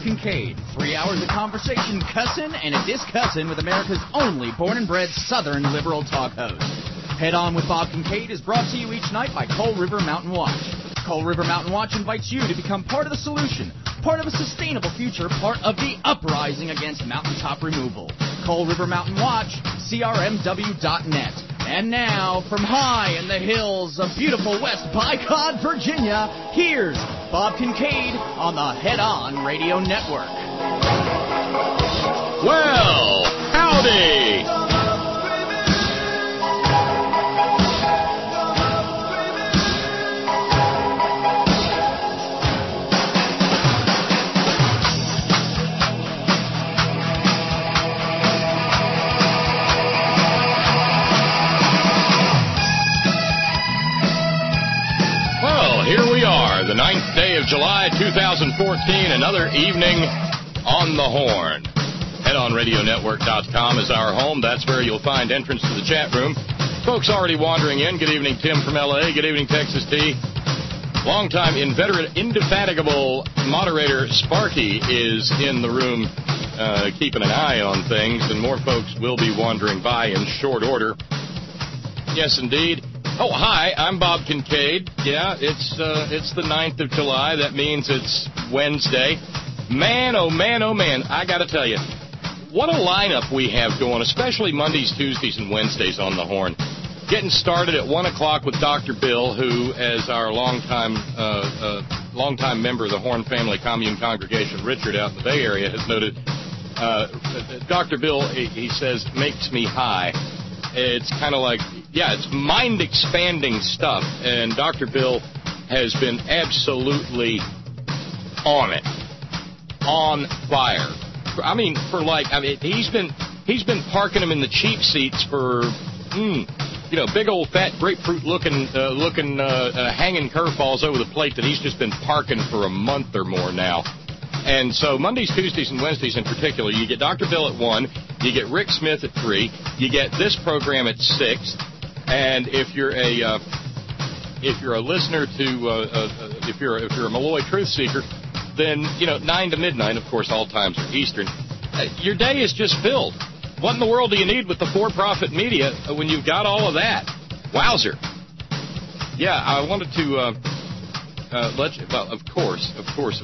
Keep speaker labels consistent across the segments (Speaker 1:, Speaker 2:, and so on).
Speaker 1: Bob Kincaid. 3 hours of conversation, cussing, and a discussing with America's only born and bred Southern liberal talk host. Head On with Bob Kincaid is brought to you each night by Coal River Mountain Watch. Coal River Mountain Watch invites you to become part of the solution, part of a sustainable future, part of the uprising against mountaintop removal. Coal River Mountain Watch, crmw.net. And now, from high in the hills of beautiful West Bicod, Virginia, here's Bob Kincaid on the Head On Radio Network.
Speaker 2: Well, howdy! Here we are, the 9th day of July, 2014, another evening on the horn. HeadOnRadioNetwork.com is our home. That's where you'll find entrance to the chat room. Folks already wandering in. Good evening, Tim from L.A. Good evening, Texas T. Longtime inveterate, indefatigable moderator Sparky is in the room keeping an eye on things, and more folks will be wandering by in short order. Yes, indeed. Oh, hi, I'm Bob Kincaid. Yeah, it's the 9th of July. That means it's Wednesday. Man, oh man, I got to tell you, what a lineup we have going, especially Mondays, Tuesdays, and Wednesdays on the horn. Getting started at 1 o'clock with Dr. Bill, who, as our longtime member of the Horn Family Commune Congregation, Richard, out in the Bay Area, has noted, Dr. Bill, he says, makes me high. It's kind of like, yeah, it's mind-expanding stuff, and Dr. Bill has been absolutely on it, on fire. I mean, he's been parking them in the cheap seats for, big old fat grapefruit looking hanging curveballs over the plate that he's just been parking for a month or more now. And so Mondays, Tuesdays, and Wednesdays in particular, you get Dr. Bill at 1, you get Rick Smith at 3, you get this program at 6, and if you're a listener to if you're a Malloy Truth Seeker, then 9 to midnight, of course, all times are Eastern. Your day is just filled. What in the world do you need with the for-profit media when you've got all of that? Wowzer! Yeah, I wanted to let you. Well, of course.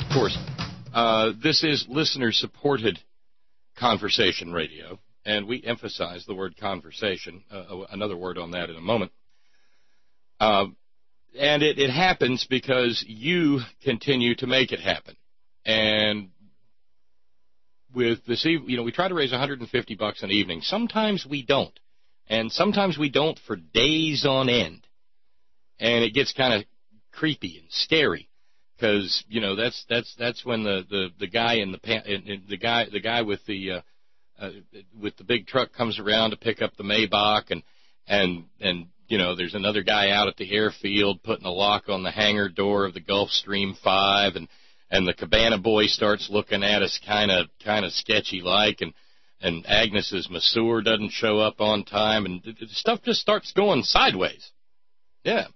Speaker 2: This is listener-supported conversation radio, and we emphasize the word conversation, another word on that in a moment. And it happens because you continue to make it happen. And with this, we try to raise $150 an evening. Sometimes we don't, and sometimes we don't for days on end, and it gets kind of creepy and scary. Because that's when the guy in the guy with the big truck comes around to pick up the Maybach, and there's another guy out at the airfield putting a lock on the hangar door of the Gulfstream 5, and the Cabana boy starts looking at us kind of sketchy like, and Agnes's masseur doesn't show up on time, and stuff just starts going sideways. Yeah.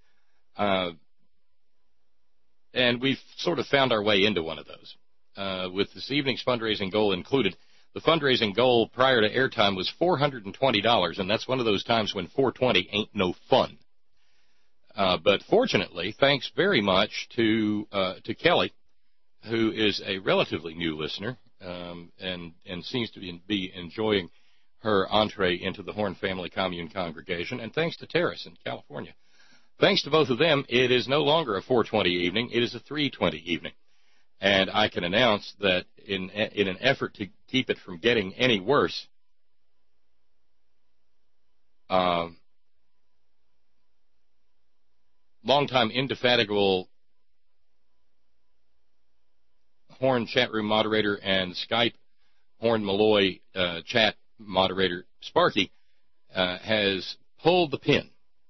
Speaker 2: And we've sort of found our way into one of those. With this evening's fundraising goal included, the fundraising goal prior to airtime was $420, and that's one of those times when $420 ain't no fun. But fortunately, thanks very much to Kelly, who is a relatively new listener and seems to be enjoying her entree into the Horn Family Commune Congregation, and thanks to Terrace in California. Thanks to both of them, it is no longer a 4:20 evening, it is a 3:20 evening. And I can announce that in an effort to keep it from getting any worse, longtime indefatigable Horn chat room moderator and Skype Horn Malloy chat moderator Sparky has pulled the pin.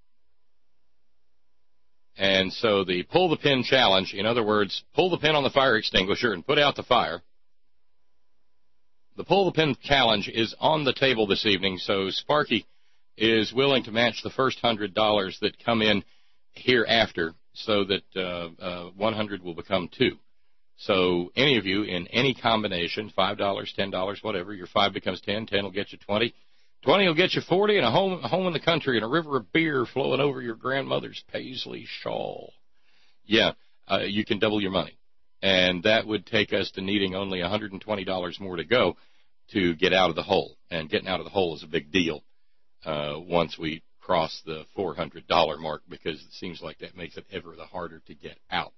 Speaker 2: And so the pull the pin challenge, in other words, pull the pin on the fire extinguisher and put out the fire. The pull the pin challenge is on the table this evening, so Sparky is willing to match the first $100 that come in hereafter, so that 100 will become 2. So any of you in any combination, $5, $10, whatever, your 5 becomes 10, 10 will get you 20, 20 will get you 40, and a home in the country and a river of beer flowing over your grandmother's paisley shawl. Yeah, you can double your money. And that would take us to needing only $120 more to go to get out of the hole. And getting out of the hole is a big deal once we cross the $400 mark, because it seems like that makes it ever the harder to get out.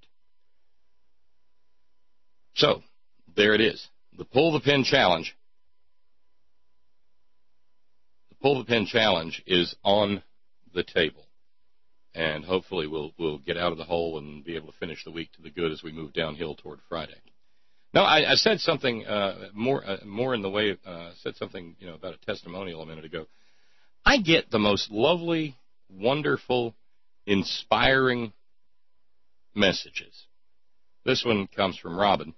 Speaker 2: So, there it is. The Pull the Pin Challenge. The Pull the Pin Challenge is on the table. And hopefully we'll get out of the hole and be able to finish the week to the good as we move downhill toward Friday. No, I said something more in the way of, said something about a testimonial a minute ago. I get the most lovely, wonderful, inspiring messages. This one comes from Robin.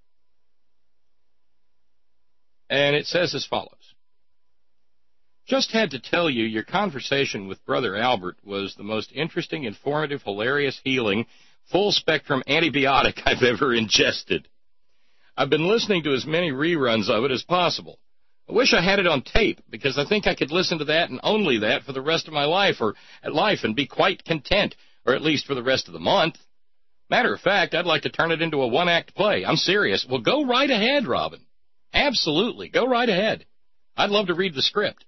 Speaker 2: And it says as follows. Just had to tell you, your conversation with Brother Albert was the most interesting, informative, hilarious, healing, full-spectrum antibiotic I've ever ingested. I've been listening to as many reruns of it as possible. I wish I had it on tape, because I think I could listen to that and only that for the rest of my life, and be quite content, or at least for the rest of the month. Matter of fact, I'd like to turn it into a one-act play. I'm serious. Well, go right ahead, Robin. Absolutely. Go right ahead. I'd love to read the script.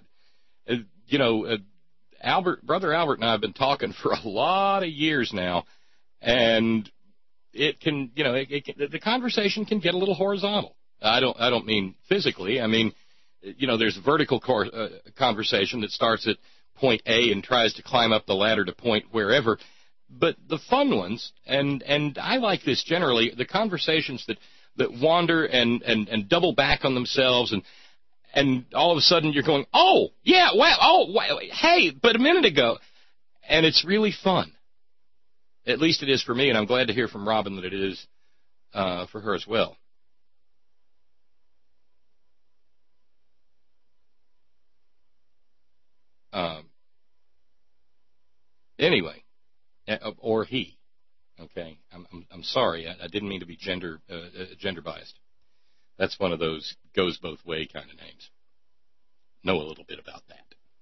Speaker 2: Brother Albert and I have been talking for a lot of years now, and it can, the conversation can get a little horizontal. I don't mean physically. I mean, there's a vertical conversation that starts at point A and tries to climb up the ladder to point wherever. But the fun ones, and I like this generally, the conversations that wander and double back on themselves, and all of a sudden you're going, oh, yeah, wow, oh, wow, hey, but a minute ago. And it's really fun. At least it is for me, and I'm glad to hear from Robin that it is for her as well. Anyway, or he. Okay, I'm sorry. I didn't mean to be gender biased. That's one of those goes both way kind of names. Know a little bit about that.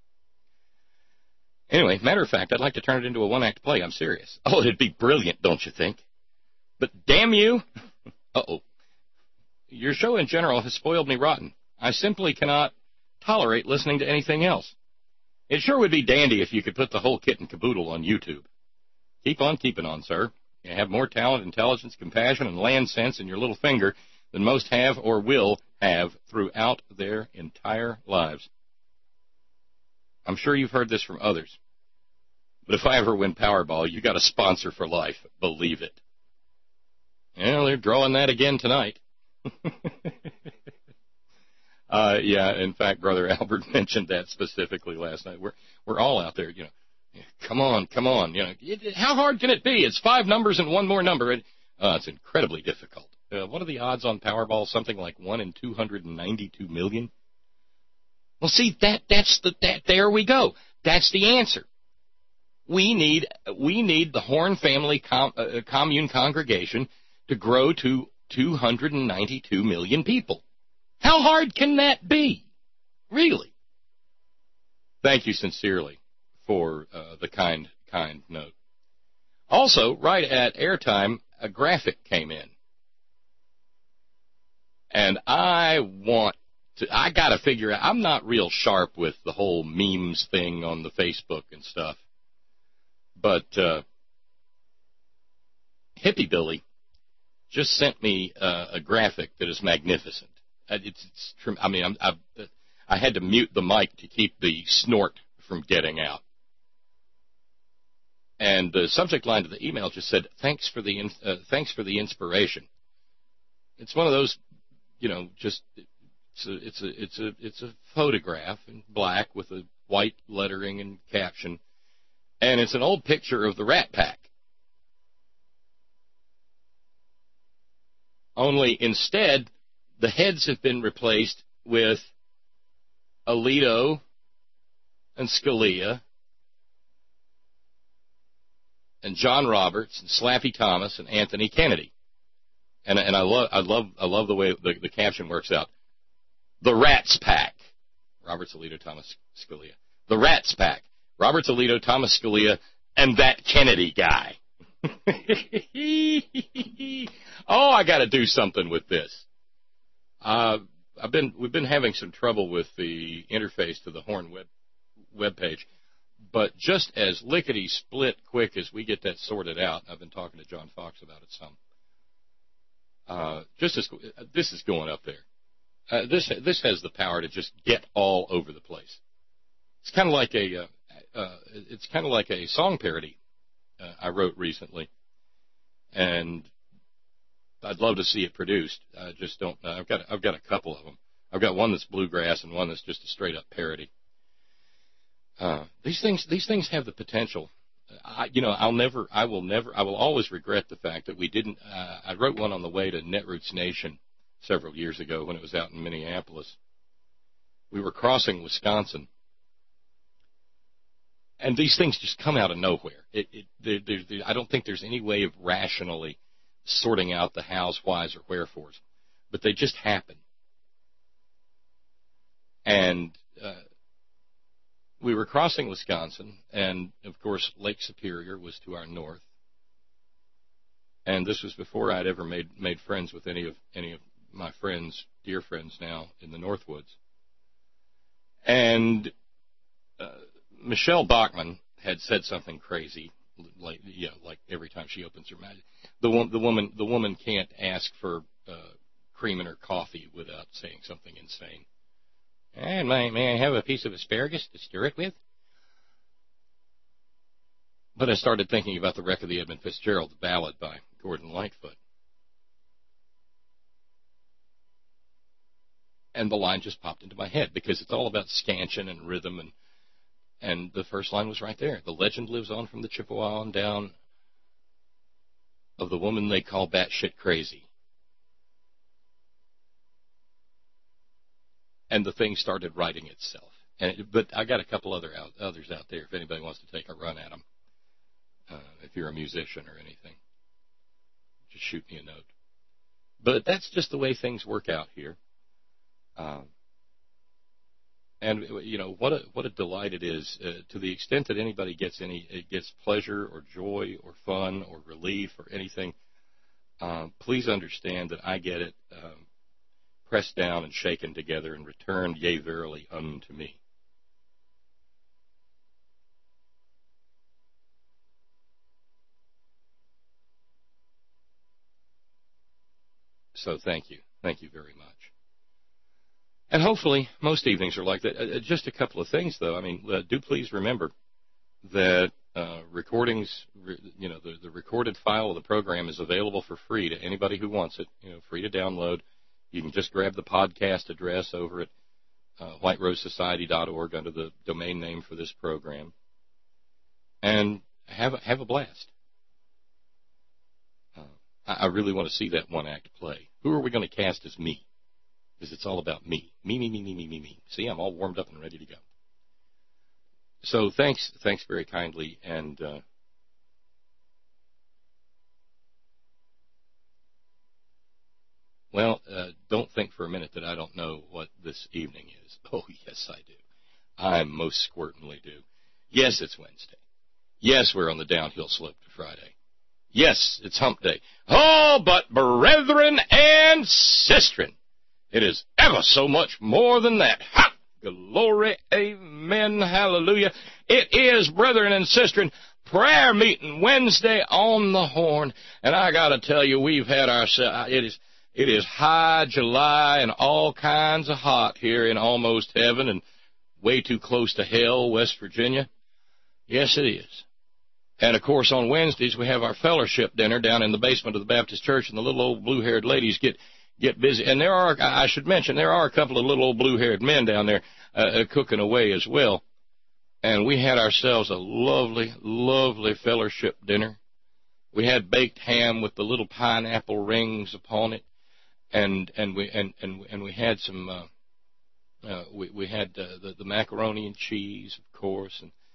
Speaker 2: Anyway, matter of fact, I'd like to turn it into a one-act play. I'm serious. Oh, it'd be brilliant, don't you think? But damn you. Uh-oh. Your show in general has spoiled me rotten. I simply cannot tolerate listening to anything else. It sure would be dandy if you could put the whole kit and caboodle on YouTube. Keep on keeping on, sir. You have more talent, intelligence, compassion, and land sense in your little finger than most have or will have throughout their entire lives. I'm sure you've heard this from others. But if I ever win Powerball, you got a sponsor for life. Believe it. Well, they're drawing that again tonight. Yeah, in fact, Brother Albert mentioned that specifically last night. We're all out there, come on. How hard can it be? It's 5 numbers and 1 more number. It's incredibly difficult. What are the odds on Powerball? Something like 1 in 292 million? Well, see, there we go. That's the answer. We need the Horn Family Commune congregation to grow to 292 million people. How hard can that be? Really? Thank you sincerely for the kind note. Also, right at airtime, a graphic came in. And I got to figure out, I'm not real sharp with the whole memes thing on the Facebook and stuff. But Hippie Billy just sent me a graphic that is magnificent. I had to mute the mic to keep the snort from getting out. And the subject line to the email just said, "Thanks for the inspiration." It's one of those, just it's a photograph in black with a white lettering and caption, and it's an old picture of the Rat Pack. Only instead, the heads have been replaced with Alito and Scalia and John Roberts and Slappy Thomas and Anthony Kennedy. And I love the way the caption works out. The Rats Pack. Robert Alito, Thomas Scalia. The Rats Pack. Robert Alito, Thomas Scalia, and that Kennedy guy. Oh, I got to do something with this. We've been having some trouble with the interface to the Horn web page, but just as lickety split quick as we get that sorted out, I've been talking to John Fox about it some. This is going up there. This has the power to just get all over the place. It's kind of like a song parody I wrote recently, and I'd love to see it produced. I just don't know. I've got a couple of them. I've got one that's bluegrass and one that's just a straight up parody. These things have the potential. I will always regret the fact that we didn't. I wrote one on the way to Netroots Nation several years ago when it was out in Minneapolis. We were crossing Wisconsin, and these things just come out of nowhere. I don't think there's any way of rationally sorting out the hows, whys, or wherefores, but they just happen. And we were crossing Wisconsin, and of course Lake Superior was to our north. And this was before I'd ever made friends with any of my friends, dear friends now in the Northwoods. And Michelle Bachmann had said something crazy, like every time she opens her mouth. The woman can't ask for cream in her coffee without saying something insane. And may I have a piece of asparagus to stir it with? But I started thinking about the Wreck of the Edmund Fitzgerald, the ballad by Gordon Lightfoot. And the line just popped into my head because it's all about scansion and rhythm, and the first line was right there. The legend lives on from the Chippewa on down of the woman they call batshit crazy. And the thing started writing itself. But I got a couple others out there if anybody wants to take a run at them. If you're a musician or anything, just shoot me a note. But that's just the way things work out here. And you know what a delight it is to the extent that anybody gets pleasure or joy or fun or relief or anything. Please understand that I get it. Pressed down and shaken together and returned, yea, verily, unto me. So thank you very much. And hopefully most evenings are like that. Just a couple of things, though. I mean, do please remember that recordings, the recorded file of the program is available for free to anybody who wants it. Free to download. You can just grab the podcast address over at whiterosesociety.org under the domain name for this program, and have a blast. I really want to see that one-act play. Who are we going to cast as me? Because it's all about me. Me. See, I'm all warmed up and ready to go. So thanks very kindly, and don't think for a minute that I don't know what this evening is. Oh, yes, I do. I most squirtingly do. Yes, it's Wednesday. Yes, we're on the downhill slope to Friday. Yes, it's hump day. Oh, but brethren and sistren, it is ever so much more than that. Ha! Glory, amen, hallelujah. It is, brethren and sistren, prayer meeting Wednesday on the Horn. And I got to tell you, we've had ourselves, it is high July and all kinds of hot here in almost heaven and way too close to hell, West Virginia. Yes, it is. And, of course, on Wednesdays we have our fellowship dinner down in the basement of the Baptist church, and the little old blue-haired ladies get busy. And I should mention, there are a couple of little old blue-haired men down there cooking away as well. And we had ourselves a lovely, lovely fellowship dinner. We had baked ham with the little pineapple rings upon it. And we had some we had the macaroni and cheese, of course,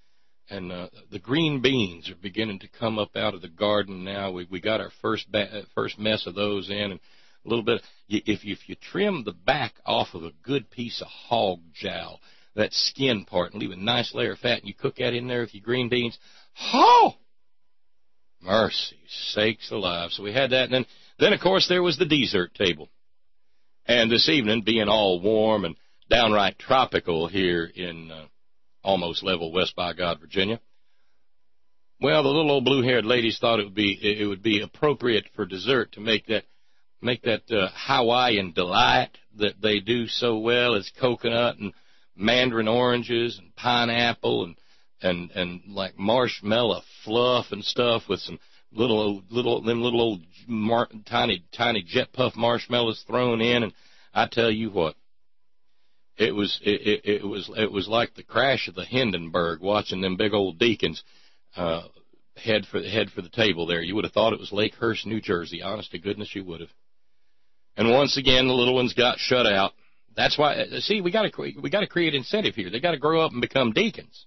Speaker 2: And the green beans are beginning to come up out of the garden now. We got our first mess of those in, and a little bit. If you trim the back off of a good piece of hog jowl, that skin part, and leave a nice layer of fat, and you cook that in there with your green beans, oh, mercy sakes alive! So we had that, and then of course there was the dessert table. And this evening, being all warm and downright tropical here in almost level West by God, Virginia, well, the little old blue-haired ladies thought it would be appropriate for dessert to make that Hawaiian delight that they do so well. It's coconut and mandarin oranges and pineapple and like marshmallow fluff and stuff with some little old tiny jet puff marshmallows thrown in. And I tell you what, it was like the crash of the Hindenburg watching them big old deacons head for the table there. You would have thought it was Lakehurst, New Jersey. Honest to goodness, you would have. And once again, the little ones got shut out. That's why. See, we got to create incentive here. They got to grow up and become deacons.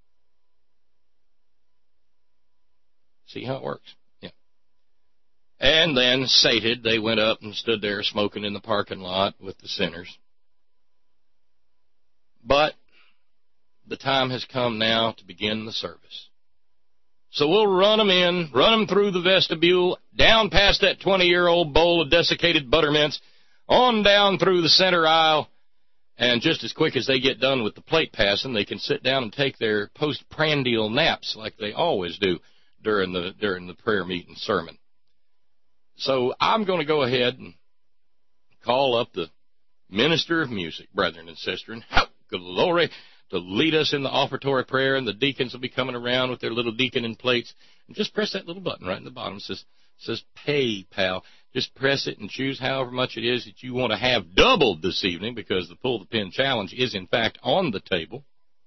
Speaker 2: See how it works? Yeah. And then, sated, they went up and stood there smoking in the parking lot with the sinners. But the time has come now to begin the service. So we'll run them through the vestibule, down past that 20-year-old bowl of desiccated buttermints, on down through the center aisle, and just as quick as they get done with the plate passing, they can sit down and take their postprandial naps like they always do during the prayer meeting sermon. So I'm going to go ahead and call up the minister of music, brethren and sisters, and glory, to lead us in the offertory prayer, and the deacons will be coming around with their little deaconing plates. And just press that little button right in the bottom. It says pay, pal. Just press it and choose however much it is that you want to have doubled this evening, because the Pull the Pin Challenge is, in fact, on the table.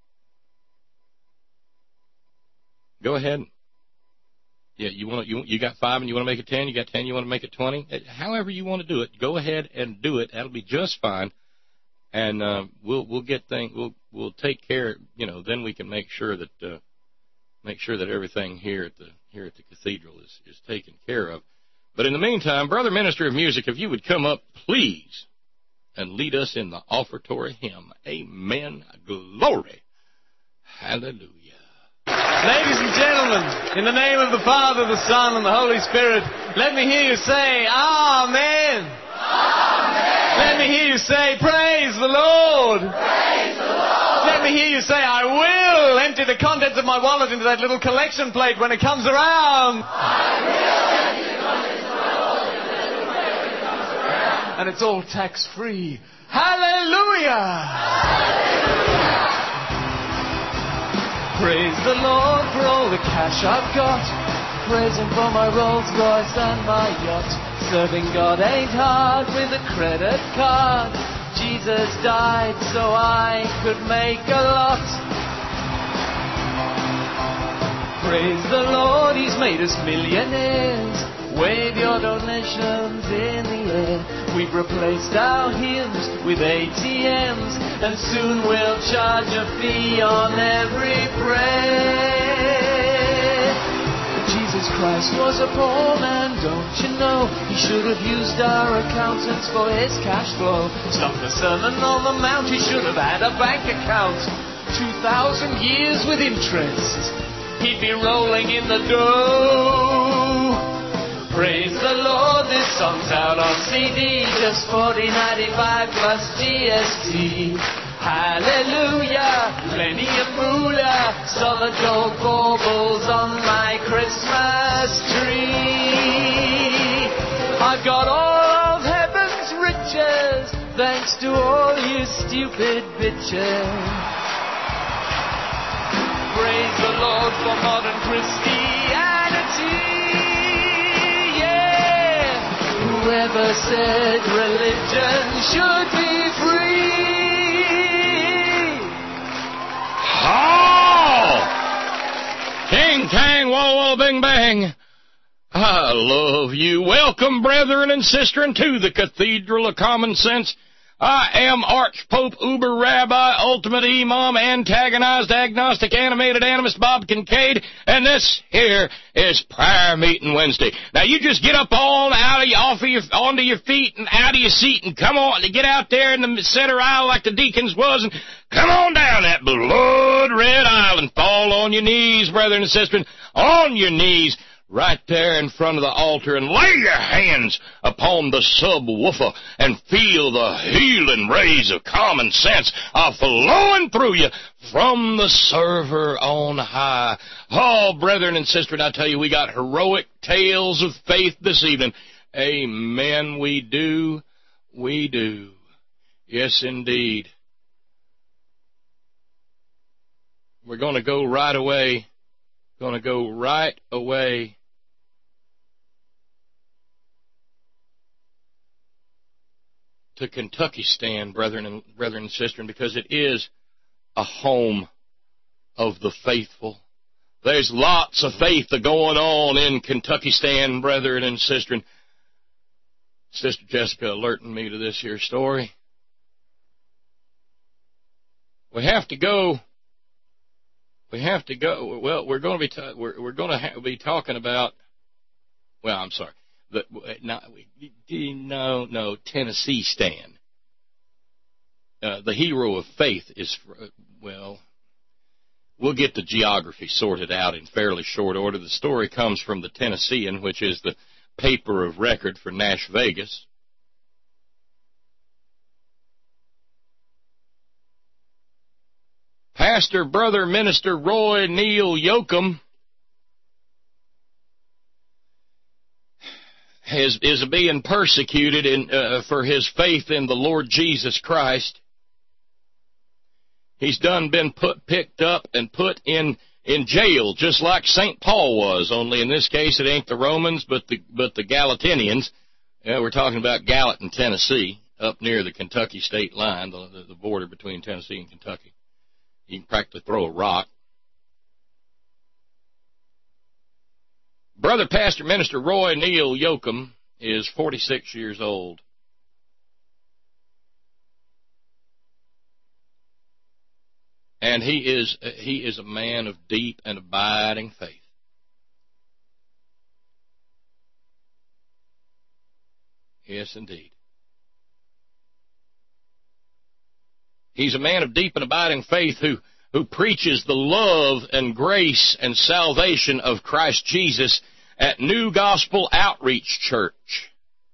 Speaker 2: Go ahead. Yeah, you got 5 and you want to make it 10. You got 10, you want to make it 20. However you want to do it, go ahead and do it. That'll be just fine. And we'll take care. Then we can make sure that everything here at the cathedral is taken care of. But in the meantime, brother minister of music, if you would come up, please, and lead us in the offertory hymn. Amen. Glory. Hallelujah.
Speaker 3: Ladies and gentlemen, in the name of the Father, the Son, and the Holy Spirit, let me hear you say, Amen. Amen. Let me hear you say, Praise the Lord. Praise the Lord. Let me hear you say, I will empty the contents of my wallet into that little collection plate when it comes around. I will empty the contents of my wallet into that little plate when it comes around. And it's all tax-free. Hallelujah. Hallelujah. Praise the Lord for all the cash I've got. Praise Him for my Rolls Royce and my yacht. Serving God ain't hard with a credit card. Jesus died so I could make a lot. Praise the Lord, He's made us millionaires. Wave your donations in the air. We've replaced our hymns with ATMs, and soon we'll charge a fee on every prayer. Jesus Christ was a poor man, don't you know? He should have used our accountants for his cash flow. Stop the Sermon on the Mount, he should have had a bank account. 2,000 years with interest, he'd be rolling in the dough. Praise the Lord, this song's out on CD, just $40.95 plus GST. Hallelujah, plenty of moolah, solid gold baubles on my Christmas tree. I've got all of heaven's riches, thanks to all you stupid bitches. Praise the Lord for modern Christianity. Whoever said religion should be free?
Speaker 2: Oh! King, tang, walla, walla, bing, bang. I love you. Welcome, brethren and sisters, to the Cathedral of Common Sense. I am Archpope, Uber Rabbi, Ultimate Imam, Antagonized, Agnostic, Animated Animist Bob Kincaid, and this here is Prayer Meeting Wednesday. Now you just get up on onto your feet and out of your seat and come on, get out there in the center aisle like the deacons was, and come on down that blood-red aisle and fall on your knees, brethren and sisters, on your knees, right there in front of the altar, and lay your hands upon the subwoofer and feel the healing rays of common sense are flowing through you from the server on high. Oh, brethren and sisters, I tell you, we got heroic tales of faith this evening. Amen, we do. We do. Yes, indeed. We're going to go right away. To Kentuckystan, brethren and sisters, because it is a home of the faithful. There's lots of faith going on in Kentuckystan, brethren and sisters. Sister Jessica alerting me to this here story. We have to go. Well, we're going to be talking about. Well, I'm sorry. Tennessee Stan. The hero of faith is, well, we'll get the geography sorted out in fairly short order. The story comes from the Tennessean, which is the paper of record for Nash Vegas. Pastor, Brother, Minister Roy Neal Yoakum is being persecuted for his faith in the Lord Jesus Christ. He's been picked up and put in jail, just like St. Paul was, only in this case it ain't the Romans, but the Galatinians. We're talking about Gallatin, Tennessee, up near the Kentucky state line, the border between Tennessee and Kentucky. You can practically throw a rock. Brother Pastor Minister Roy Neal Yoakum is 46 years old. And he is a man of deep and abiding faith. Yes, indeed. He's a man of deep and abiding faith who preaches the love and grace and salvation of Christ Jesus at New Gospel Outreach Church.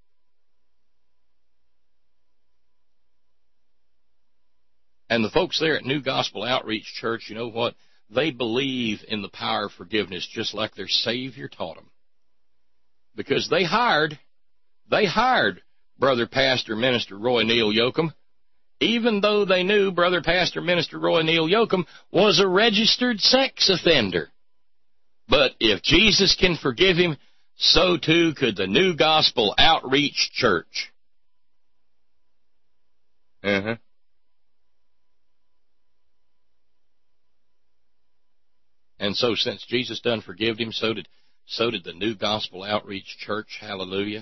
Speaker 2: And the folks there at New Gospel Outreach Church, you know what? They believe in the power of forgiveness just like their Savior taught them. Because they hired Brother Pastor Minister Roy Neal Yoakum, even though they knew Brother Pastor Minister Roy Neal Yoakum was a registered sex offender. But if Jesus can forgive him, so too could the New Gospel Outreach Church. And so since Jesus done forgave him, so did the New Gospel Outreach Church. Hallelujah.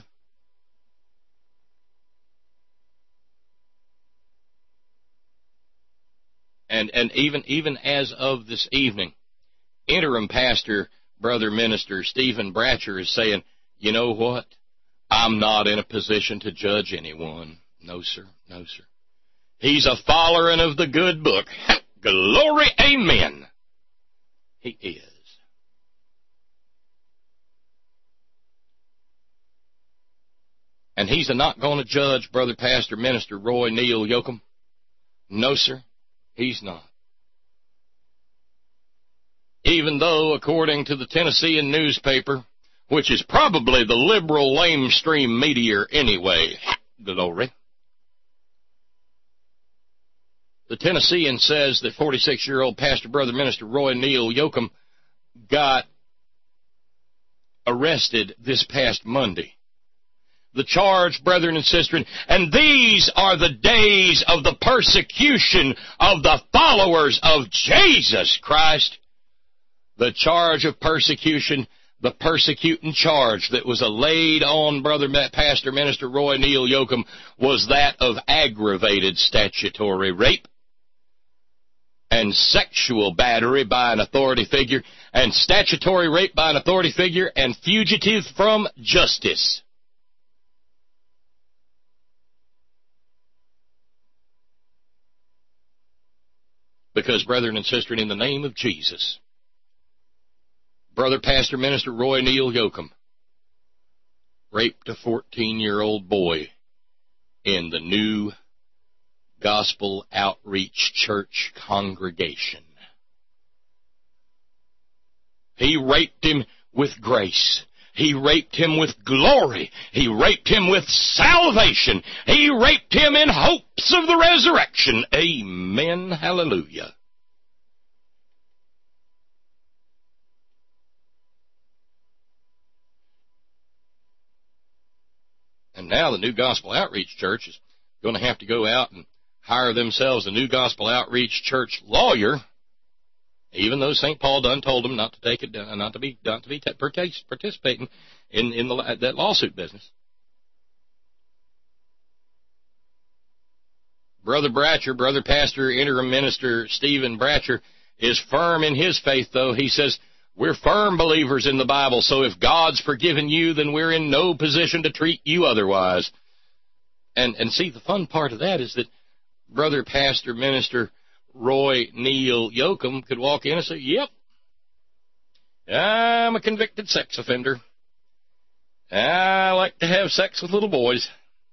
Speaker 2: And even as of this evening, interim pastor, brother minister Stephen Bratcher is saying, you know what? I'm not in a position to judge anyone. No, sir. No, sir. He's a follower of the good book. Glory, amen. He is. And he's not going to judge Brother Pastor Minister Roy Neal Yoakum. No, sir. He's not. Even though, according to the Tennessean newspaper, which is probably the liberal lamestream media anyway, glory, the Tennessean says that 46-year-old Pastor Brother Minister Roy Neal Yoakum got arrested this past Monday. The charge, brethren and sisters, and these are the days of the persecution of the followers of Jesus Christ. The charge of persecution the persecuting charge that was laid on Brother Pastor Minister Roy Neal Yoakum was that of aggravated statutory rape and sexual battery by an authority figure and statutory rape by an authority figure and fugitive from justice. Because, brethren and sisters, in the name of Jesus, Brother Pastor Minister Roy Neal Yoakum raped a 14-year-old boy in the New Gospel Outreach Church congregation. He raped him with grace. He raped him with glory. He raped him with salvation. He raped him in hopes of the resurrection. Amen. Hallelujah. And now the New Gospel Outreach Church is going to have to go out and hire themselves a New Gospel Outreach Church lawyer, even though St. Paul done told them not to take it, not to be participating in that lawsuit business. Brother Bratcher, Brother Pastor Interim Minister Stephen Bratcher, is firm in his faith, though. He says, we're firm believers in the Bible, so if God's forgiven you, then we're in no position to treat you otherwise. And see, the fun part of that is that Brother Pastor Minister Roy Neal Yoakum could walk in and say, yep, I'm a convicted sex offender. I like to have sex with little boys.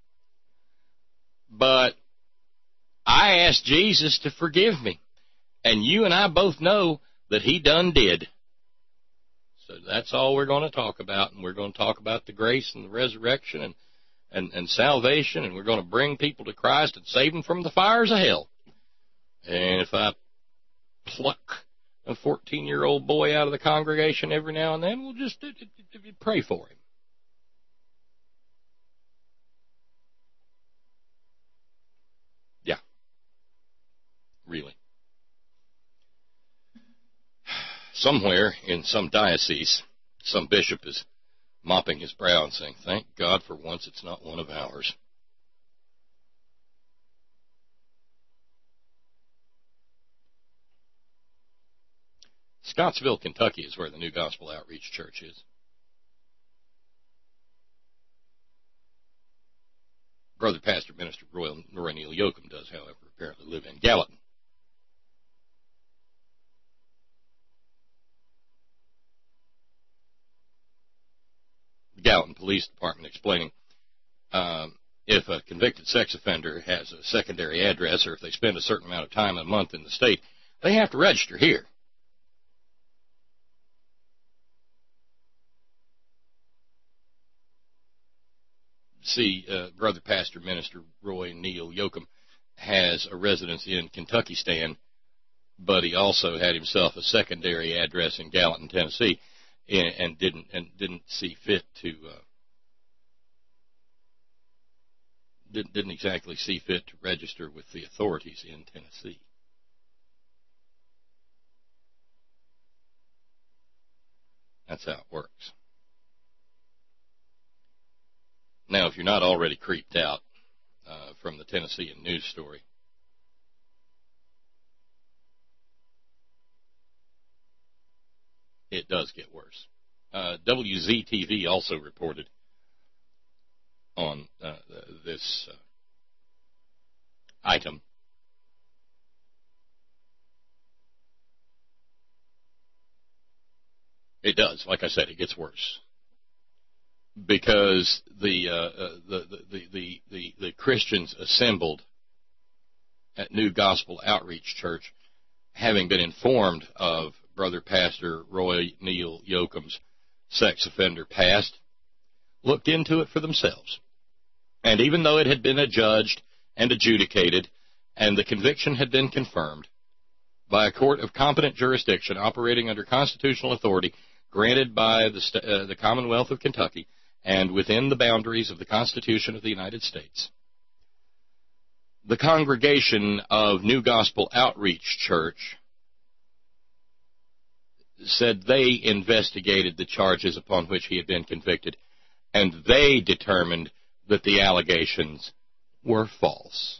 Speaker 2: But I asked Jesus to forgive me. And you and I both know that he done did. So that's all we're going to talk about. And we're going to talk about the grace and the resurrection and salvation. And we're going to bring people to Christ and save them from the fires of hell. And if I pluck a 14-year-old boy out of the congregation every now and then, we'll just pray for him. Yeah. Really. Somewhere in some diocese, some bishop is mopping his brow and saying, thank God for once it's not one of ours. Scottsville, Kentucky is where the New Gospel Outreach Church is. Brother Pastor Minister Roy Neal Yoakum does, however, apparently live in Gallatin. The Gallatin Police Department explaining if a convicted sex offender has a secondary address or if they spend a certain amount of time a month in the state, they have to register here. See, Brother Pastor Minister Roy Neal Yoakum has a residence in Kentucky-Stan, but he also had himself a secondary address in Gallatin, Tennessee, and didn't see fit to didn't exactly see fit to register with the authorities in Tennessee. That's how it works. Now, if you're not already creeped out from the Tennessean news story, it does get worse. WZTV also reported on this item. It does. Like I said, it gets worse. Because the Christians assembled at New Gospel Outreach Church, having been informed of Brother Pastor Roy Neal Yoakum's sex offender past, looked into it for themselves. And even though it had been adjudged and adjudicated, and the conviction had been confirmed by a court of competent jurisdiction operating under constitutional authority granted by the Commonwealth of Kentucky, and within the boundaries of the Constitution of the United States, the congregation of New Gospel Outreach Church said they investigated the charges upon which he had been convicted, and they determined that the allegations were false.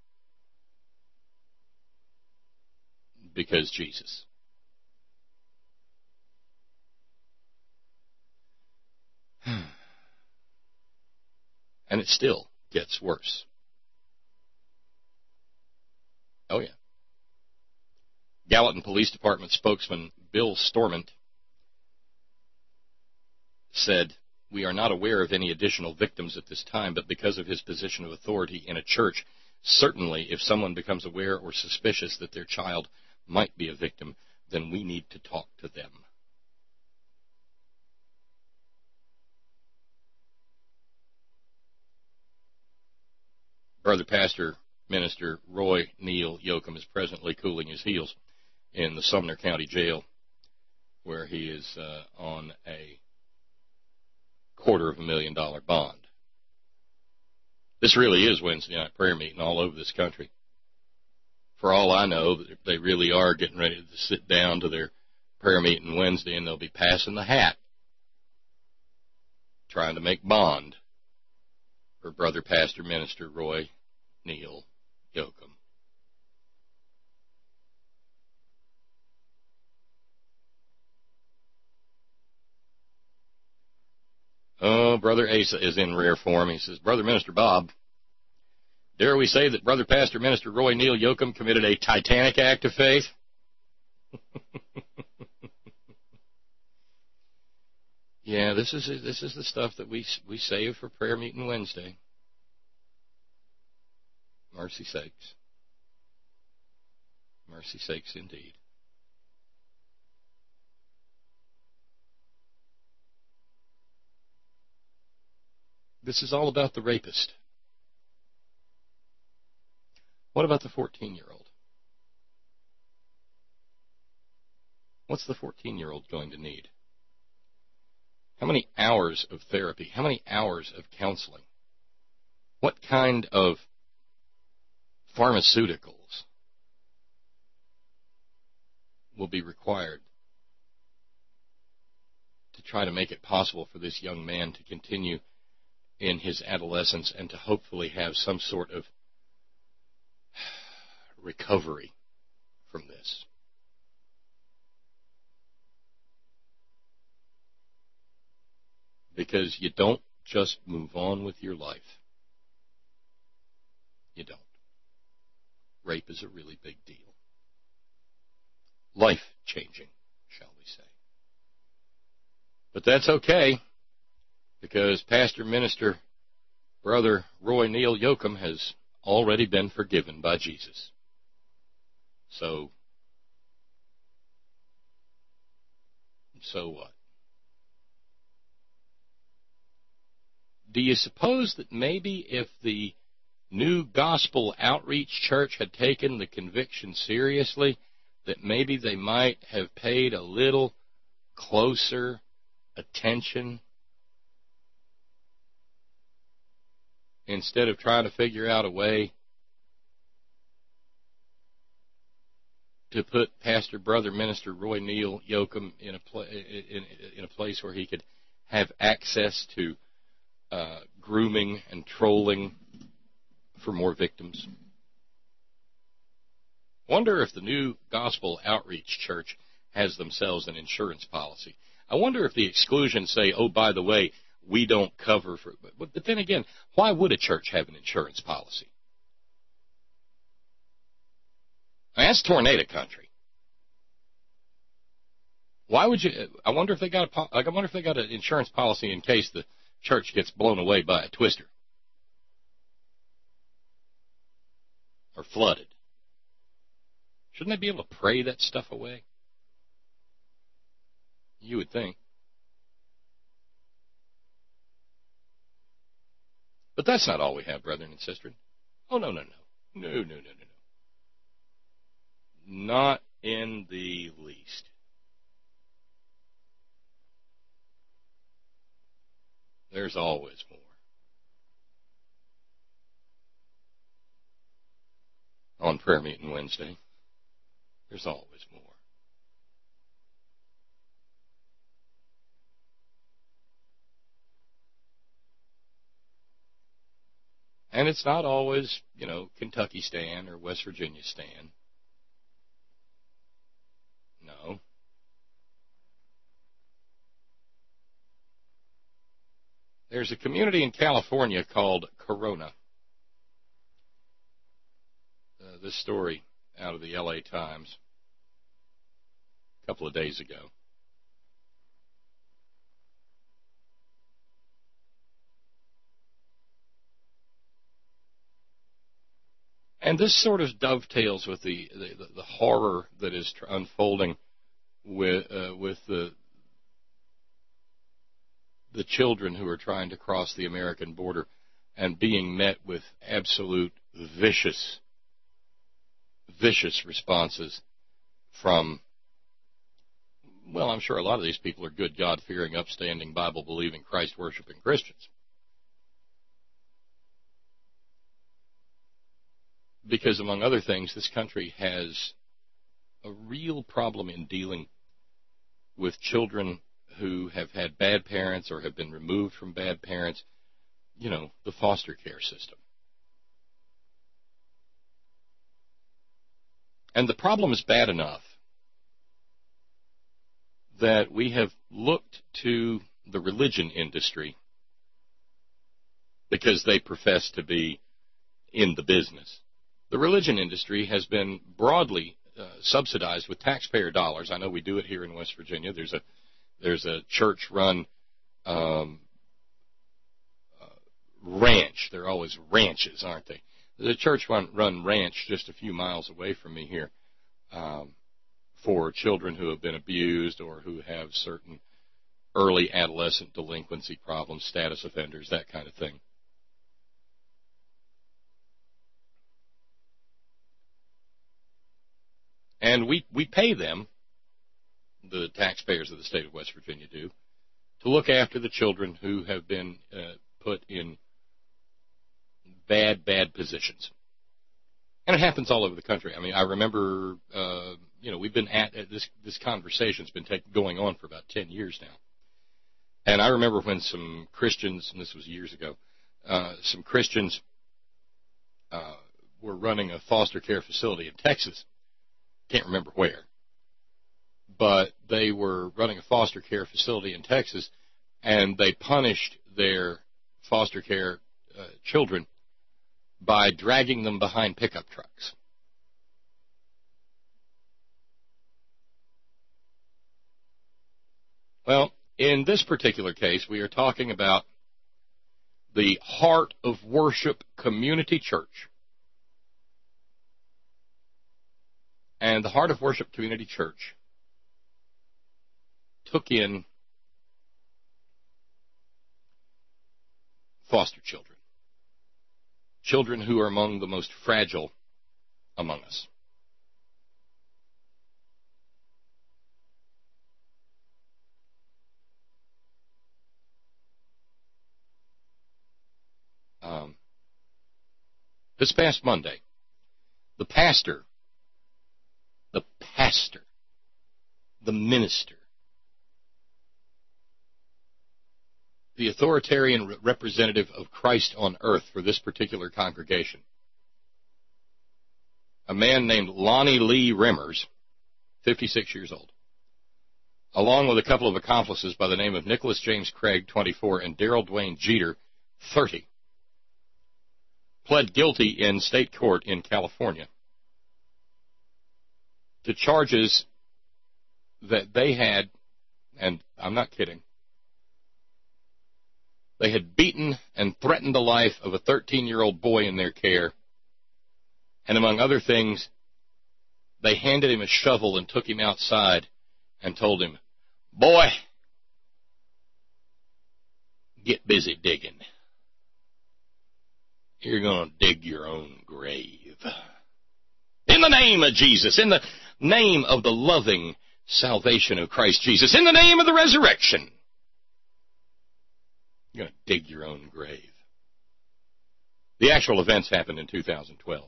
Speaker 2: Because Jesus. And it still gets worse. Oh, yeah. Gallatin Police Department spokesman Bill Stormont said, "We are not aware of any additional victims at this time, but because of his position of authority in a church, certainly if someone becomes aware or suspicious that their child might be a victim, then we need to talk to them." Brother Pastor Minister Roy Neal Yoakum is presently cooling his heels in the Sumner County Jail, where he is on a $250,000 bond. This really is Wednesday night prayer meeting all over this country. For all I know, they really are getting ready to sit down to their prayer meeting Wednesday, and they'll be passing the hat, trying to make bond for Brother Pastor Minister Roy Neal Yoakum. Oh, Brother Asa is in rare form. He says, "Brother Minister Bob, dare we say that Brother Pastor Minister Roy Neal Yoakum committed a titanic act of faith?" Yeah, this is the stuff that we save for prayer meeting Wednesday. Mercy sakes. Mercy sakes indeed. This is all about the rapist. What about the 14-year-old? What's the 14-year-old going to need? How many hours of therapy? How many hours of counseling? What kind of pharmaceuticals will be required to try to make it possible for this young man to continue in his adolescence and to hopefully have some sort of recovery from this? Because you don't just move on with your life. You don't. Rape is a really big deal. Life-changing, shall we say. But that's okay, because Pastor Minister Brother Roy Neal Yoakum has already been forgiven by Jesus. So what? Do you suppose that maybe if the New Gospel Outreach Church had taken the conviction seriously, that maybe they might have paid a little closer attention instead of trying to figure out a way to put Pastor Brother Minister Roy Neal Yoakum in a place where he could have access to grooming and trolling for more victims? Wonder if the New Gospel Outreach Church has themselves an insurance policy. I wonder if the exclusions say, oh, by the way, we don't cover for... But then again, why would a church have an insurance policy? That's tornado country. Why would you... I wonder if they got an insurance policy in case the church gets blown away by a twister or flooded. Shouldn't they be able to pray that stuff away? You would think. But that's not all we have, brethren and sisters. Oh, no. No. Not in the least. There's always more. On prayer meeting Wednesday, there's always more. And it's not always, Kentucky Stan or West Virginia Stan. No. There's a community in California called Corona. This story out of the L.A. Times a couple of days ago. And this sort of dovetails with the horror that is unfolding with the children who are trying to cross the American border and being met with absolute vicious responses from, well, I'm sure a lot of these people are good, God-fearing, upstanding, Bible-believing, Christ-worshiping Christians. Because, among other things, this country has a real problem in dealing with children who have had bad parents or have been removed from bad parents, the foster care system. And the problem is bad enough that we have looked to the religion industry because they profess to be in the business. The religion industry has been broadly subsidized with taxpayer dollars. I know we do it here in West Virginia. There's a church-run ranch. They're always ranches, aren't they? There's a church-run ranch just a few miles away from me here for children who have been abused or who have certain early adolescent delinquency problems, status offenders, that kind of thing. And we pay them, the taxpayers of the state of West Virginia do, to look after the children who have been put in bad positions. And it happens all over the country. I mean, I remember, we've been at this conversation's been going on for about 10 years now. And I remember when some Christians, and this was years ago, some Christians were running a foster care facility in Texas. Can't remember where. But they were running a foster care facility in Texas, and they punished their foster care children by dragging them behind pickup trucks. Well, in this particular case, we are talking about the Heart of Worship Community Church. And the Heart of Worship Community Church took in foster children, children who are among the most fragile among us. This past Monday, the pastor, the minister, the authoritarian representative of Christ on earth for this particular congregation, a man named Lonnie Lee Remmers, 56 years old, along with a couple of accomplices by the name of Nicholas James Craig, 24, and Darrell Dwayne Jeter, 30, pled guilty in state court in California to charges that they had, and I'm not kidding, they had beaten and threatened the life of a 13-year-old boy in their care, and among other things, they handed him a shovel and took him outside and told him, "Boy, get busy digging. You're going to dig your own grave. In the name of Jesus, in the name of the loving salvation of Christ Jesus, in the name of the resurrection, you're going to dig your own grave." The actual events happened in 2012.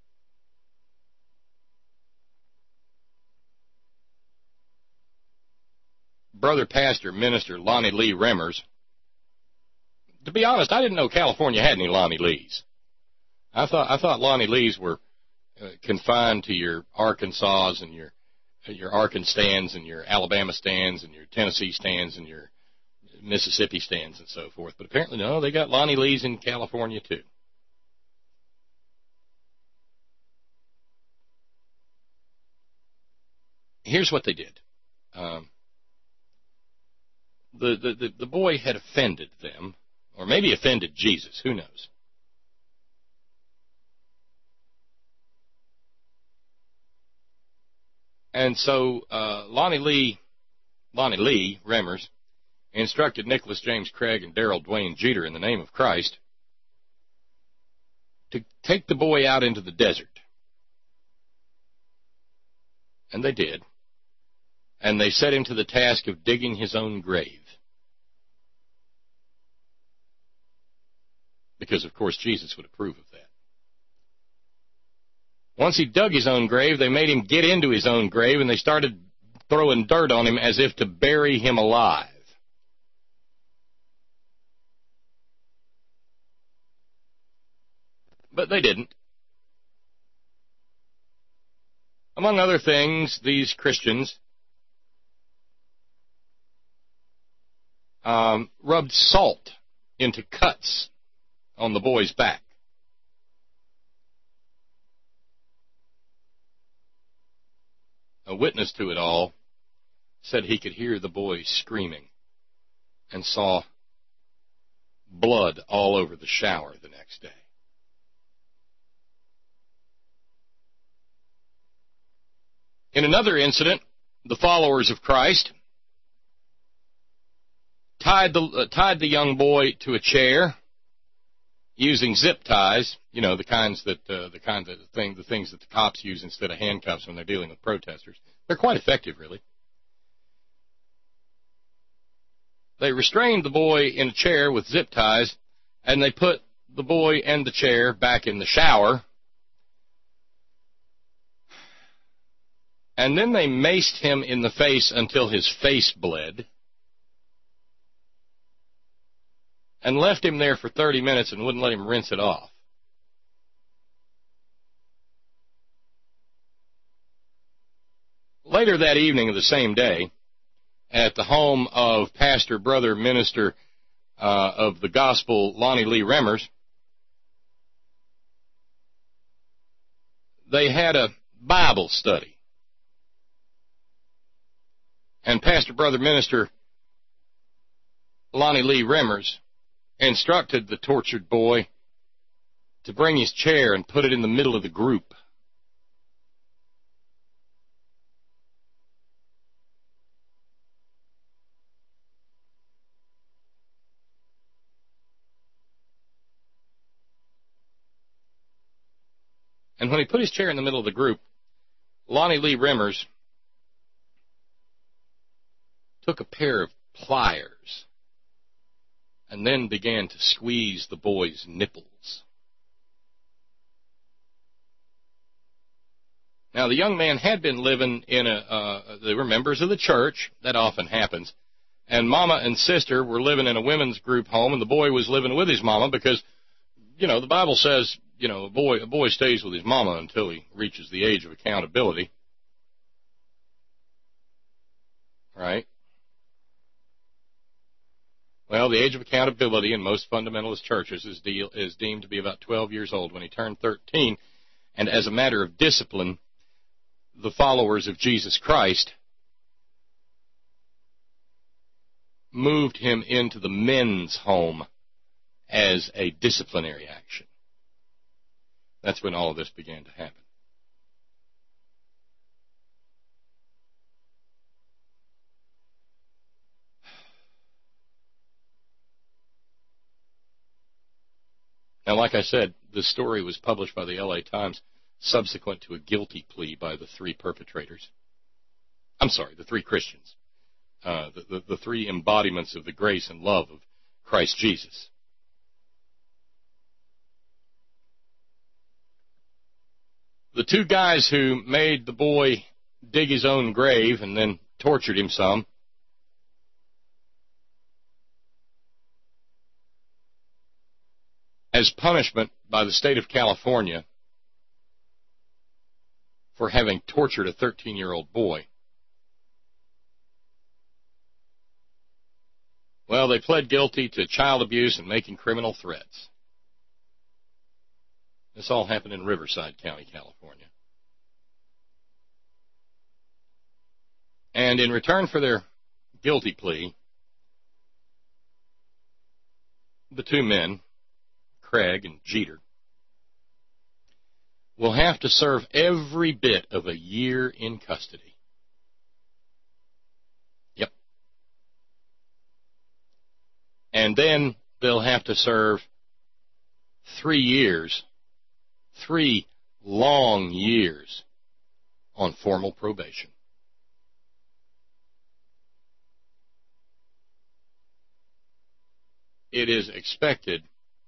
Speaker 2: Brother pastor, minister Lonnie Lee Remmers. To be honest, I didn't know California had any Lonnie Lees. I thought Lonnie Lee's were confined to your Arkansas and your Arkansas stands and your Alabama stands and your Tennessee stands and your Mississippi stands and so forth. But apparently, no, they got Lonnie Lee's in California, too. Here's what they did. The boy had offended them, or maybe offended Jesus, who knows. And so Lonnie Lee Remmers instructed Nicholas James Craig and Darrell Dwayne Jeter in the name of Christ to take the boy out into the desert. And they did. And they set him to the task of digging his own grave. Because, of course, Jesus would approve of that. Once he dug his own grave, they made him get into his own grave, and they started throwing dirt on him as if to bury him alive. But they didn't. Among other things, these Christians rubbed salt into cuts on the boy's back. A witness to it all said he could hear the boy screaming and saw blood all over the shower the next day. In another incident, the followers of Christ tied the young boy to a chair using zip ties, the things that the cops use instead of handcuffs when they're dealing with protesters. They're quite effective, really. They restrained the boy in a chair with zip ties, and they put the boy and the chair back in the shower. And then they maced him in the face until his face bled, and left him there for 30 minutes and wouldn't let him rinse it off. Later that evening of the same day, at the home of pastor, brother, minister of the gospel, Lonnie Lee Remmers, they had a Bible study. And pastor, brother, minister Lonnie Lee Remmers instructed the tortured boy to bring his chair and put it in the middle of the group. And when he put his chair in the middle of the group, Lonnie Lee Remmers took a pair of pliers and then began to squeeze the boy's nipples. Now, the young man had been living in they were members of the church. That often happens. And Mama and Sister were living in a women's group home, and the boy was living with his mama because, the Bible says, a boy stays with his mama until he reaches the age of accountability. Right? Well, the age of accountability in most fundamentalist churches is deemed to be about 12 years old when he turned 13, and as a matter of discipline, the followers of Jesus Christ moved him into the men's home as a disciplinary action. That's when all of this began to happen. Now, like I said, this story was published by the L.A. Times subsequent to a guilty plea by the three perpetrators. I'm sorry, the three Christians. The three embodiments of the grace and love of Christ Jesus. The two guys who made the boy dig his own grave and then tortured him some as punishment by the state of California for having tortured a 13-year-old boy. Well, they pled guilty to child abuse and making criminal threats. This all happened in Riverside County, California. And in return for their guilty plea, the two men, Craig and Jeter, will have to serve every bit of a year in custody. Yep. And then they'll have to serve 3 years, 3 long years on formal probation. It is expected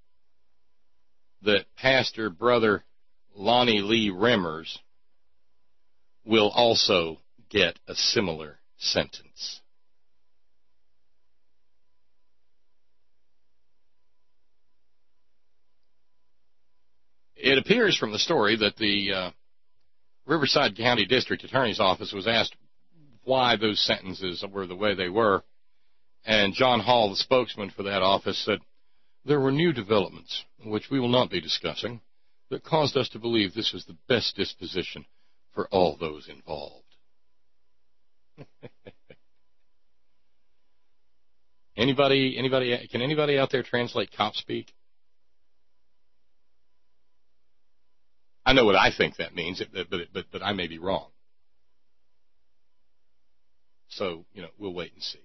Speaker 2: that Pastor Brother Lonnie Lee Remmers will also get a similar sentence. It appears from the story that the Riverside County District Attorney's Office was asked why those sentences were the way they were, and John Hall, the spokesman for that office, said, "There were new developments, which we will not be discussing, that caused us to believe this was the best disposition for all those involved." Can anybody out there translate cop speak? I know what I think that means, but I may be wrong. So, we'll wait and see.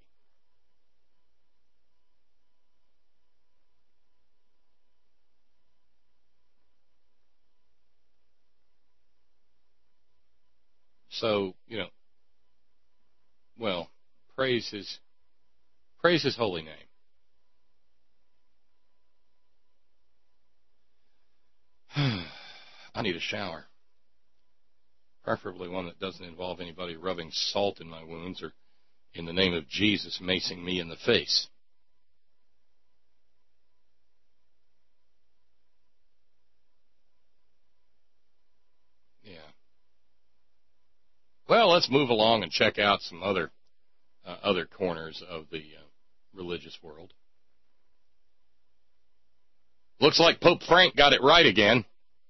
Speaker 2: So, praise his holy name. I need a shower. Preferably one that doesn't involve anybody rubbing salt in my wounds or, in the name of Jesus, macing me in the face. Well, let's move along and check out some other corners of the religious world. Looks like Pope Frank got it right again.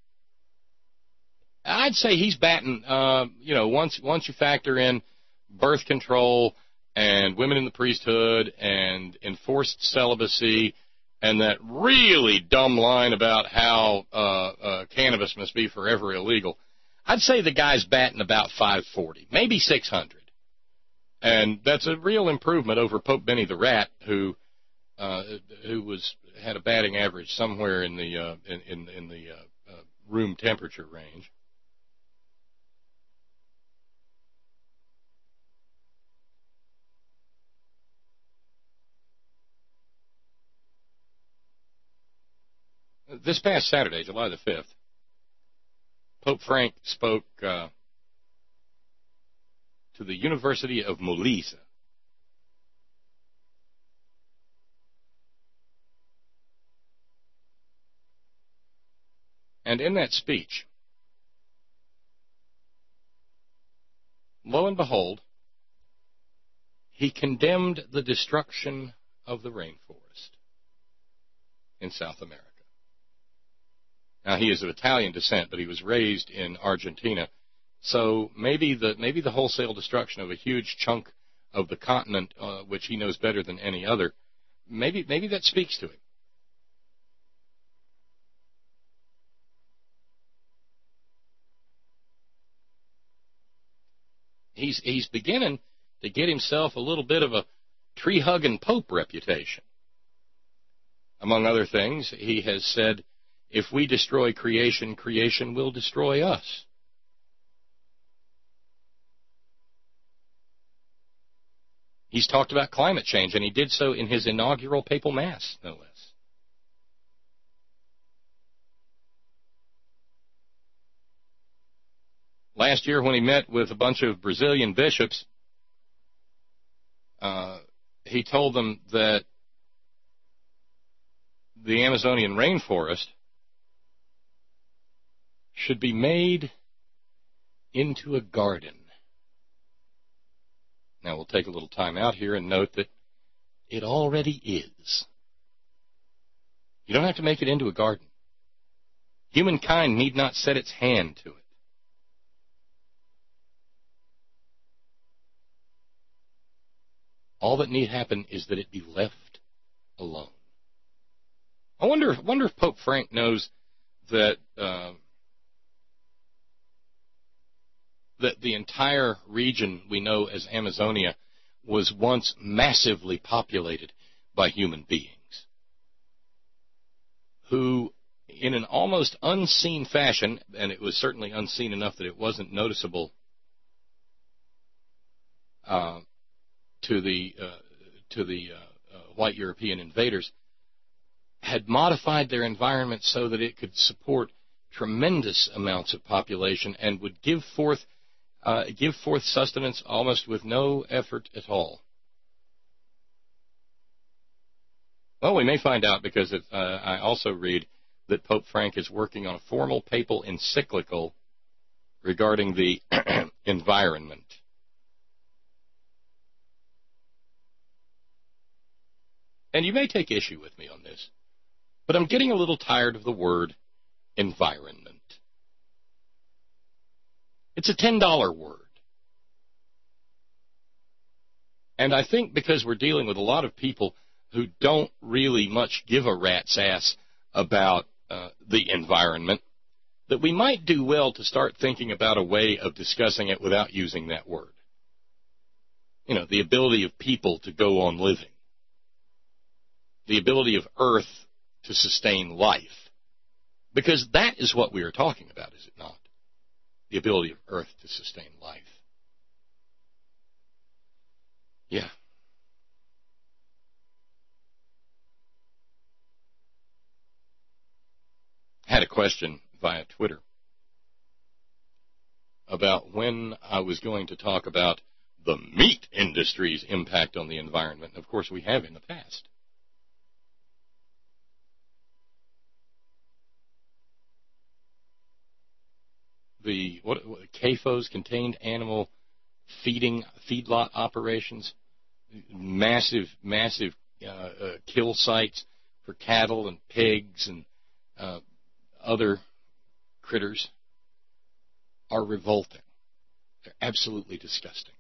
Speaker 2: I'd say he's batting, once you factor in birth control and women in the priesthood and enforced celibacy and that really dumb line about how cannabis must be forever illegal, I'd say the guy's batting about 540, maybe 600. And that's a real improvement over Pope Benny the Rat, who had a batting average somewhere in the room temperature range. This past Saturday, July the 5th, Pope Frank spoke to the University of Molise. And in that speech, lo and behold, he condemned the destruction of the rainforest in South America. Now, he is of Italian descent, but he was raised in Argentina. So maybe the wholesale destruction of a huge chunk of the continent, which he knows better than any other, maybe that speaks to him. He's beginning to get himself a little bit of a tree-hugging pope reputation. Among other things, he has said, if we destroy creation, creation will destroy us. He's talked about climate change, and he did so in his inaugural papal mass, no less. Last year, when he met with a bunch of Brazilian bishops, he told them that the Amazonian rainforest should be made into a garden. Now, we'll take a little time out here and note that it already is. You don't have to make it into a garden. Humankind need not set its hand to it. All that need happen is that it be left alone. I wonder if Pope Frank knows that that the entire region we know as Amazonia was once massively populated by human beings who, in an almost unseen fashion, and it was certainly unseen enough that it wasn't noticeable to the white European invaders, had modified their environment so that it could support tremendous amounts of population and would give forth sustenance almost with no effort at all. Well, we may find out because I also read that Pope Frank is working on a formal papal encyclical regarding the environment. And you may take issue with me on this, but I'm getting a little tired of the word environment. It's a $10 word. And I think because we're dealing with a lot of people who don't really much give a rat's ass about the environment, that we might do well to start thinking about a way of discussing it without using that word. You know, the ability of people to go on living. The ability of Earth to sustain life. Because that is what we are talking about, is it not? The ability of Earth to sustain life. Yeah. Had a question via Twitter about when I was going to talk about the meat industry's impact on the environment. Of course, we have in the past. The CAFOs, contained animal feedlot operations, massive kill sites for cattle and pigs and other critters, are revolting. They're absolutely disgusting.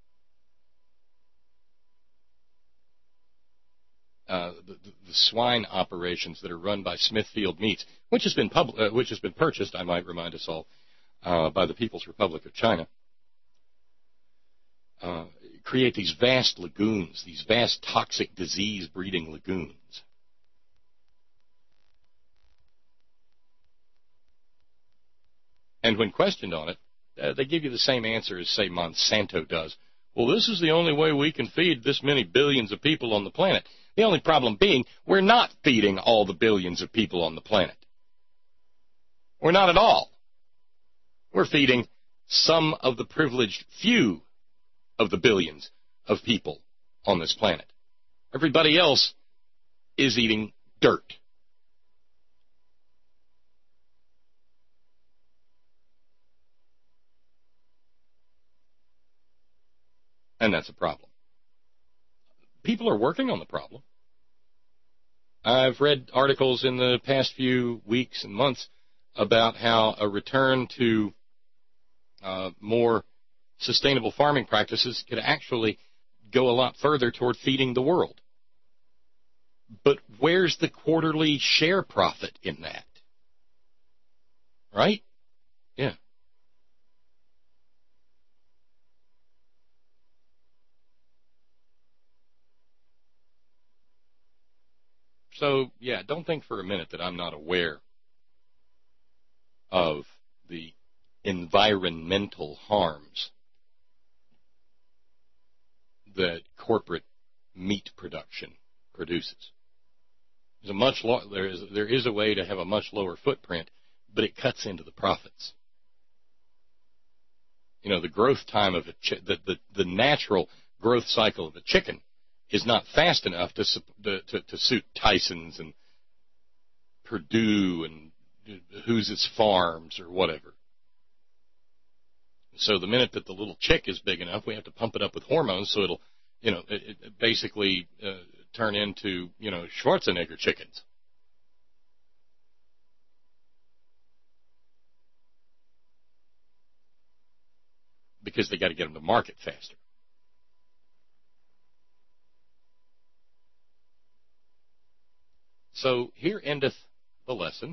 Speaker 2: The swine operations that are run by Smithfield Meats, which has been purchased, I might remind us all, by the People's Republic of China, create these vast lagoons, these vast toxic disease-breeding lagoons. And when questioned on it, they give you the same answer as, say, Monsanto does. Well, this is the only way we can feed this many billions of people on the planet. The only problem being, we're not feeding all the billions of people on the planet. We're not at all. We're feeding some of the privileged few of the billions of people on this planet. Everybody else is eating dirt. And that's a problem. People are working on the problem. I've read articles in the past few weeks and months about how a return to more sustainable farming practices could actually go a lot further toward feeding the world. But where's the quarterly share profit in that? Right? Yeah. So, yeah, don't think for a minute that I'm not aware of the environmental harms that corporate meat production produces. There is a way to have a much lower footprint, but it cuts into the profits. You know, the growth time of the natural growth cycle of a chicken is not fast enough to suit Tyson's and Purdue and who's its farms or whatever. So the minute that the little chick is big enough, we have to pump it up with hormones so it'll, it basically turn into, Schwarzenegger chickens. Because they got to get them to market faster. So here endeth the lesson.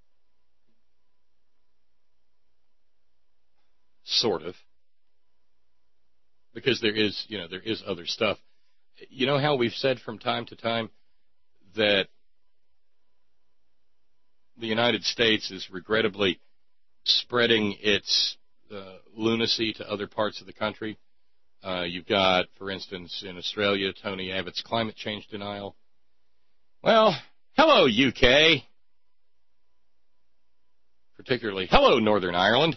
Speaker 2: Sort of. Because there is other stuff. You know how we've said from time to time that the United States is regrettably spreading its lunacy to other parts of the country? You've got, for instance, in Australia, Tony Abbott's climate change denial. Well, hello, UK. Particularly, hello, Northern Ireland.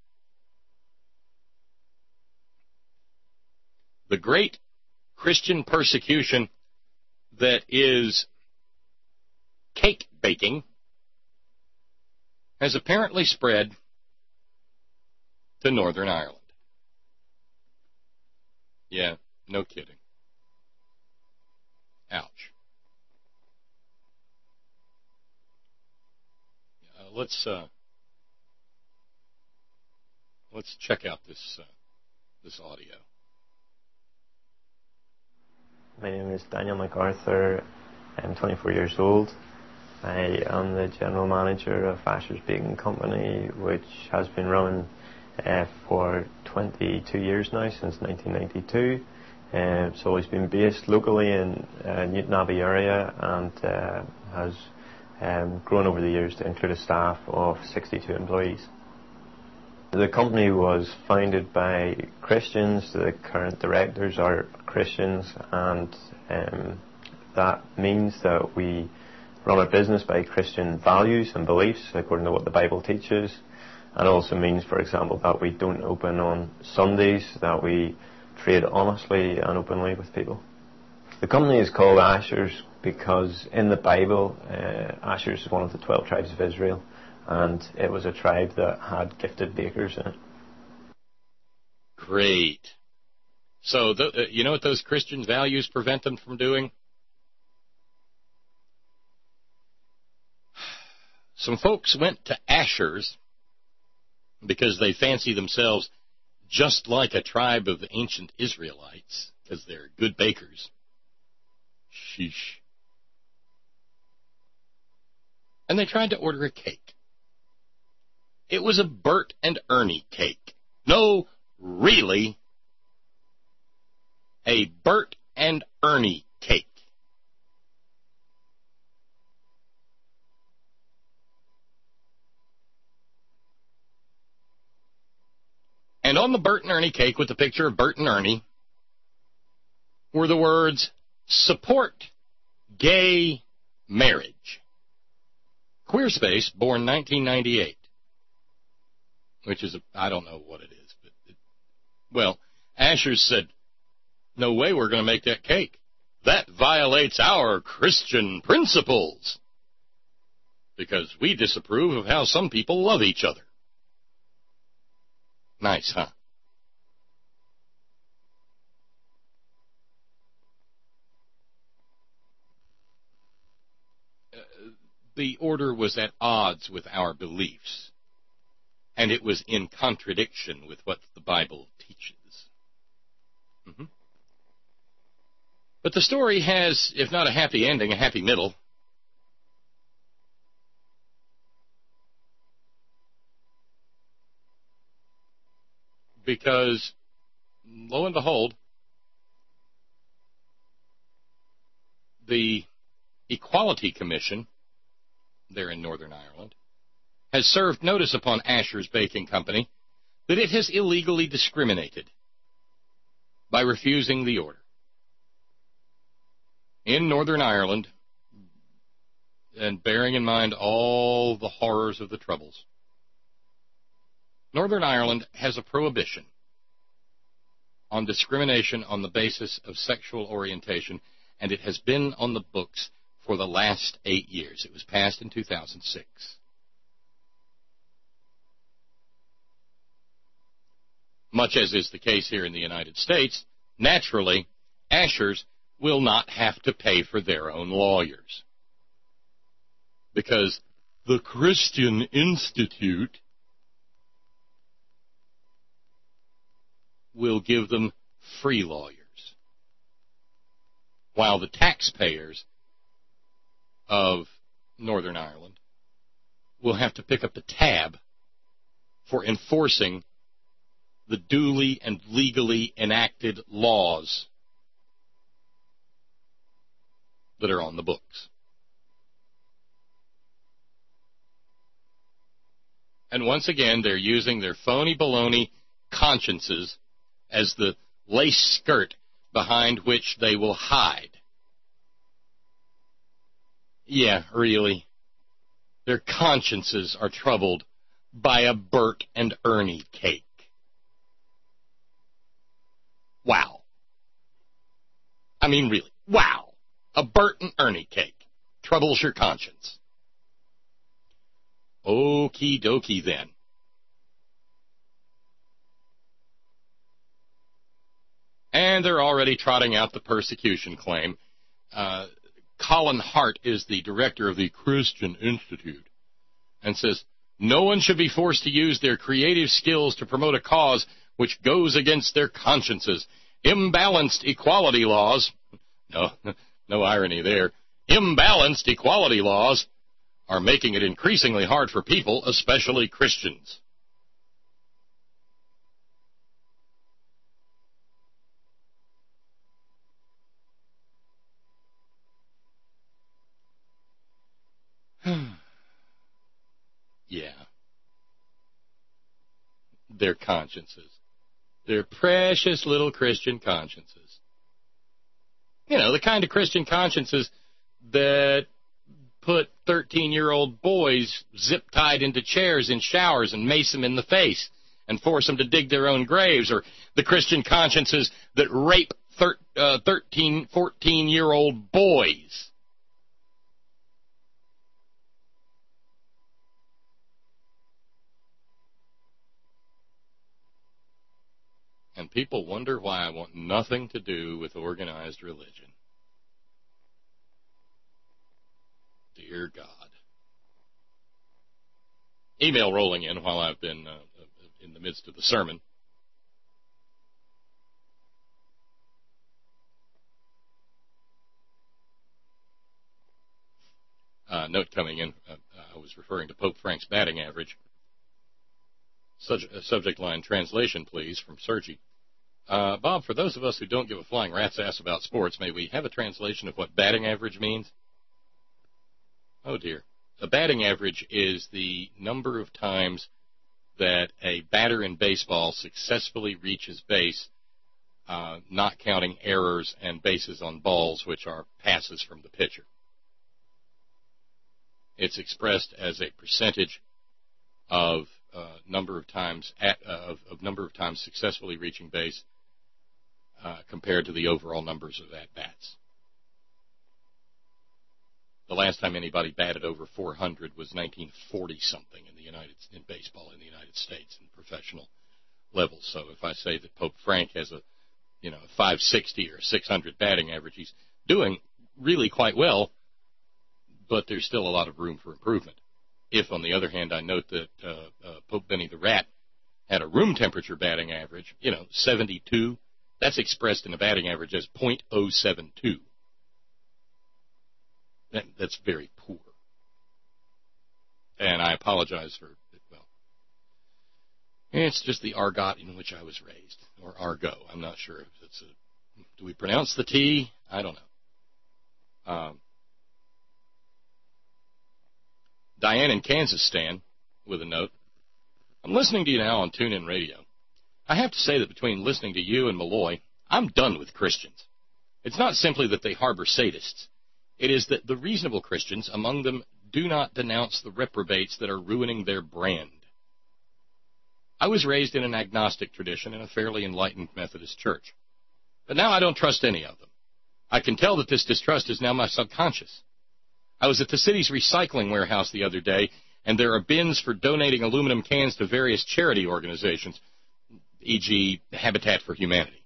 Speaker 2: The great Christian persecution that is cake baking has apparently spread to Northern Ireland. Yeah, no kidding. Ouch. Let's check out this audio.
Speaker 4: My name is Daniel MacArthur. I'm 24 years old. I am the general manager of Asher's Baking Company, which has been running for 22 years now, since 1992. It's always been based locally in Newtownabbey area and has grown over the years to include a staff of 62 employees. The company was founded by Christians. The current directors are Christians, and that means that we run our business by Christian values and beliefs according to what the Bible teaches. And it also means, for example, that we don't open on Sundays, that we trade honestly and openly with people. The company is called Asher's because in the Bible, Asher's is one of the 12 tribes of Israel, and it was a tribe that had gifted bakers in it.
Speaker 2: Great. So, you know what those Christian values prevent them from doing? Some folks went to Asher's because they fancy themselves just like a tribe of the ancient Israelites, because they're good bakers. Sheesh. And they tried to order a cake. It was a Bert and Ernie cake. No, really, a Bert and Ernie cake. And on the Bert and Ernie cake with the picture of Bert and Ernie were the words, "Support gay marriage." Queerspace, born 1998. Which is, I don't know what it is. But Asher's said, no way we're going to make that cake. That violates our Christian principles. Because we disapprove of how some people love each other. Nice, huh? The order was at odds with our beliefs, and it was in contradiction with what the Bible teaches. But the story has, if not a happy ending, a happy middle. Because, lo and behold, the Equality Commission there in Northern Ireland has served notice upon Asher's Baking Company that it has illegally discriminated by refusing the order. In Northern Ireland, and bearing in mind all the horrors of the Troubles, Northern Ireland has a prohibition on discrimination on the basis of sexual orientation, and it has been on the books for the last 8 years. It was passed in 2006. Much as is the case here in the United States, naturally, ashers will not have to pay for their own lawyers. Because the Christian Institute will give them free lawyers, while the taxpayers of Northern Ireland will have to pick up the tab for enforcing the duly and legally enacted laws that are on the books. And once again, they're using their phony baloney consciences as the lace skirt behind which they will hide. Yeah, really. Their consciences are troubled by a Bert and Ernie cake. Wow. I mean, really, wow. A Bert and Ernie cake troubles your conscience. Okie dokie then. And they're already trotting out the persecution claim. Colin Hart is the director of the Christian Institute and says, no one should be forced to use their creative skills to promote a cause which goes against their consciences. Imbalanced equality laws, no irony there, imbalanced equality laws are making it increasingly hard for people, especially Christians. Yeah. Their consciences. Their precious little Christian consciences. You know, the kind of Christian consciences that put 13-year-old boys zip-tied into chairs in showers and mace them in the face and force them to dig their own graves, or the Christian consciences that rape 13, 14-year-old boys. And people wonder why I want nothing to do with organized religion. Dear God. Email rolling in while I've been in the midst of the sermon. Note coming in, I was referring to Pope Frank's batting average. Subject line, translation, please, from Sergi. Bob, for those of us who don't give a flying rat's ass about sports, may we have a translation of what batting average means? Oh, dear. A batting average is the number of times that a batter in baseball successfully reaches base, not counting errors and bases on balls, which are passes from the pitcher. It's expressed as a percentage of number of times successfully reaching base compared to the overall numbers of at-bats. The last time anybody batted over 400 was 1940-something in baseball in the United States in professional levels. So if I say that Pope Frank has a 560 or 600 batting average, he's doing really quite well, but there's still a lot of room for improvement. If, on the other hand, I note that Pope Benny the Rat had a room temperature batting average, 72, that's expressed in a batting average as .072. That's very poor. And I apologize for, it's just the argot in which I was raised, or argot. I'm not sure if it's do we pronounce the T? I don't know. Diane in Kansas, Stan, with a note. I'm listening to you now on TuneIn Radio. I have to say that between listening to you and Malloy, I'm done with Christians. It's not simply that they harbor sadists. It is that the reasonable Christians among them do not denounce the reprobates that are ruining their brand. I was raised in an agnostic tradition in a fairly enlightened Methodist church. But now I don't trust any of them. I can tell that this distrust is now my subconscious. I was at the city's recycling warehouse the other day, and there are bins for donating aluminum cans to various charity organizations, e.g. Habitat for Humanity.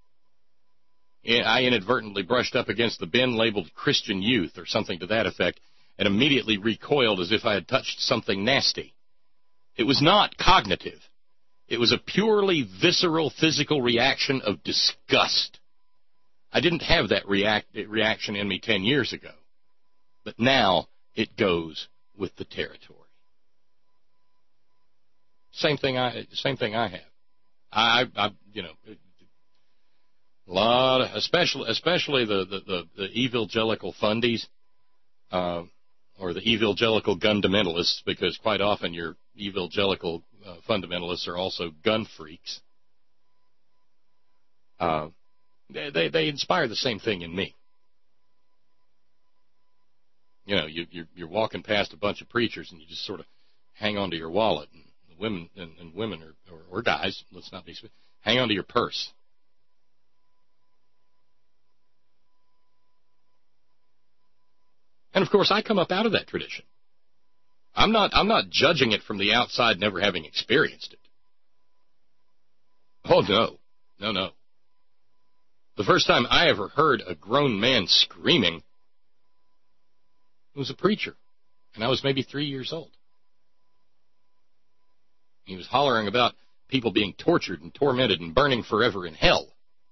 Speaker 2: I inadvertently brushed up against the bin labeled Christian Youth or something to that effect, and immediately recoiled as if I had touched something nasty. It was not cognitive. It was a purely visceral, physical reaction of disgust. I didn't have that reaction in me 10 years ago, but now it goes with the territory. Same thing I have. I a lot of, especially the evangelical fundies, or the evangelical gundamentalists, because quite often your evangelical fundamentalists are also gun freaks. They inspire the same thing in me. You know, you're walking past a bunch of preachers and you just sort of hang on to your wallet, and women or guys, let's not be specific, hang on to your purse. And of course, I come up out of that tradition. I'm not judging it from the outside, never having experienced it. Oh no. The first time I ever heard a grown man screaming was a preacher, and I was maybe 3 years old. He was hollering about people being tortured and tormented and burning forever in hell.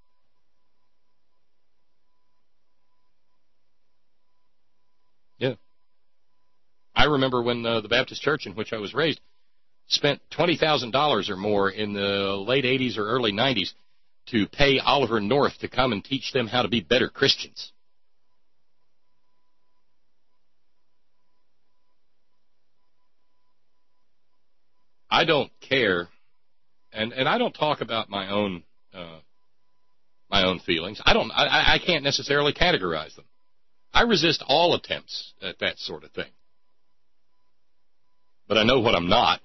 Speaker 2: Yeah. I remember when the Baptist church in which I was raised spent $20,000 or more in the late 80s or early 90s to pay Oliver North to come and teach them how to be better Christians. I don't care, and I don't talk about my own feelings. I can't necessarily categorize them. I resist all attempts at that sort of thing. But I know what I'm not.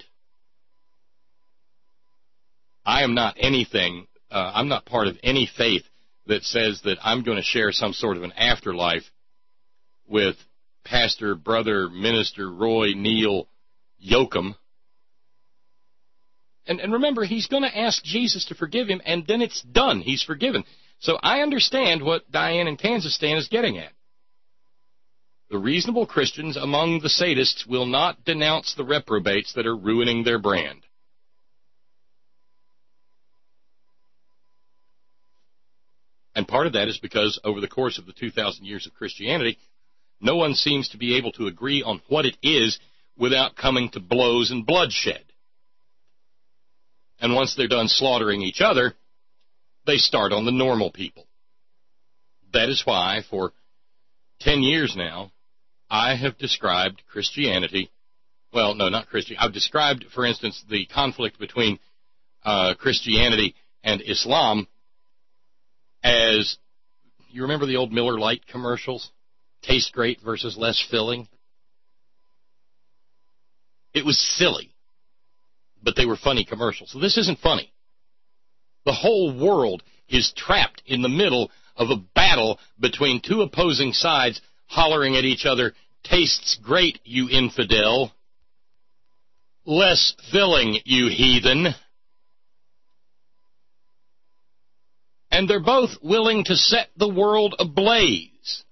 Speaker 2: I am not anything. I'm not part of any faith that says that I'm going to share some sort of an afterlife with Pastor, Brother, Minister Roy Neal Yoakum. And remember, he's going to ask Jesus to forgive him, and then it's done. He's forgiven. So I understand what Diane in Kazakhstan is getting at. The reasonable Christians among the sadists will not denounce the reprobates that are ruining their brand. And part of that is because over the course of the 2,000 years of Christianity, no one seems to be able to agree on what it is without coming to blows and bloodshed. And once they're done slaughtering each other, they start on the normal people. That is why, for 10 years now, I have described Christianity, well, no, not Christian. I've described, for instance, the conflict between Christianity and Islam as, you remember the old Miller Lite commercials? Taste great versus less filling? It was silly, but they were funny commercials. So this isn't funny. The whole world is trapped in the middle of a battle between two opposing sides hollering at each other, tastes great, you infidel. Less filling, you heathen. And they're both willing to set the world ablaze.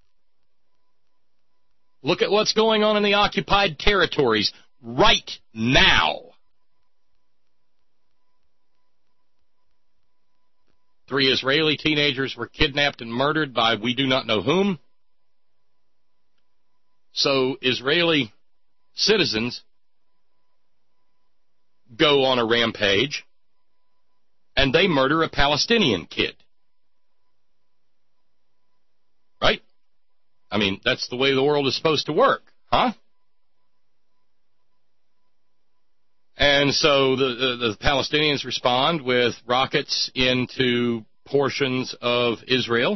Speaker 2: Look at what's going on in the occupied territories right now. 3 Israeli teenagers were kidnapped and murdered by we do not know whom. So Israeli citizens go on a rampage, and they murder a Palestinian kid. Right? I mean, that's the way the world is supposed to work, huh? And so the Palestinians respond with rockets into portions of Israel,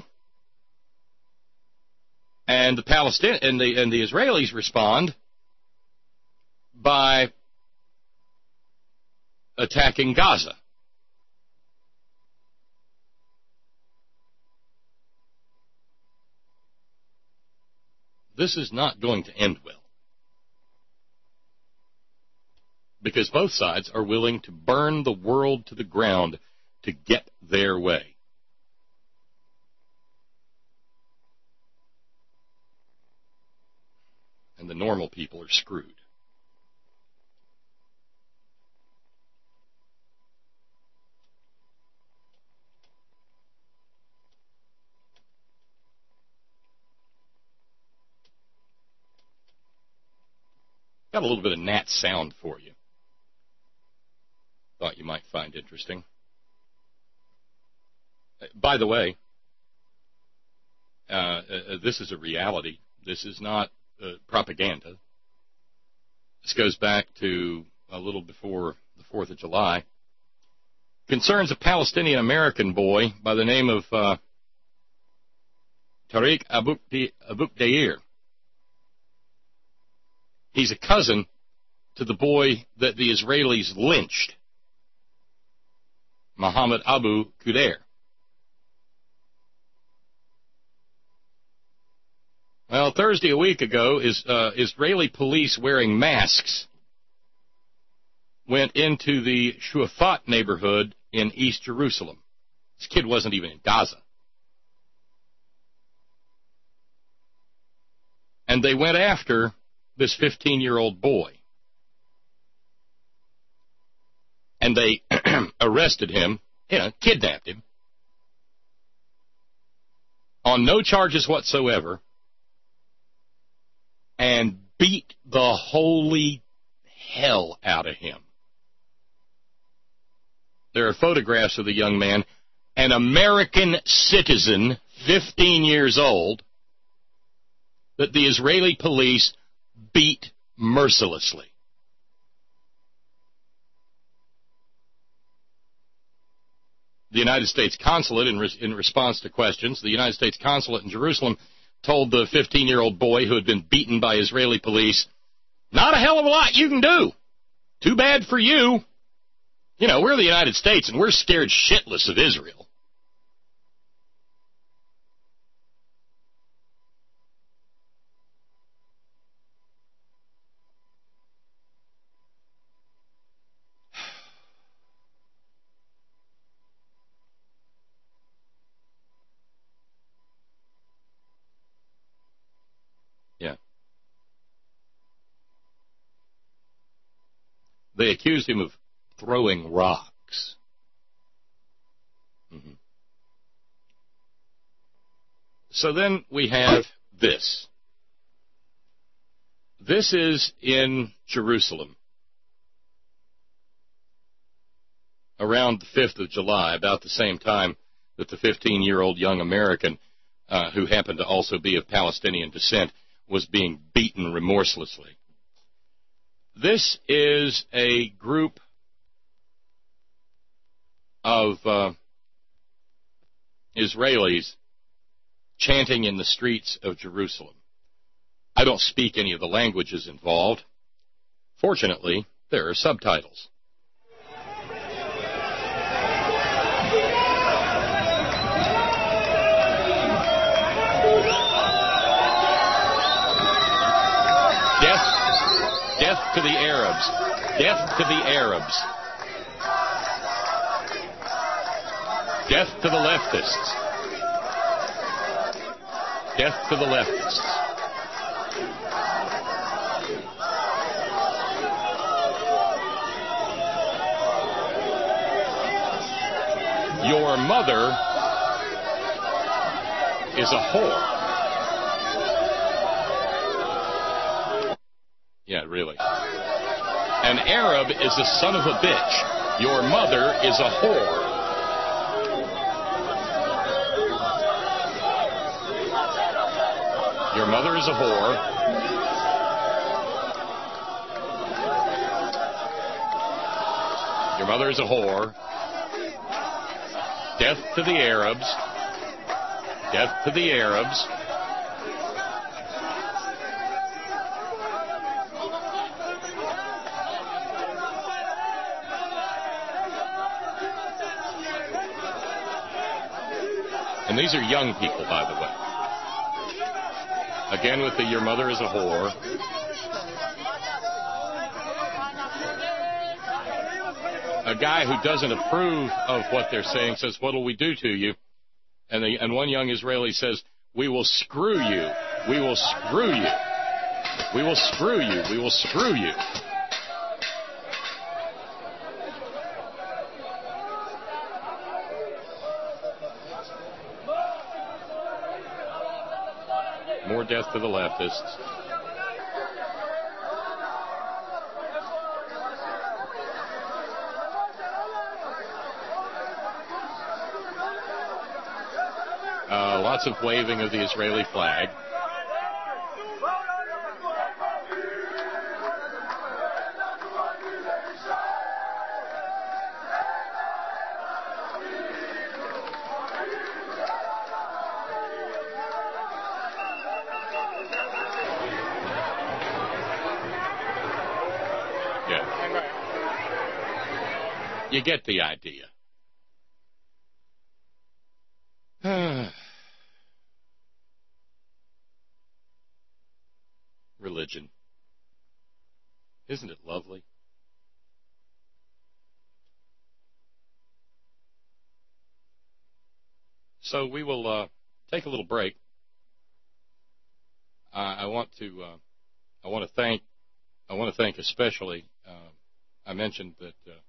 Speaker 2: and the Israelis respond by attacking Gaza. this is not going to end well. Because both sides are willing to burn the world to the ground to get their way. And the normal people are screwed. Got a little bit of Nat sound for you. Thought you might find interesting. By the way, this is a reality. This is not propaganda. This goes back to a little before the 4th of July. Concerns a Palestinian-American boy by the name of Tariq Aboukdeir. He's a cousin to the boy that the Israelis lynched, Mohammed Abu Khudayr. Well, Thursday a week ago, Israeli police wearing masks went into the Shuafat neighborhood in East Jerusalem. This kid wasn't even in Gaza. And they went after this 15-year-old boy. And they arrested him, kidnapped him, on no charges whatsoever, and beat the holy hell out of him. There are photographs of the young man, an American citizen, 15 years old, that the Israeli police beat mercilessly. The United States consulate, in response to questions, the United States consulate in Jerusalem told the 15-year-old boy who had been beaten by Israeli police, not a hell of a lot you can do. Too bad for you. We're the United States, and we're scared shitless of Israel. Yeah. They accused him of throwing rocks. Mm-hmm. So then we have this. This is in Jerusalem around the 5th of July, about the same time that the 15-year-old young American, who happened to also be of Palestinian descent, was being beaten remorselessly. This is a group of Israelis chanting in the streets of Jerusalem. I don't speak any of the languages involved. Fortunately, there are subtitles. Death to the Arabs. Death to the Arabs. Death to the leftists. Death to the leftists. Your mother is a whore. Yeah, really. An Arab is a son of a bitch. Your mother is a whore. Your mother is a whore. Your mother is a whore. Death to the Arabs. Death to the Arabs. And these are young people, by the way. Again with the your mother is a whore. A guy who doesn't approve of what they're saying says, what will we do to you? And one young Israeli says, we will screw you. We will screw you. We will screw you. We will screw you. More death to the leftists. Lots of waving of the Israeli flag. You get the idea. Religion. Isn't it lovely? So we will take a little break. I want to thank especially. I mentioned that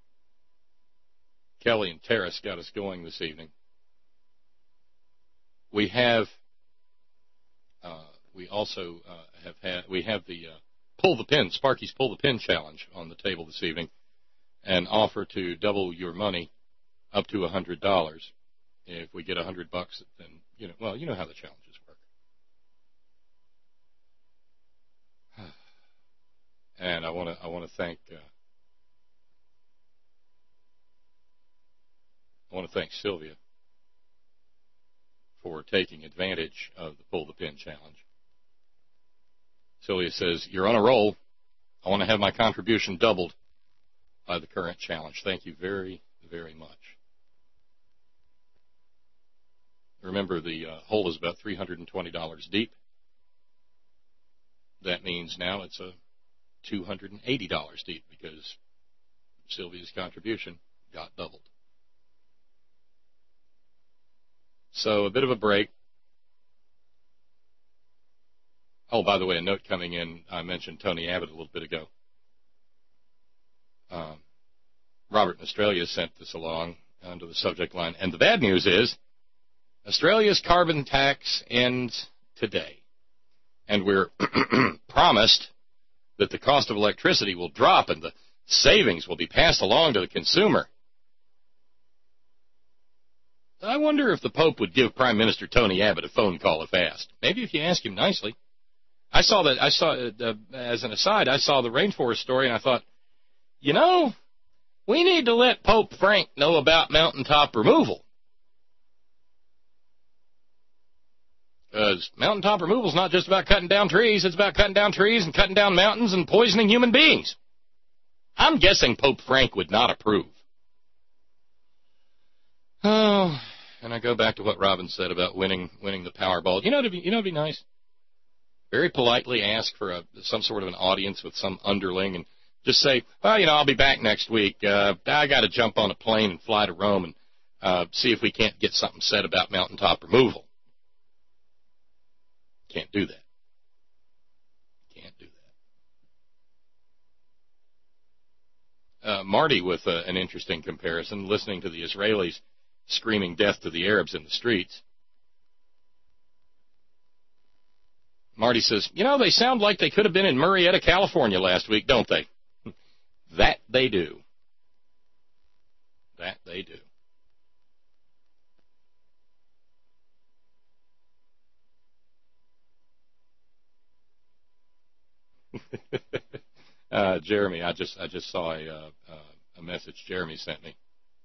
Speaker 2: Kelly and Terrace got us going this evening. We have. We also have the Pull the Pin, Sparky's Pull the Pin Challenge on the table this evening, and offer to double your money up to $100. If we get $100, then you know how the challenges work. And I want to thank Sylvia for taking advantage of the Pull the Pin Challenge. Sylvia says, you're on a roll. I want to have my contribution doubled by the current challenge. Thank you very, very much. Remember, the hole is about $320 deep. That means now it's $280 deep because Sylvia's contribution got doubled. So a bit of a break. Oh, by the way, a note coming in. I mentioned Tony Abbott a little bit ago. Robert in Australia sent this along under the subject line. And the bad news is Australia's carbon tax ends today. And we're promised that the cost of electricity will drop and the savings will be passed along to the consumer. I wonder if the Pope would give Prime Minister Tony Abbott a phone call if asked. Maybe if you ask him nicely. As an aside, I saw the rainforest story and I thought, we need to let Pope Frank know about mountaintop removal. Because mountaintop removal is not just about cutting down trees, it's about cutting down trees and cutting down mountains and poisoning human beings. I'm guessing Pope Frank would not approve. Oh, and I go back to what Robin said about winning the Powerball. It'd be nice. Very politely ask for some sort of an audience with some underling and just say, I'll be back next week. I got to jump on a plane and fly to Rome and see if we can't get something said about mountaintop removal. Can't do that. Marty with an interesting comparison, listening to the Israelis screaming death to the Arabs in the streets. Marty says, they sound like they could have been in Murrieta, California last week, don't they? That they do. That they do. Jeremy, I just saw a message Jeremy sent me.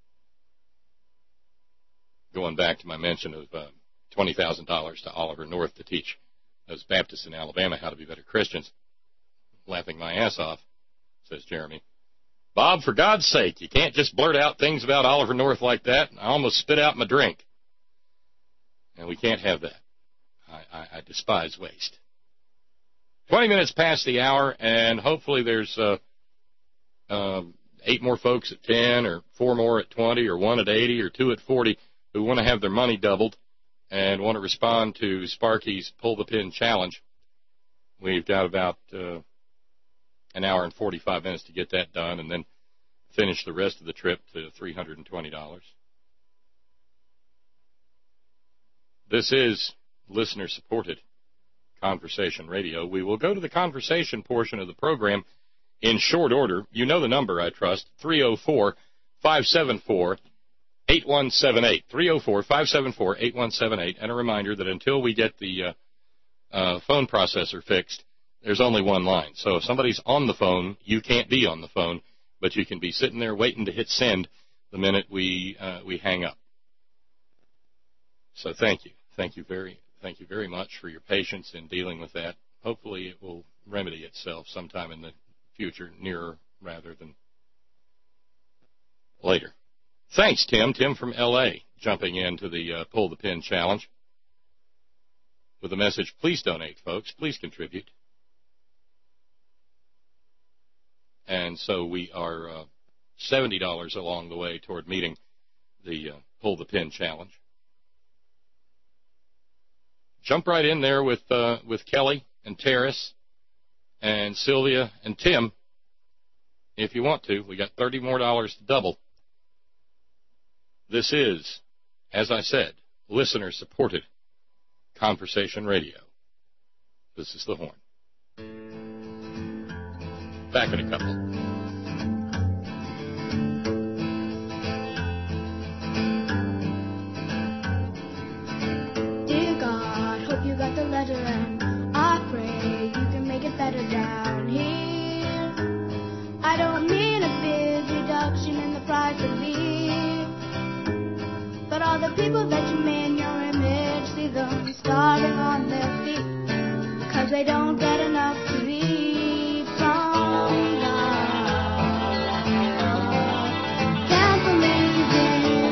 Speaker 2: Going back to my mention of $20,000 to Oliver North to teach those Baptists in Alabama how to be better Christians. Laughing my ass off, says Jeremy. Bob, for God's sake, you can't just blurt out things about Oliver North like that. I almost spit out my drink. And we can't have that. I despise waste. 20 minutes past the hour, and hopefully there's 8 more folks at 10 or 4 more at 20 or 1 at 80 or 2 at 40 who want to have their money doubled and want to respond to Sparky's Pull the Pin Challenge. We've got about an hour and 45 minutes to get that done and then finish the rest of the trip to $320. This is listener-supported Conversation Radio. We will go to the conversation portion of the program in short order. You know the number, I trust, 304-574-8178. 304-574-8178. And a reminder that until we get the phone processor fixed, there's only one line. So if somebody's on the phone, you can't be on the phone, but you can be sitting there waiting to hit send the minute we hang up. So thank you. Thank you very much for your patience in dealing with that. Hopefully it will remedy itself sometime in the future, nearer rather than later. Thanks, Tim. Tim from L.A. jumping into the Pull the Pin Challenge with a message, please donate, folks. Please contribute. And so we are $70 along the way toward meeting the Pull the Pin Challenge. Jump right in there with Kelly and Terrace and Sylvia and Tim if you want to. We got $30 more to double. This is, as I said, listener-supported Conversation Radio. This is the Horn. Back in a couple.
Speaker 5: The letter and I pray you can make it better down here. I don't mean a big reduction in the price of beer, but all the people that you made in your image, see them starving on their feet because they don't get enough to eat from God. Can't believe in you.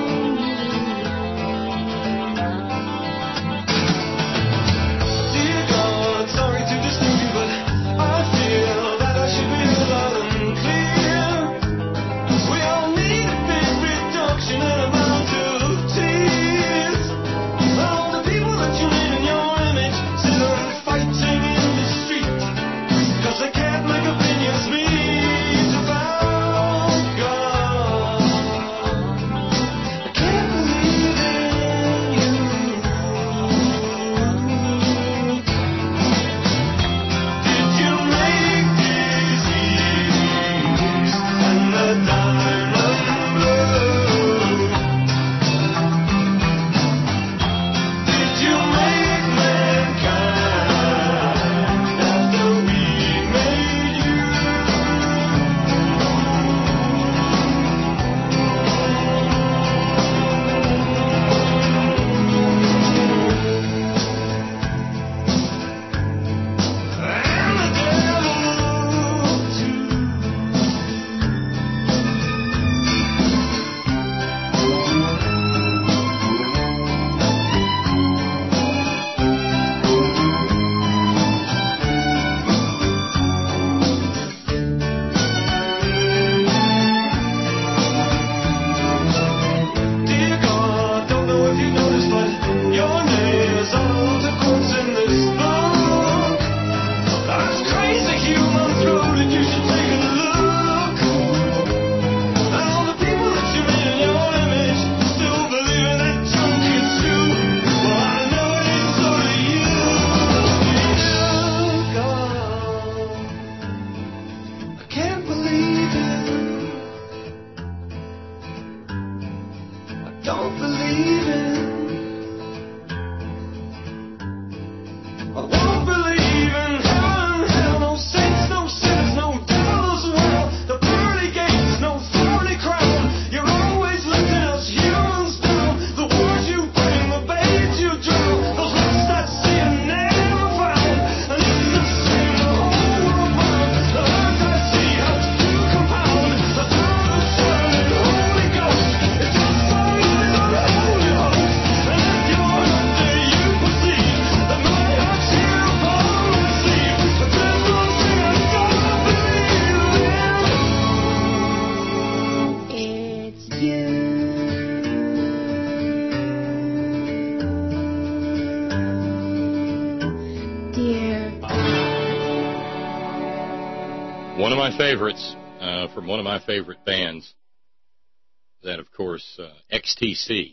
Speaker 2: of my favorites from one of my favorite bands. That, of course, XTC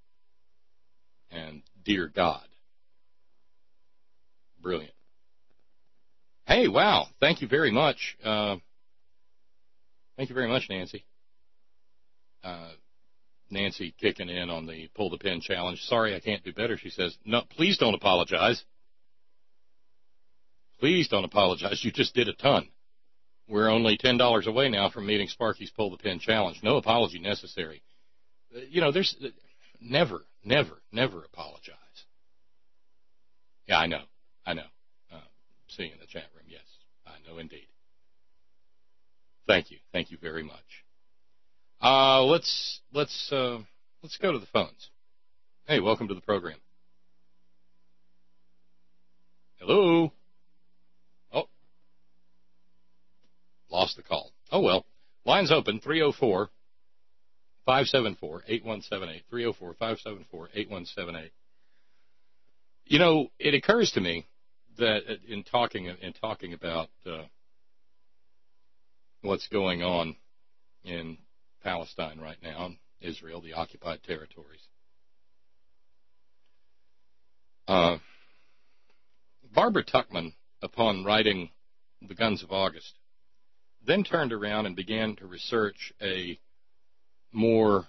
Speaker 2: and Dear God. Brilliant. Hey, wow. Thank you very much. Thank you very much, Nancy. Nancy kicking in on the Pull the Pin challenge. Sorry, I can't do better, she says. No, please don't apologize. Please don't apologize. You just did a ton. We're only $10 away now from meeting Sparky's Pull the Pin challenge. No apology necessary. There's never apologize. Yeah, I know. Seeing in the chat room, yes, I know indeed. Thank you very much. Let's go to the phones. Hey, welcome to the program. Hello. Oh, lost the call. Oh well, lines open 304-574-8178. 304-574-8178. It occurs to me that in talking about what's going on in Palestine right now, Israel, the occupied territories. Barbara Tuchman, upon writing The Guns of August, then turned around and began to research a more,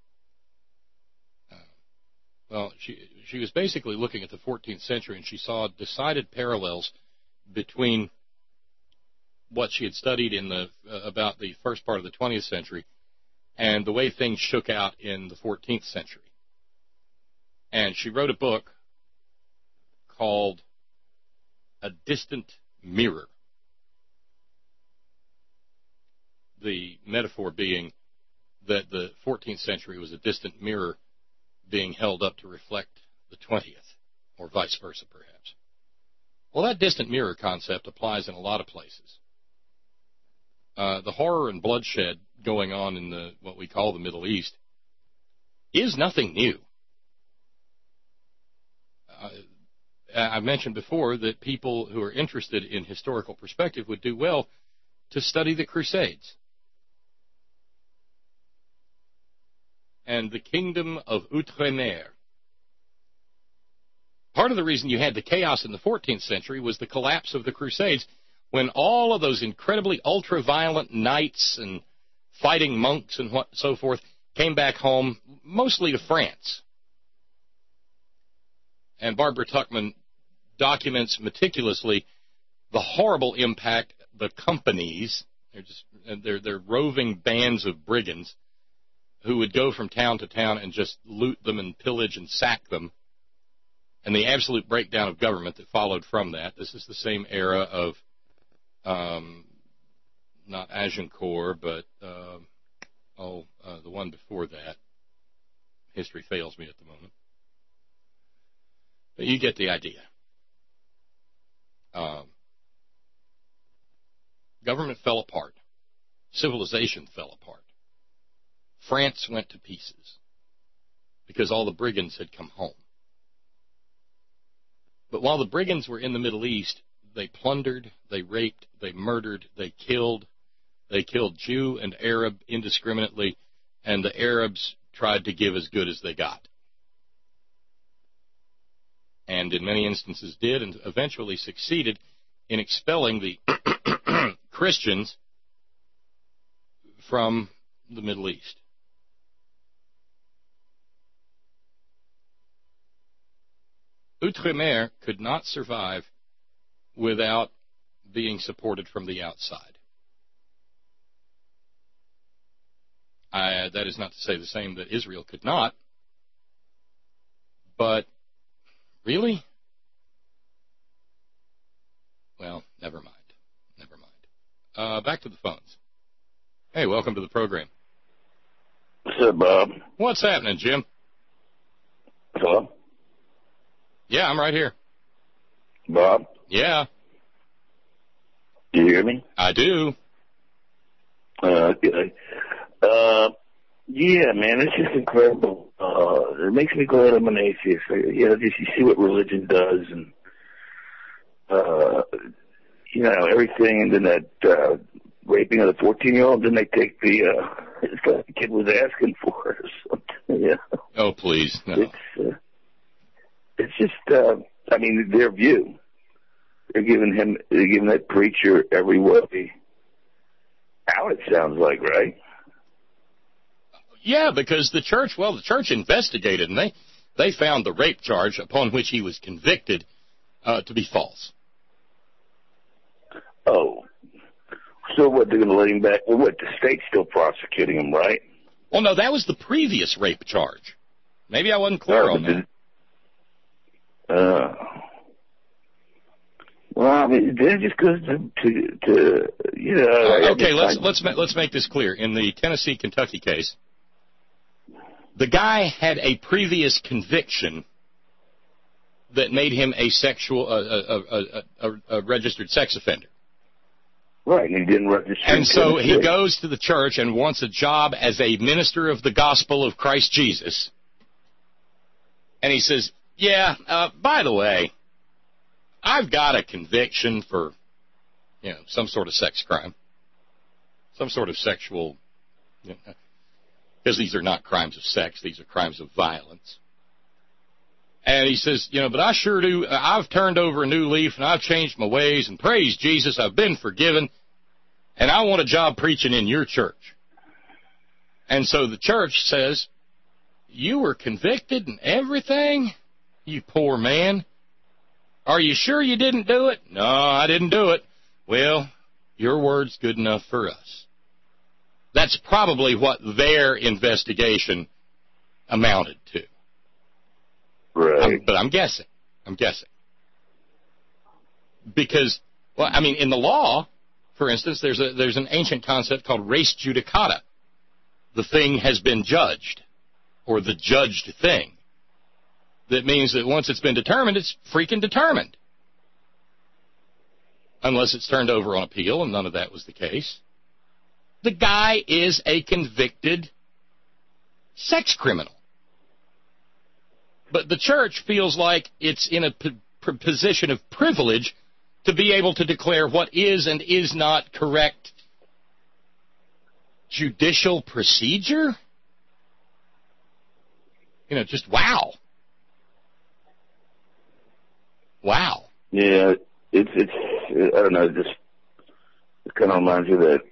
Speaker 2: she was basically looking at the 14th century, and she saw decided parallels between what she had studied in about the first part of the 20th century and the way things shook out in the 14th century. And she wrote a book called A Distant Mirror. The metaphor being that the 14th century was a distant mirror being held up to reflect the 20th, or vice versa, perhaps. Well, that distant mirror concept applies in a lot of places. The horror and bloodshed going on in what we call the Middle East is nothing new. I mentioned before that people who are interested in historical perspective would do well to study the Crusades. And the kingdom of Outremer. Part of the reason you had the chaos in the 14th century was the collapse of the Crusades, when all of those incredibly ultra-violent knights and fighting monks and so forth came back home, mostly to France. And Barbara Tuchman documents meticulously the horrible impact the companies, they're roving bands of brigands, who would go from town to town and just loot them and pillage and sack them, and the absolute breakdown of government that followed from that. This is the same era of not Agincourt, but the one before that. History fails me at the moment. But you get the idea. Government fell apart. Civilization fell apart. France went to pieces because all the brigands had come home. But while the brigands were in the Middle East, they plundered, they raped, they murdered, they killed Jew and Arab indiscriminately, and the Arabs tried to give as good as they got. And in many instances did, and eventually succeeded in expelling the Christians from the Middle East. Outremer could not survive without being supported from the outside. That is not to say the same that Israel could not, but really? Well, never mind. Back to the phones. Hey, welcome to the program.
Speaker 6: What's up, Bob?
Speaker 2: What's happening, Jim?
Speaker 6: Hello?
Speaker 2: Yeah, I'm right here.
Speaker 6: Bob?
Speaker 2: Yeah.
Speaker 6: Do you hear me?
Speaker 2: I do.
Speaker 6: Okay. Yeah, man, it's just incredible. It makes me glad I'm an atheist. You see what religion does, and everything, and then raping of the 14-year-old, then they take the kid was asking for it or something. Yeah.
Speaker 2: Oh, please, no.
Speaker 6: It's just, I mean, their view. They're giving that preacher every way out, it sounds like, right?
Speaker 2: Yeah, because the church investigated, and they found the rape charge upon which he was convicted to be false.
Speaker 6: Oh. So what, they're going to let him back? Well, what, the state's still prosecuting him, right?
Speaker 2: Well, no, that was the previous rape charge. Maybe I wasn't clear on that.
Speaker 6: Well, I mean, then it just goes to you know.
Speaker 2: Okay, let's make this clear. In the Tennessee-Kentucky case, the guy had a previous conviction that made him a registered sex offender.
Speaker 6: Right, and he didn't register.
Speaker 2: And so he goes to the church and wants a job as a minister of the gospel of Christ Jesus. And he says, yeah, by the way, I've got a conviction for, some sort of sex crime, some sort of sexual, because these are not crimes of sex, these are crimes of violence. And he says, but I sure do, I've turned over a new leaf and I've changed my ways, and praise Jesus, I've been forgiven, and I want a job preaching in your church. And so the church says, you were convicted and everything? You poor man. Are you sure you didn't do it? No, I didn't do it. Well, your word's good enough for us. That's probably what their investigation amounted to.
Speaker 6: Right.
Speaker 2: But I'm guessing. Because, in the law, for instance, there's an ancient concept called res judicata. The thing has been judged, or the judged thing. That means that once it's been determined, it's freaking determined. Unless it's turned over on appeal, and none of that was the case. The guy is a convicted sex criminal. But the church feels like it's in a position of privilege to be able to declare what is and is not correct judicial procedure. Just wow. Wow.
Speaker 6: Yeah, it's I don't know, it kind of reminds you that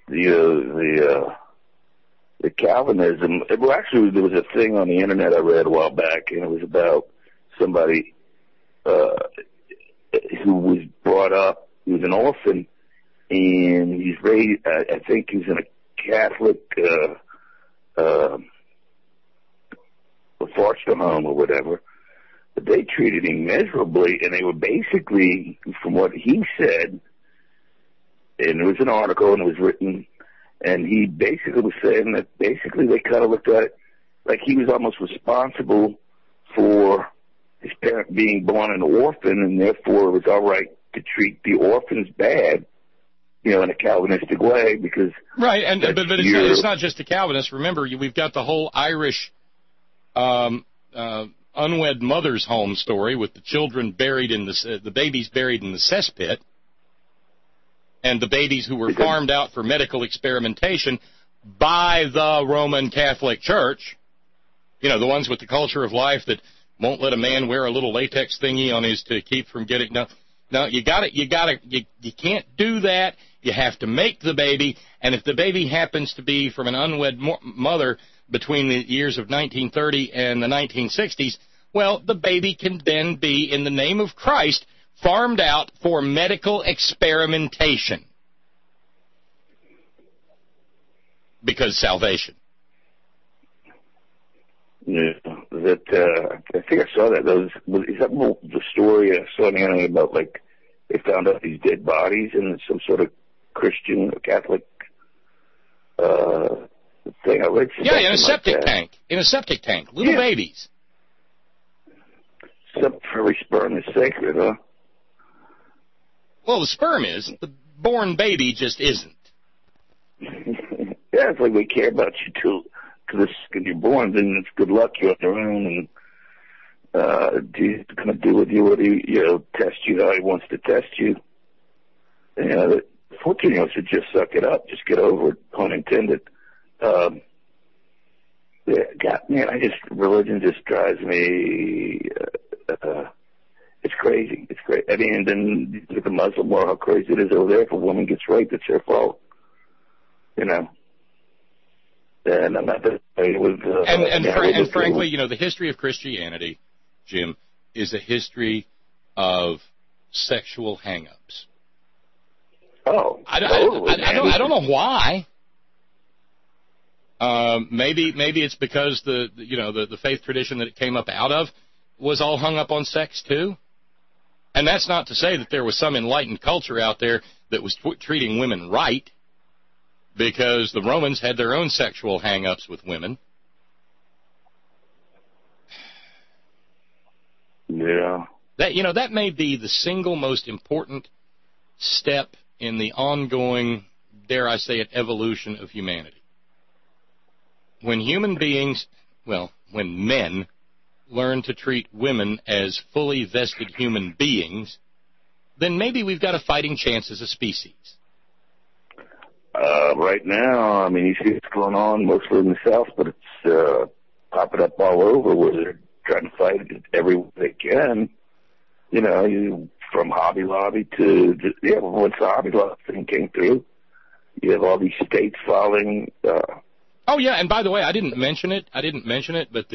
Speaker 6: the Calvinism. Well, actually, there was a thing on the internet I read a while back, and it was about somebody who was brought up. He was an orphan, and he's raised. I think he was in a Catholic foster home or whatever. But they treated him miserably, and they were basically, from what he said, and it was an article and it was written, and he basically was saying that basically they kind of looked at it like he was almost responsible for his parent being born an orphan, and therefore it was all right to treat the orphans bad, in a Calvinistic way, because... Right,
Speaker 2: but it's not just the Calvinists. Remember, we've got the whole Irish unwed mother's home story with the children buried in the babies buried in the cesspit, and the babies who were farmed out for medical experimentation by the Roman Catholic Church. The ones with the culture of life that won't let a man wear a little latex thingy on his to keep from getting... No, you can't do that. You have to make the baby, and if the baby happens to be from an unwed mother between the years of 1930 and the 1960s, well, the baby can then be, in the name of Christ, farmed out for medical experimentation. Because salvation.
Speaker 6: Yeah, I think I saw that. Is that the story I saw on the internet about, like, they found out these dead bodies in some sort of Christian or Catholic thing? I read something.
Speaker 2: Yeah, in a septic tank. In a septic tank. Little babies.
Speaker 6: Every sperm is sacred, huh?
Speaker 2: Well, the sperm is. The born baby just isn't.
Speaker 6: Yeah, it's like they care about you till the second you're born, then it's good luck, you're on your own, and he's going to do with you what he, test you how he wants to test you. 14-year-olds should just suck it up, just get over it, pun intended. Yeah, God, man, religion just drives me, it's crazy. It's crazy. I mean, and then look at the Muslim world, how crazy it is over there. If a woman gets raped, it's their fault. You know? And I'm not that way with,
Speaker 2: and frankly, you know, the history of Christianity, Jim, is a history of sexual hang-ups.
Speaker 6: Oh,
Speaker 2: I don't know why. Maybe it's because the faith tradition that it came up out of was all hung up on sex too. And that's not to say that there was some enlightened culture out there that was treating women right, because the Romans had their own sexual hang-ups with women.
Speaker 6: Yeah.
Speaker 2: That may be the single most important step in the ongoing, dare I say it, evolution of humanity. When men learn to treat women as fully vested human beings, then maybe we've got a fighting chance as a species.
Speaker 6: Right now, I mean, you see what's going on mostly in the South, but it's popping up all over where they're trying to fight it every way they can. You know, from Hobby Lobby once the Hobby Lobby thing came through, you have all these states filing.
Speaker 2: Oh yeah, and by the way, I didn't mention it, but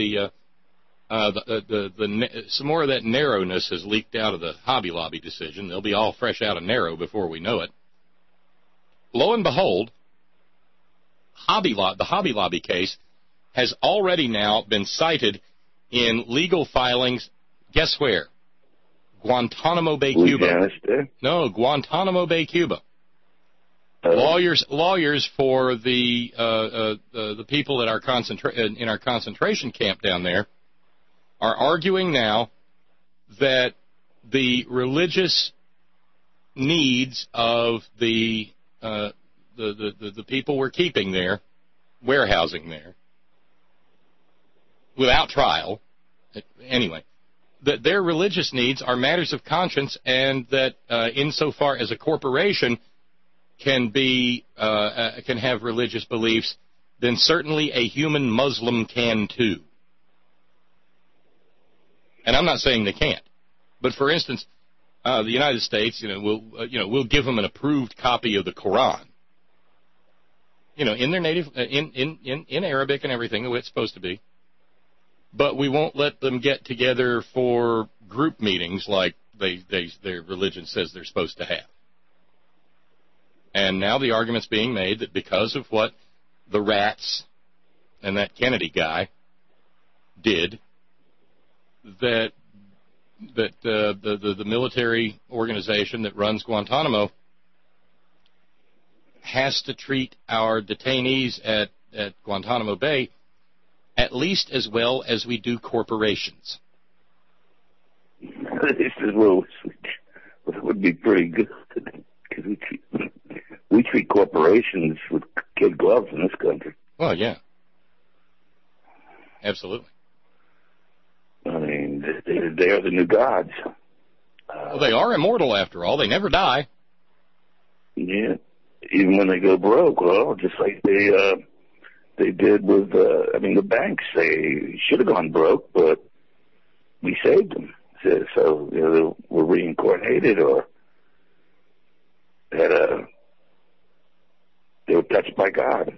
Speaker 2: some more of that narrowness has leaked out of the Hobby Lobby decision. They'll be all fresh out of narrow before we know it. Lo and behold, the Hobby Lobby case has already now been cited in legal filings. Guess where? Guantanamo Bay, Cuba. No, Guantanamo Bay, Cuba. Lawyers for the people at in our concentration camp down there are arguing now that the religious needs of the people we're keeping there, warehousing there, without trial, anyway, that their religious needs are matters of conscience, and that insofar as a corporation can have religious beliefs, then certainly a human Muslim can too. And I'm not saying they can't, but for instance, the United States, we'll give them an approved copy of the Quran, in their native, in Arabic and everything, the way it's supposed to be. But we won't let them get together for group meetings like their religion says they're supposed to have. And now the argument's being made that because of what the rats and that Kennedy guy did, that the military organization that runs Guantanamo has to treat our detainees at Guantanamo Bay at least as well as we do corporations.
Speaker 6: This is what would be pretty good, because we treat corporations with kid gloves in this country.
Speaker 2: Well, yeah. Absolutely.
Speaker 6: I mean, they are the new gods.
Speaker 2: Well, they are immortal, after all. They never die.
Speaker 6: Yeah. Even when they go broke, well, just like they did with, the banks. They should have gone broke, but we saved them. So they were reincarnated, or they were touched by God.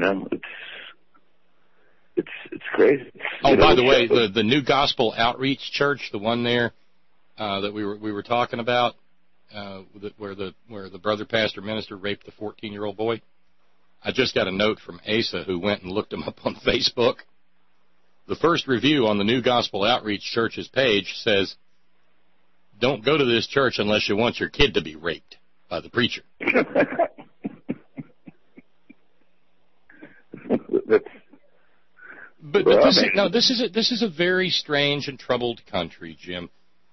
Speaker 6: It's crazy.
Speaker 2: Oh, by the way, the New Gospel Outreach Church, the one there that we were talking about, where the brother pastor minister raped the 14-year-old boy. I just got a note from Asa, who went and looked him up on Facebook. The first review on the New Gospel Outreach Church's page says, "Don't go to this church unless you want your kid to be raped by the preacher." But this is a very strange and troubled country, Jim.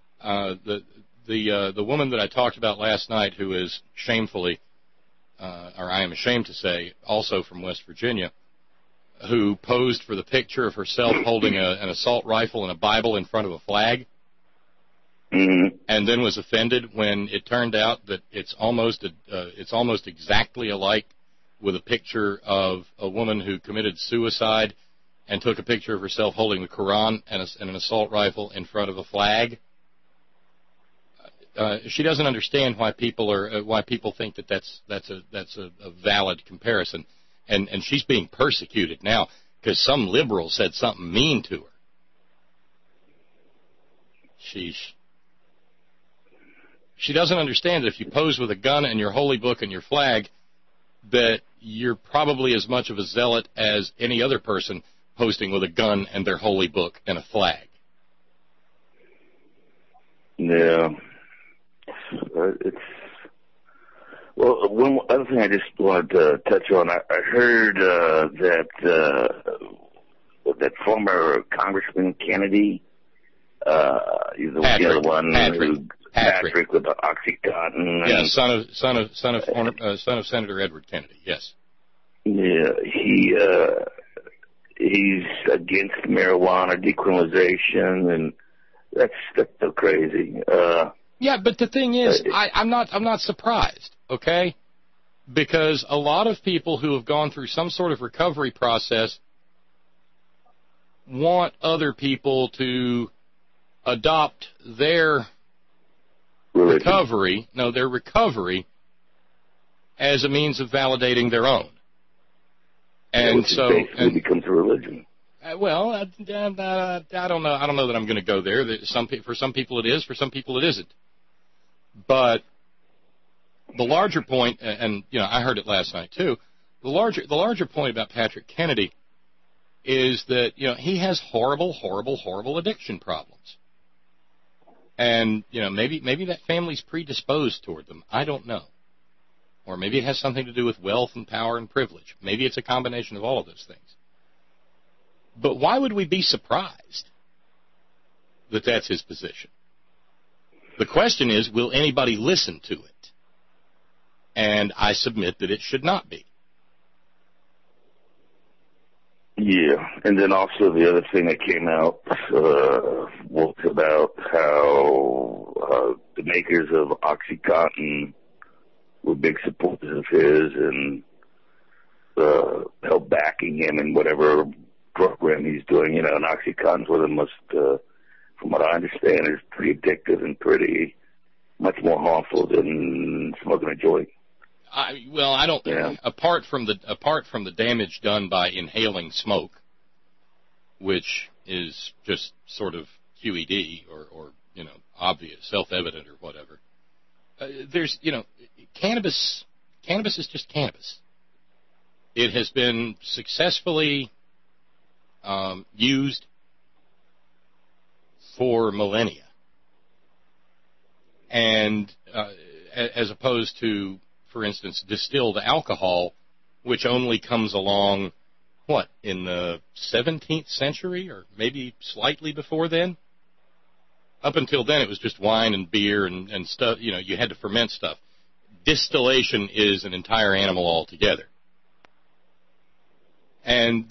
Speaker 2: The woman that I talked about last night, who is shamefully, or I am ashamed to say, also from West Virginia, who posed for the picture of herself holding an assault rifle and a Bible in front of a flag. and then was offended when it turned out that it's almost exactly alike with a picture of a woman who committed suicide and took a picture of herself holding the Quran and an assault rifle in front of a flag. She doesn't understand why people think that that's a valid comparison, and she's being persecuted now because some liberal said something mean to her. She doesn't understand that if you pose with a gun and your holy book and your flag, that you're probably as much of a zealot as any other person posting with a gun and their holy book and a flag.
Speaker 6: Yeah. Well, one other thing I just wanted to touch on, I heard that former Congressman Kennedy, he's the other one, Patrick with the OxyContin.
Speaker 2: Yeah, son of Senator Edward Kennedy. Yes.
Speaker 6: Yeah, he's against marijuana decriminalization, and that's so crazy.
Speaker 2: Yeah, but the thing is, I'm not surprised, okay? Because a lot of people who have gone through some sort of recovery process want other people to adopt their recovery as a means of validating their own. And
Speaker 6: which
Speaker 2: so
Speaker 6: basically becomes a religion.
Speaker 2: Well, I don't know. I don't know that I'm going to go there. For some people it is. For some people it isn't. But the larger point, and I heard it last night too. The larger point about Patrick Kennedy is that he has horrible addiction problems, and maybe that family's predisposed toward them. I don't know, or maybe it has something to do with wealth and power and privilege. Maybe it's a combination of all of those things. But why would we be surprised that that's his position? The question is, will anybody listen to it? And I submit that it should not be.
Speaker 6: Yeah, and then also the other thing that came out was about how the makers of OxyContin were big supporters of his and helped backing him in whatever program he's doing. And OxyContin's one of the most, from what I understand, is pretty addictive and pretty much more harmful than smoking a joint.
Speaker 2: I don't. Yeah. Apart from the damage done by inhaling smoke, which is just sort of QED or obvious, self-evident or whatever. There's cannabis. Cannabis is just cannabis. It has been successfully used for millennia, and as opposed to, for instance, distilled alcohol, which only comes along, in the 17th century or maybe slightly before then? Up until then, it was just wine and beer and stuff. You had to ferment stuff. Distillation is an entire animal altogether. And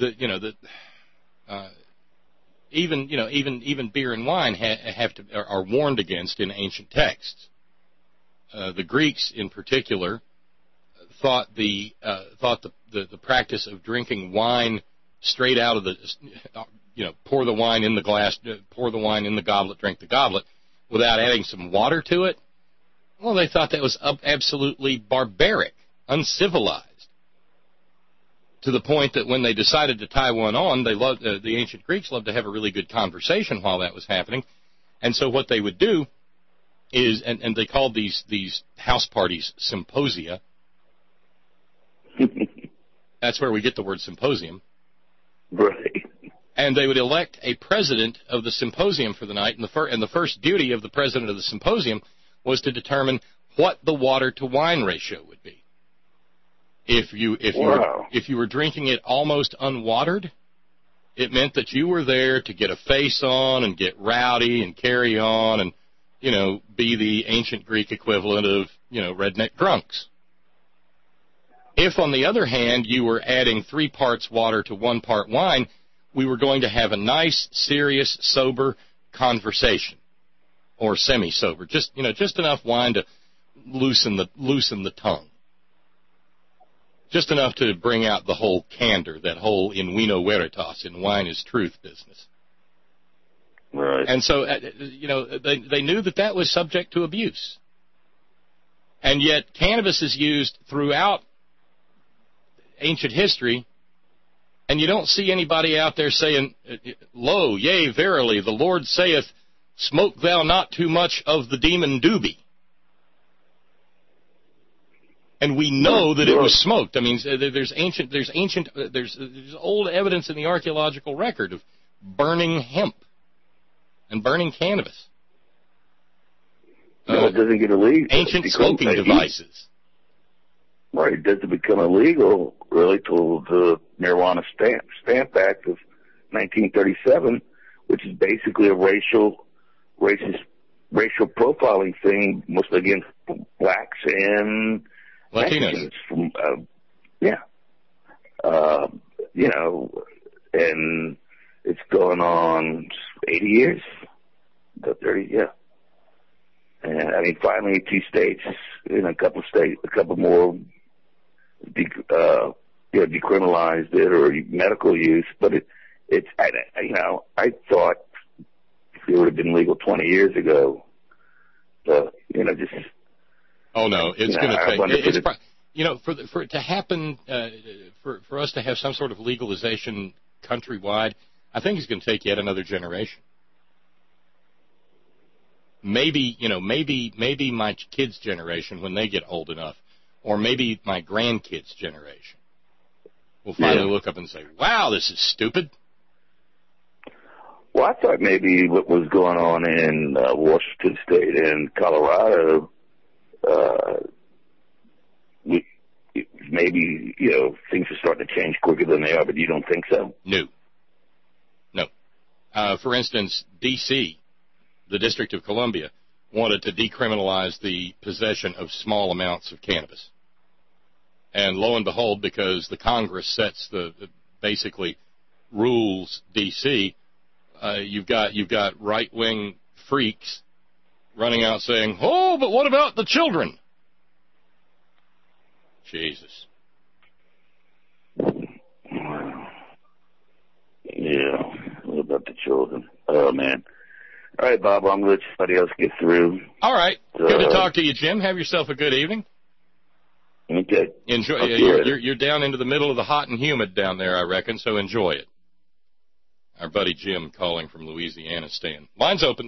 Speaker 2: even beer and wine are warned against in ancient texts. The Greeks, in particular, thought the practice of drinking wine straight out of the pour the wine in the glass, pour the wine in the goblet, drink the goblet, without adding some water to it. Well, they thought that was absolutely barbaric, uncivilized. To the point that when they decided to tie one on, the ancient Greeks loved to have a really good conversation while that was happening. And so what they would do is, and they called these house parties symposia. That's where we get the word symposium.
Speaker 6: Right.
Speaker 2: And they would elect a president of the symposium for the night, and the first duty of the president of the symposium was to determine what the water-to-wine ratio would be. If you were drinking it almost unwatered, it meant that you were there to get a face on and get rowdy and carry on and, be the ancient Greek equivalent of, redneck drunks. If, on the other hand, you were adding 3 parts water to 1 part wine, we were going to have a nice, serious, sober conversation. or semi-sober, just enough wine to loosen the tongue, just enough to bring out the whole candor, that whole in vino veritas, in wine is truth business.
Speaker 6: Right.
Speaker 2: And so, they knew that was subject to abuse. And yet, cannabis is used throughout ancient history, and you don't see anybody out there saying, "Lo, yea, verily, the Lord saith, smoke thou not too much of the demon doobie." And we know that it was smoked. I mean, there's old evidence in the archaeological record of burning hemp and burning cannabis.
Speaker 6: No, it doesn't get illegal.
Speaker 2: Ancient smoking devices.
Speaker 6: Right, it doesn't become illegal, really, till the Marijuana Stamp Act of 1937, which is basically a racist profiling thing, mostly against blacks and
Speaker 2: Latinos.
Speaker 6: And it's going on 80 years, 30, yeah. And I mean, finally, 2 states, in a couple more, decriminalized it or medical use. But I thought it would have been legal 20 years ago. Just.
Speaker 2: Oh no, it's going to take. For it to happen, for us to have some sort of legalization countrywide, I think it's going to take yet another generation. Maybe my kids' generation, when they get old enough, or maybe my grandkids' generation, will finally look up and say, "Wow, this is stupid."
Speaker 6: Well, I thought maybe what was going on in Washington State and Colorado, maybe things are starting to change quicker than they are, but you don't think so?
Speaker 2: No. For instance, D.C., the District of Columbia, wanted to decriminalize the possession of small amounts of cannabis. And lo and behold, because the Congress sets basically rules D.C., you've got right-wing freaks running out saying, "Oh, but what about the children?" Jesus.
Speaker 6: Yeah, what about the children? Oh, man. All right, Bob, I'm going to let somebody else get through.
Speaker 2: All right. Good to talk to you, Jim. Have yourself a good evening.
Speaker 6: Okay.
Speaker 2: Enjoy. You're down into the middle of the hot and humid down there, I reckon, so enjoy it. Our buddy Jim calling from Louisiana, Stan. Line's open,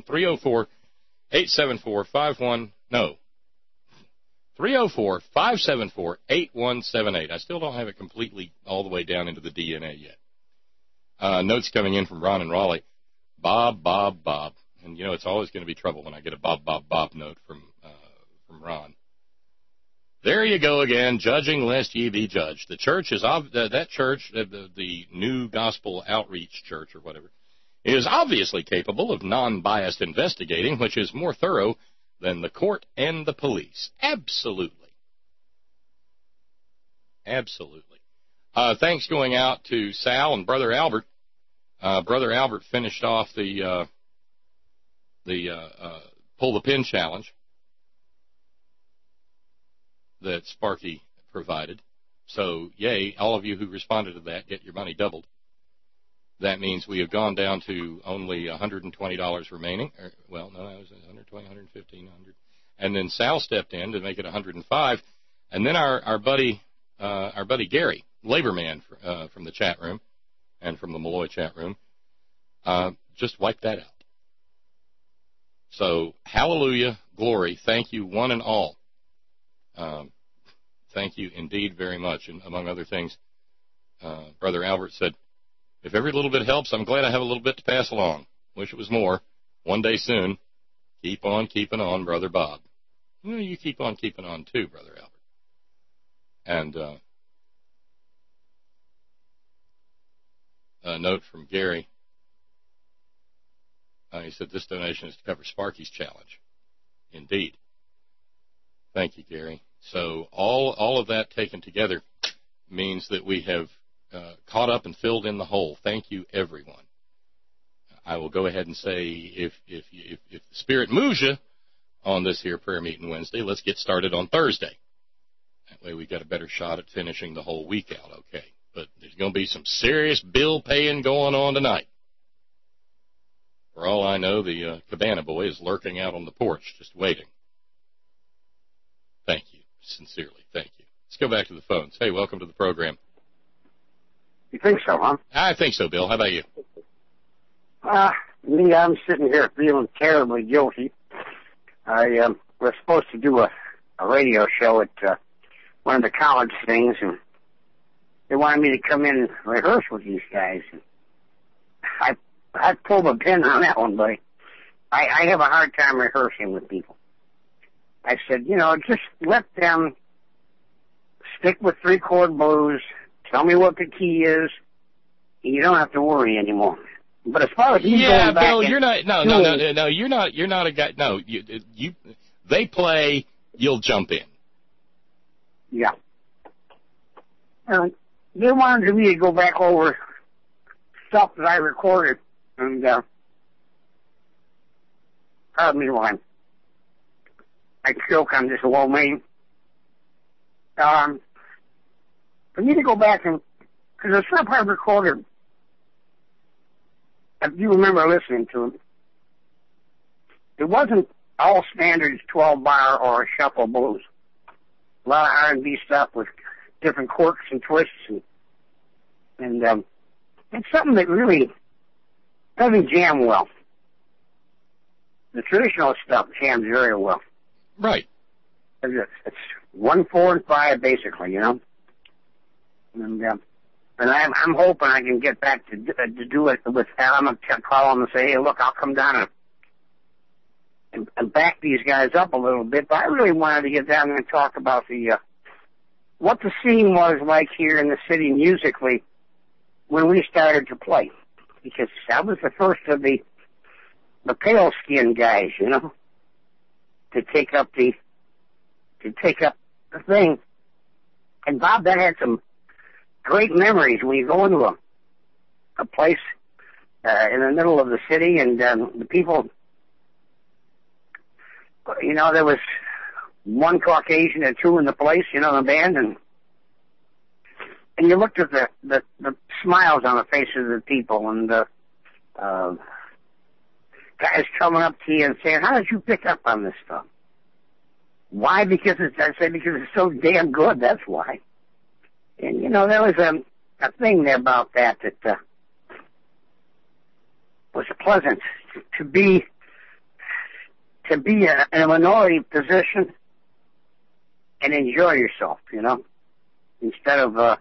Speaker 2: 304-574-8178. I still don't have it completely all the way down into the DNA yet. Notes coming in from Ron and Raleigh. Bob. And, it's always going to be trouble when I get a Bob note from Ron. There you go again, judging lest ye be judged. The church is, that church, the New Gospel Outreach Church or whatever, is obviously capable of non-biased investigating, which is more thorough than the court and the police. Absolutely. Thanks going out to Sal and Brother Albert. Brother Albert finished off the pull the pin challenge that Sparky provided. So, yay, all of you who responded to that, get your money doubled. That means we have gone down to only $120 remaining. Well, no, that was 120, 115, 100. And then Sal stepped in to make it 105. And then our buddy Gary, labor man from the chat room and from the Malloy chat room, just wiped that out. So, hallelujah, glory, thank you one and all. Thank you indeed very much. And among other things, Brother Albert said, "If every little bit helps, I'm glad I have a little bit to pass along. Wish it was more. One day soon. Keep on keeping on, Brother Bob." You keep on keeping on too, Brother Albert. And a note from Gary. He said, "This donation is to cover Sparky's challenge." Indeed. Thank you, Gary. So all of that taken together means that we have caught up and filled in the hole. Thank you, everyone. I will go ahead and say if the Spirit moves you on this here prayer meeting Wednesday, let's get started on Thursday. That way we got a better shot at finishing the whole week out, okay? But there's going to be some serious bill paying going on tonight. For all I know, the Cabana boy is lurking out on the porch, just waiting. Thank you. Sincerely, thank you. Let's go back to the phones. Hey, welcome to the program.
Speaker 7: You think so, huh?
Speaker 2: I think so, Bill. How about you?
Speaker 7: Me, I'm sitting here feeling terribly guilty. I was supposed to do a radio show at one of the college things, and they wanted me to come in and rehearse with these guys. And I pulled a pin on that one, buddy. I have a hard time rehearsing with people. I said, just let them stick with 3-chord blues. Tell me what the key is. And you don't have to worry anymore. But as far as you going back,
Speaker 2: Bill, you're not. No, you're not. You're not a guy. No, you. They play. You'll jump in.
Speaker 7: Yeah. They wanted me to go back over stuff that I recorded, and pardon me while I choke on this low main. For me to go back and, because the stuff I recorded, if you remember listening to it, it wasn't all standards 12-bar or shuffle blues. A lot of R&B stuff with different quirks and twists, and it's something that really doesn't jam well. The traditional stuff jams very well.
Speaker 2: Right.
Speaker 7: It's 1, 4, and 5 basically, And I'm hoping I can get back to do it with Al. I'm going to call him and say, hey, look, I'll come down and back these guys up a little bit. But I really wanted to get down there and talk about what the scene was like here in the city musically when we started to play. Because I was the first of the pale-skinned guys, to take up the thing. And Bob, that had some great memories when you go into a place in the middle of the city, and the people, there was one Caucasian or two in the place, in the band, and you looked at the smiles on the faces of the people, and the guys coming up to you and saying, how did you pick up on this stuff? Why? Because it's so damn good, that's why. And, there was a thing there about that was pleasant to be in a minority position and enjoy yourself, instead of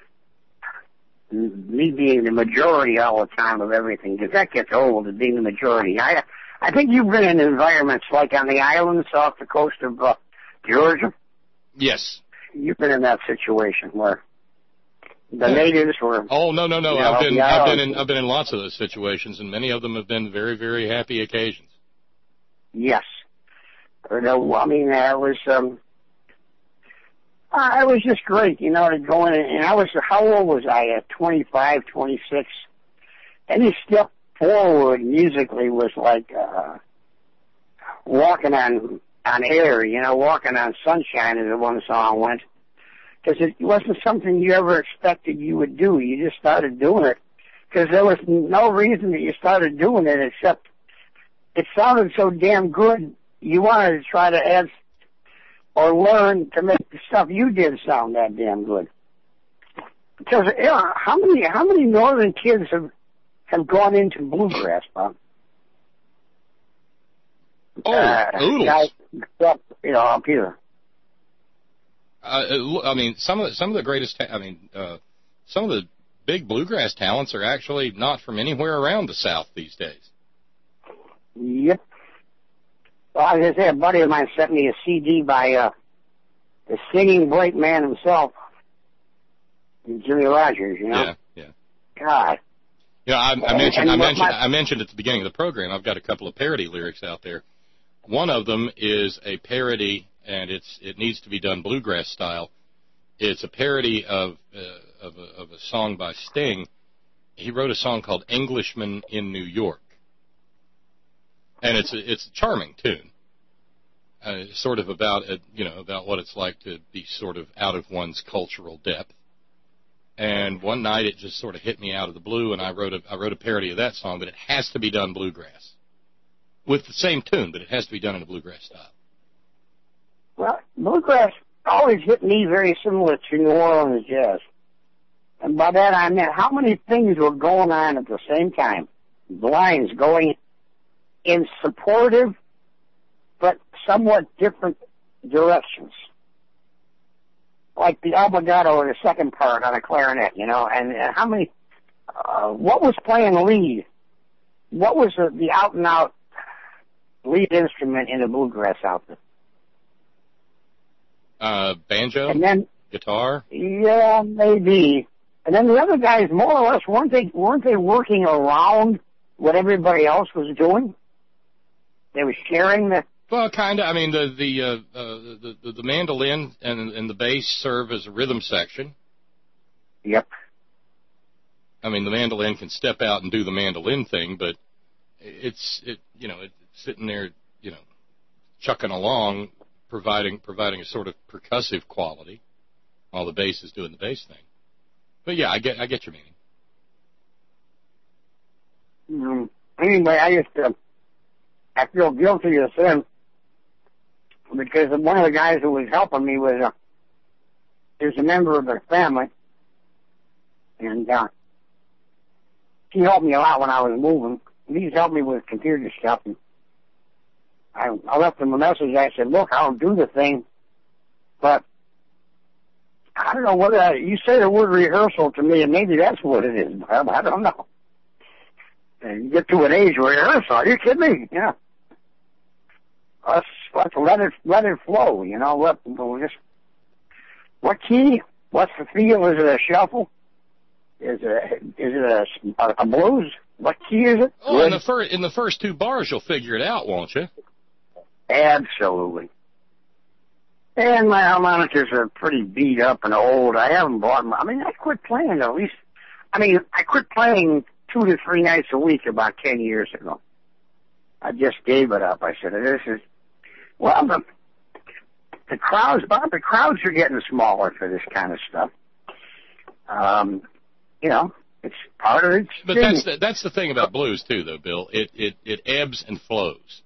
Speaker 7: me being the majority all the time of everything, because that gets old, of being the majority. I think you've been in environments like on the islands off the coast of Georgia.
Speaker 2: Yes.
Speaker 7: You've been in that situation where the natives were.
Speaker 2: Oh no! I've been in lots of those situations, and many of them have been very, very happy occasions.
Speaker 7: Yes. I was just great, to go in, and how old was I? 25, 26. Any step forward musically was like walking on air, walking on sunshine, as the one song went. Because it wasn't something you ever expected you would do. You just started doing it. Because there was no reason that you started doing it except it sounded so damn good, you wanted to try to add or learn to make the stuff you did sound that damn good. Because how many northern kids have gone into bluegrass, Bob?
Speaker 2: Oodles.
Speaker 7: Guys, up here.
Speaker 2: Some of the greatest. Some of the big bluegrass talents are actually not from anywhere around the South these days.
Speaker 7: Yep. Well, as I say, a buddy of mine sent me a CD by the singing great man himself, Jimmy Rogers.
Speaker 2: Yeah.
Speaker 7: God.
Speaker 2: I mentioned at the beginning of the program, I've got a couple of parody lyrics out there. One of them is a parody, and it needs to be done bluegrass style. It's a parody of a song by Sting. He wrote a song called "Englishman in New York," And it's a charming tune. Sort of about what it's like to be sort of out of one's cultural depth. And one night it just sort of hit me out of the blue, and I wrote a parody of that song, but it has to be done bluegrass. With the same tune, but it has to be done in a bluegrass style.
Speaker 7: Well, bluegrass always hit me very similar to New Orleans jazz. And by that I meant how many things were going on at the same time. The lines going in supportive but somewhat different directions. Like the obligato or the second part on a clarinet, and how many, what was playing lead? What was the out-and-out lead instrument in the bluegrass outfit?
Speaker 2: Banjo?
Speaker 7: And then,
Speaker 2: guitar?
Speaker 7: Yeah, maybe. And then the other guys, more or less, weren't they working around what everybody else was doing? They were sharing the...
Speaker 2: Well, kind of. I mean, the mandolin and the bass serve as a rhythm section.
Speaker 7: Yep.
Speaker 2: I mean, the mandolin can step out and do the mandolin thing, but it's sitting there, chucking along, providing a sort of percussive quality, while the bass is doing the bass thing. But yeah, I get your meaning.
Speaker 7: Anyway, I feel guilty of sin because one of the guys who was helping me was a member of their family, and he helped me a lot when I was moving. He's helped me with computer stuff. And I left him a message. I said, "Look, I'll do the thing, but I don't know whether you say the word rehearsal to me, and maybe that's what it is. But I don't know. And you get to an age where rehearsal. Are you kidding me? Yeah. Let's let it flow. What key? What's the feel? Is it a shuffle? Is it a blues? What key is it?
Speaker 2: Oh, in the first two bars, you'll figure it out, won't you?
Speaker 7: Absolutely. And my harmonicas are pretty beat up and old. I haven't bought them. I quit playing at least. I quit playing 2 to 3 nights a week about 10 years ago. I just gave it up. I said, the crowds are getting smaller for this kind of stuff. It's part of it.
Speaker 2: But that's the thing about blues too, though, Bill. It ebbs and flows.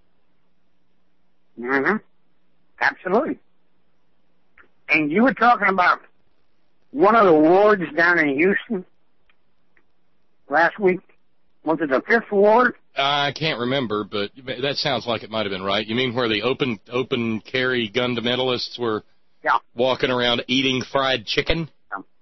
Speaker 7: Mm-hmm. Absolutely. And you were talking about one of the wards down in Houston last week. Was it the 5th ward?
Speaker 2: I can't remember, but that sounds like it might have been right. You mean where the open carry fundamentalists were walking around eating fried chicken?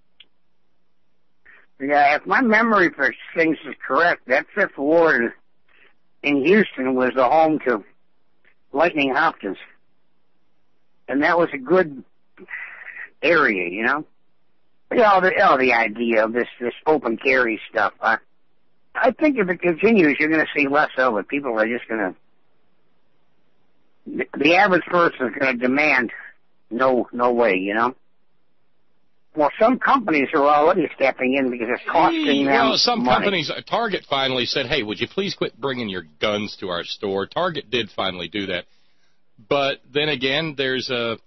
Speaker 7: Yeah, if my memory for things is correct, that 5th ward in Houston was the home to Lightning Hopkins. And that was a good area, the idea of this open carry stuff. I think if it continues, you're going to see less of it. People are just going to... The average person is going to demand no way, Well, some companies are already stepping in because it's costing them
Speaker 2: some
Speaker 7: money.
Speaker 2: companies... Target finally said, hey, would you please quit bringing your guns to our store? Target did finally do that. But then again, there's a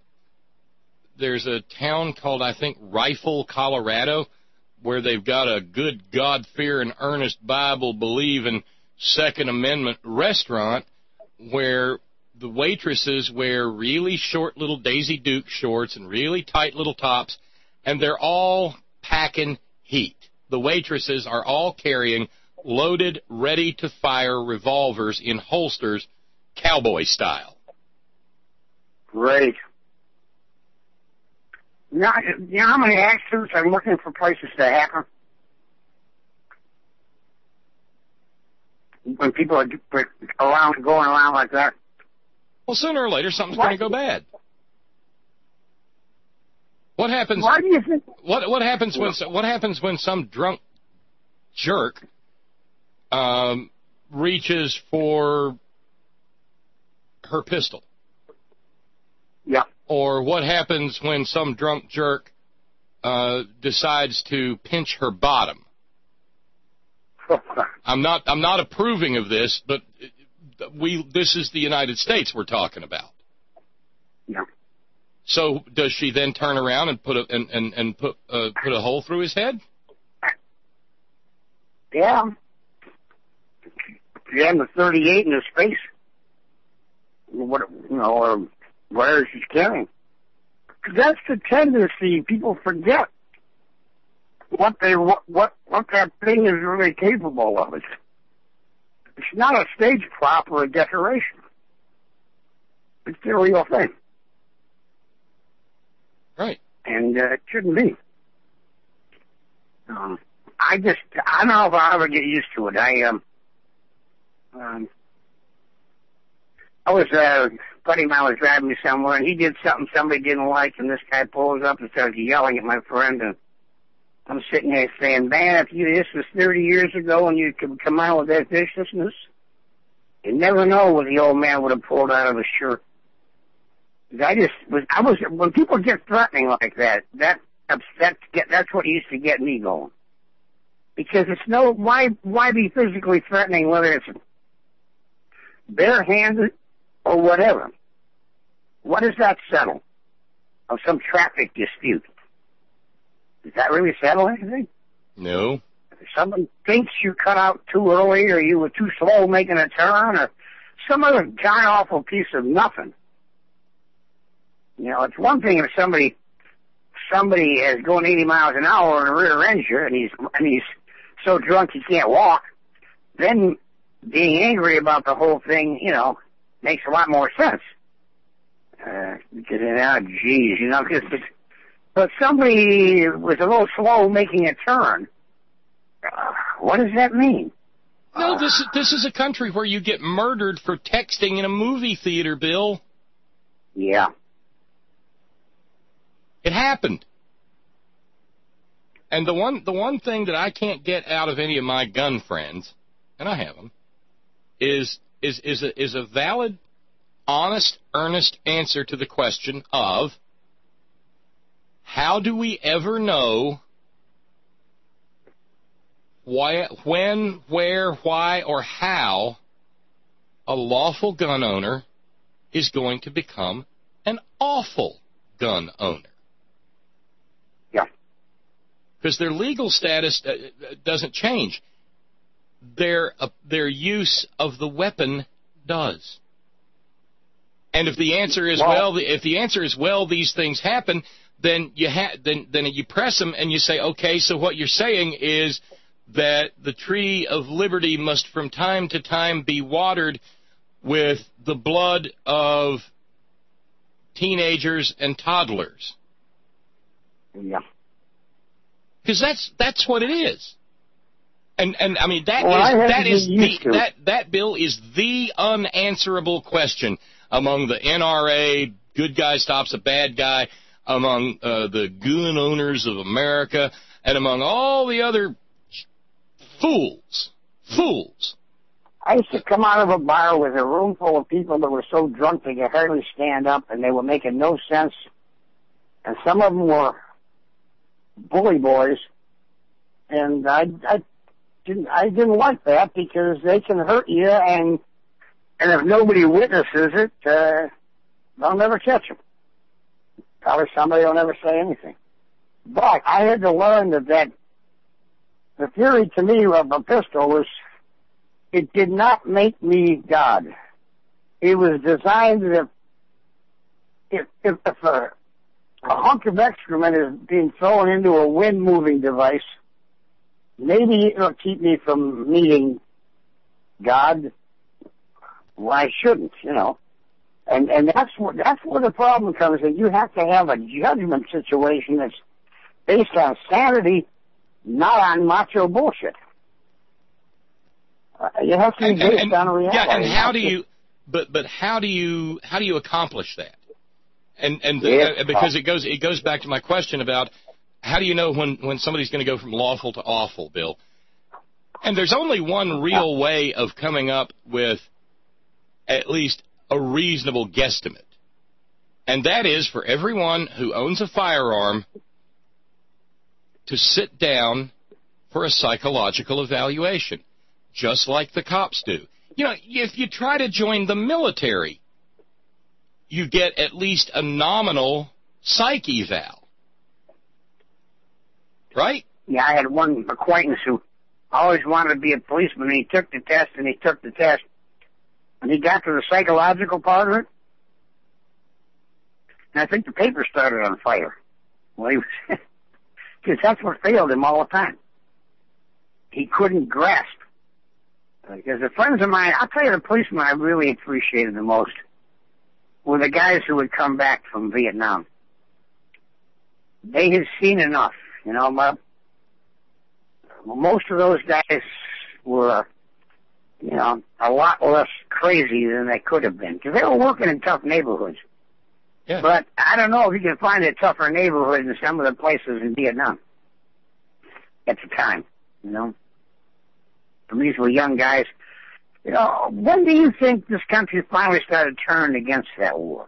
Speaker 2: town called, I think, Rifle, Colorado, where they've got a good God-fearing, earnest, Bible-believing Second Amendment restaurant where the waitresses wear really short little Daisy Duke shorts and really tight little tops, and they're all packing heat. The waitresses are all carrying loaded, ready-to-fire revolvers in holsters, cowboy style.
Speaker 7: Great. Now, you know how many accidents are looking for places to happen? When people are going around like that?
Speaker 2: Well, sooner or later, something's going to go bad. What happens?
Speaker 7: Why do you think?
Speaker 2: What happens when some drunk jerk reaches for her pistol?
Speaker 7: Yeah.
Speaker 2: Or what happens when some drunk jerk decides to pinch her bottom? I'm not approving of this, but this is the United States we're talking about.
Speaker 7: Yeah.
Speaker 2: So does she then turn around and put a hole through his head?
Speaker 7: Yeah. Yeah, the 38 in his face. What, or where she's carrying. That's the tendency. People forget what that thing is really capable of. It's not a stage prop or a decoration. It's the real thing.
Speaker 2: Right.
Speaker 7: And it shouldn't be. I don't know if I'll ever get used to it. Buddy of mine was driving me somewhere, and he did something somebody didn't like, and this guy pulls up and starts yelling at my friend, and I'm sitting there saying, man, if this was 30 years ago and you could come out with that viciousness, you never know what the old man would have pulled out of his shirt. When people get threatening like that, that's what used to get me going. Because why be physically threatening, whether it's barehanded or whatever? What does that settle? Of some traffic dispute. Does that really settle anything?
Speaker 2: No.
Speaker 7: If someone thinks you cut out too early, or you were too slow making a turn, or some other god-awful piece of nothing. It's one thing if somebody is going 80 miles an hour in a rear end and he's so drunk he can't walk. Then being angry about the whole thing, makes a lot more sense. But somebody was a little slow making a turn. What does that mean?
Speaker 2: No, this is a country where you get murdered for texting in a movie theater, Bill.
Speaker 7: Yeah.
Speaker 2: It happened. And the one thing that I can't get out of any of my gun friends, and I have them, is a valid, honest, earnest answer to the question of how do we ever know when, where, why, or how a lawful gun owner is going to become an awful gun owner?
Speaker 7: Yeah.
Speaker 2: Because their legal status doesn't change. Their use of the weapon does. And if the answer is well, these things happen, then you press them and you say, okay, so what you're saying is that the tree of liberty must from time to time be watered with the blood of teenagers and toddlers.
Speaker 7: Yeah.
Speaker 2: Because that's what it is. And I mean that bill is the unanswerable question among the NRA, good guy stops a bad guy, among the gun owners of America, and among all the other fools.
Speaker 7: I used to come out of a bar with a room full of people that were so drunk they could hardly stand up, and they were making no sense. And some of them were bully boys, and I didn't like that because they can hurt you, and if nobody witnesses it, they'll never catch them. Probably somebody will never say anything. But I had to learn that the theory to me of a pistol was it did not make me God. It was designed that if a hunk of excrement is being thrown into a wind-moving device, maybe it'll keep me from meeting God. Why shouldn't, And that's where the problem comes in. You have to have a judgment situation that's based on sanity, not on macho bullshit. You have to be based on reality.
Speaker 2: Yeah, and how do you? But how do you accomplish that? And because it goes back to my question about how do you know when somebody's going to go from lawful to awful, Bill? And there's only one real way of coming up with at least a reasonable guesstimate. And that is for everyone who owns a firearm to sit down for a psychological evaluation, just like the cops do. You know, if you try to join the military, you get at least a nominal psych eval. Right?
Speaker 7: Yeah, I had one acquaintance who always wanted to be a policeman, and he took the test, and he got to the psychological part of it, and I think the paper started on fire. Well, he was, because that's what failed him all the time. He couldn't grasp. Because the friends of mine, I'll tell you, the policemen I really appreciated the most were the guys who had come back from Vietnam. They had seen enough, you know. Most of those guys were, you know, a lot less crazy than they could have been, because they were working in tough neighborhoods.
Speaker 2: Yeah.
Speaker 7: But I don't know if you can find a tougher neighborhood in some of the places in Vietnam at the time, you know. And these were young guys. You know, when do you think this country finally started turning against that war?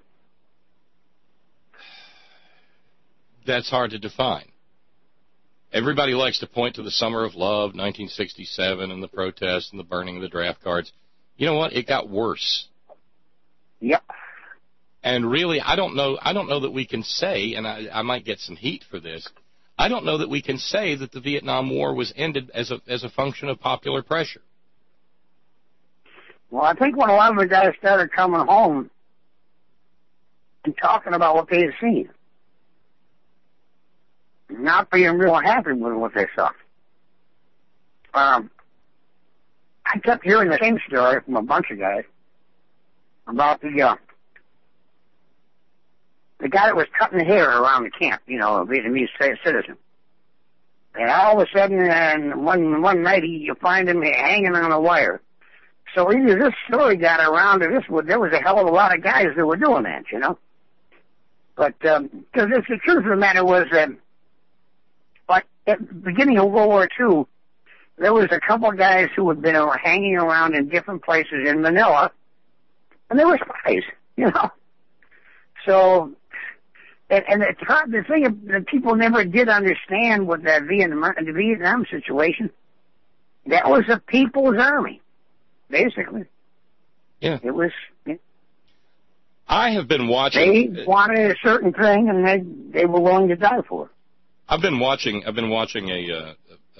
Speaker 2: That's hard to define. Everybody likes to point to the Summer of Love, 1967, and the protests and the burning of the draft cards. You know what? It got worse.
Speaker 7: Yep.
Speaker 2: And really, I don't know that we can say, and I might get some heat for this, I don't know that we can say that the Vietnam War was ended as a function of popular pressure.
Speaker 7: Well, I think when a lot of the guys started coming home and talking about what they had seen, not being real happy with what they saw. I kept hearing the same story from a bunch of guys about the guy that was cutting the hair around the camp, you know, a Vietnamese citizen. And all of a sudden, one night, you find him hanging on a wire. So either this story got around, or there was a hell of a lot of guys that were doing that, you know. But because the truth of the matter was that, like at the beginning of World War II, there was a couple of guys who had been hanging around in different places in Manila, and they were spies, you know. So, and the thing that people never did understand with that the Vietnam situation, that was a people's army, basically.
Speaker 2: Yeah.
Speaker 7: It was.
Speaker 2: I have been watching.
Speaker 7: They wanted a certain thing, and they were willing to die for it.
Speaker 2: I've been watching an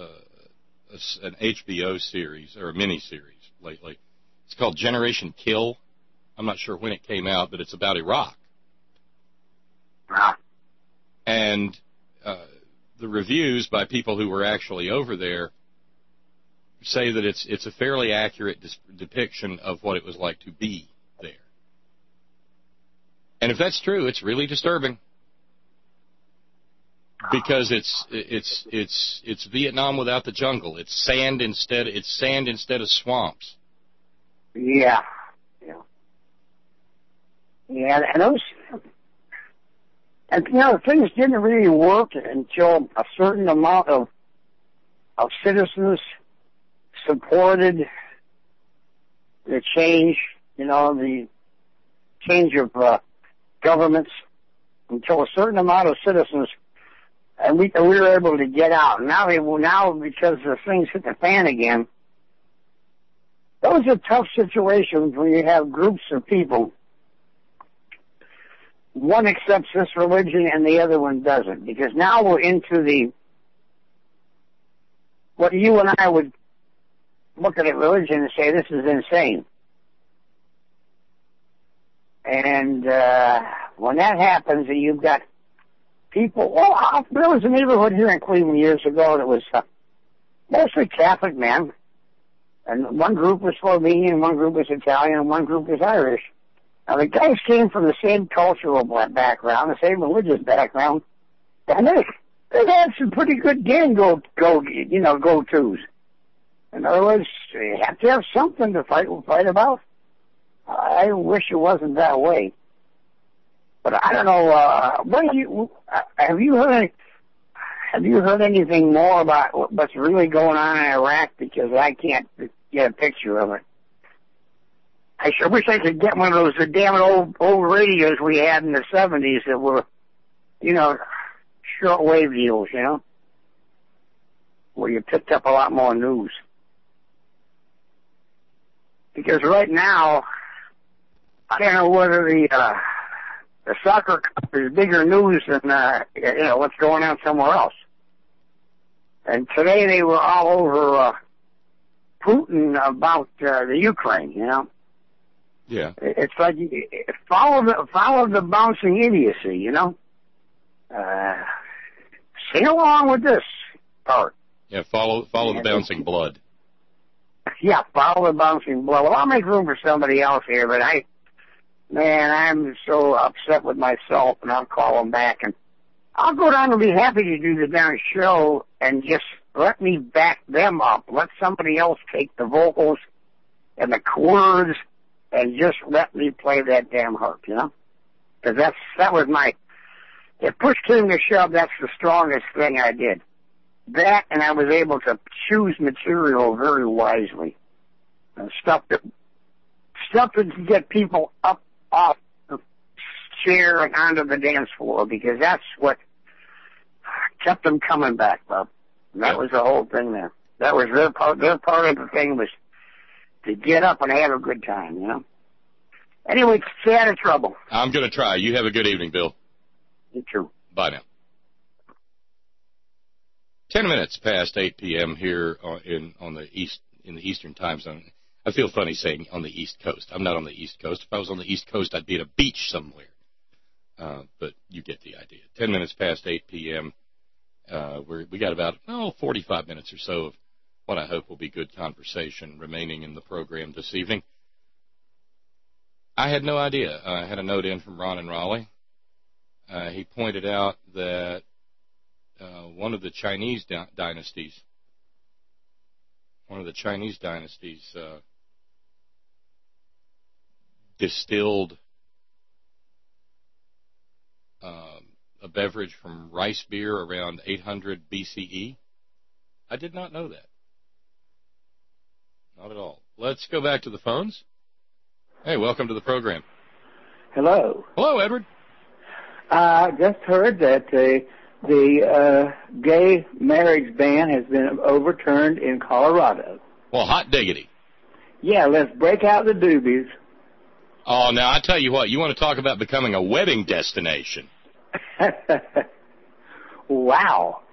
Speaker 2: HBO series or a mini series lately. It's called Generation Kill. I'm not sure when it came out, but it's about Iraq.
Speaker 7: Wow.
Speaker 2: And the reviews by people who were actually over there say that it's a fairly accurate depiction of what it was like to be there. And if that's true, it's really disturbing. Because it's Vietnam without the jungle. It's sand instead of swamps.
Speaker 7: Yeah. And you know, things didn't really work until a certain amount of citizens supported the change. You know, the change of governments, until a certain amount of citizens. And we were able to get out. Now because the things hit the fan again, those are tough situations when you have groups of people. One accepts this religion and the other one doesn't. Because now we're into what you and I would look at a religion and say, this is insane. And when that happens, and you've got people, there was a neighborhood here in Cleveland years ago that was mostly Catholic men. And one group was Slovenian, one group was Italian, and one group was Irish. Now, the guys came from the same cultural background, the same religious background, and they had some pretty good gang go-tos. In other words, you have to have something to fight about. I wish it wasn't that way. But I don't know. Have you heard anything more about what's really going on in Iraq? Because I can't get a picture of it. I sure wish I could get one of those damn old radios we had in the 70s that were, you know, shortwave deals, you know, where you picked up a lot more news. Because right now, I don't know whether the soccer cup is bigger news than what's going on somewhere else. And today they were all over Putin about the Ukraine.
Speaker 2: Yeah.
Speaker 7: It's like follow the bouncing idiocy. Sing along with this part.
Speaker 2: Yeah, follow the bouncing blood.
Speaker 7: Yeah, follow the bouncing blood. Well, I'll make room for somebody else here, but I'm so upset with myself, and I'll call them back, and I'll go down and be happy to do the darn show and just let me back them up. Let somebody else take the vocals and the chords and just let me play that damn harp, Because that was if push came to shove, that's the strongest thing I did. That, and I was able to choose material very wisely. Stuff that could get people up off the chair and onto the dance floor, because that's what kept them coming back, Bob. And that was the whole thing there. That was their part. Their part of the thing was to get up and have a good time, Anyway, stay out of trouble.
Speaker 2: I'm going to try. You have a good evening, Bill.
Speaker 7: You too.
Speaker 2: Bye now. 10 minutes past 8 p.m. here in the Eastern time zone. I feel funny saying on the East Coast. I'm not on the East Coast. If I was on the East Coast, I'd be at a beach somewhere. But you get the idea. 10 minutes past 8 p.m. We got about 45 minutes or so of what I hope will be good conversation remaining in the program this evening. I had no idea. I had a note in from Ron in Raleigh. He pointed out that one of the Chinese dynasties distilled a beverage from rice beer around 800 BCE. I did not know that. Not at all. Let's go back to the phones. Hey, welcome to the program.
Speaker 8: Hello.
Speaker 2: Hello, Edward.
Speaker 8: I just heard that the gay marriage ban has been overturned in Colorado.
Speaker 2: Well, hot diggity.
Speaker 8: Yeah, let's break out the doobies.
Speaker 2: Oh, now, I tell you what, you want to talk about becoming a wedding destination.
Speaker 8: Wow.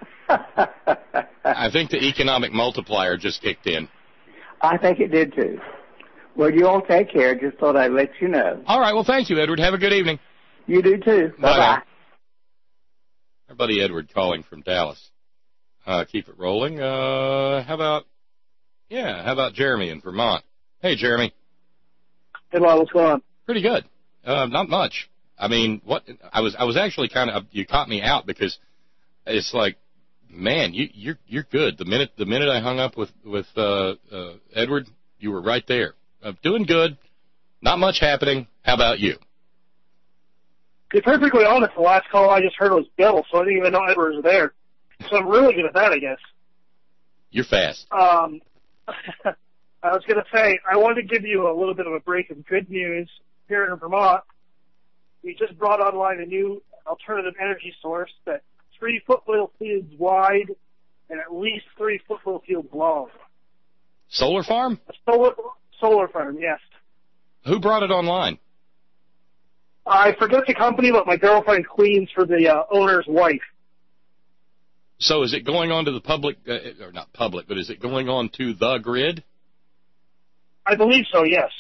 Speaker 2: I think the economic multiplier just kicked in.
Speaker 8: I think it did, too. Well, you all take care. Just thought I'd let you know.
Speaker 2: All right, well, thank you, Edward. Have a good evening.
Speaker 8: You do, too. Bye-bye.
Speaker 2: Our buddy Edward calling from Dallas. Keep it rolling. How about Jeremy in Vermont? Hey, Jeremy.
Speaker 9: Hey, Bob, what's going on?
Speaker 2: Pretty good. Not much. I mean, I was actually kind of, you caught me out because it's like, man, you're good. The minute I hung up with Edward, you were right there. Doing good. Not much happening. How about you?
Speaker 9: To be perfectly honest, the last call I just heard was Bill, so I didn't even know Edward was there. So I'm really good at that, I guess.
Speaker 2: You're fast.
Speaker 9: I was going to say, I wanted to give you a little bit of a break of good news here in Vermont. We just brought online a new alternative energy source that's 3 football fields wide and at least 3 football fields long.
Speaker 2: Solar farm?
Speaker 9: A solar farm, yes.
Speaker 2: Who brought it online?
Speaker 9: I forget the company, but my girlfriend cleans for the owner's wife.
Speaker 2: So is it going on to the public, or not public, but is it going on to the grid?
Speaker 9: I believe so, yes.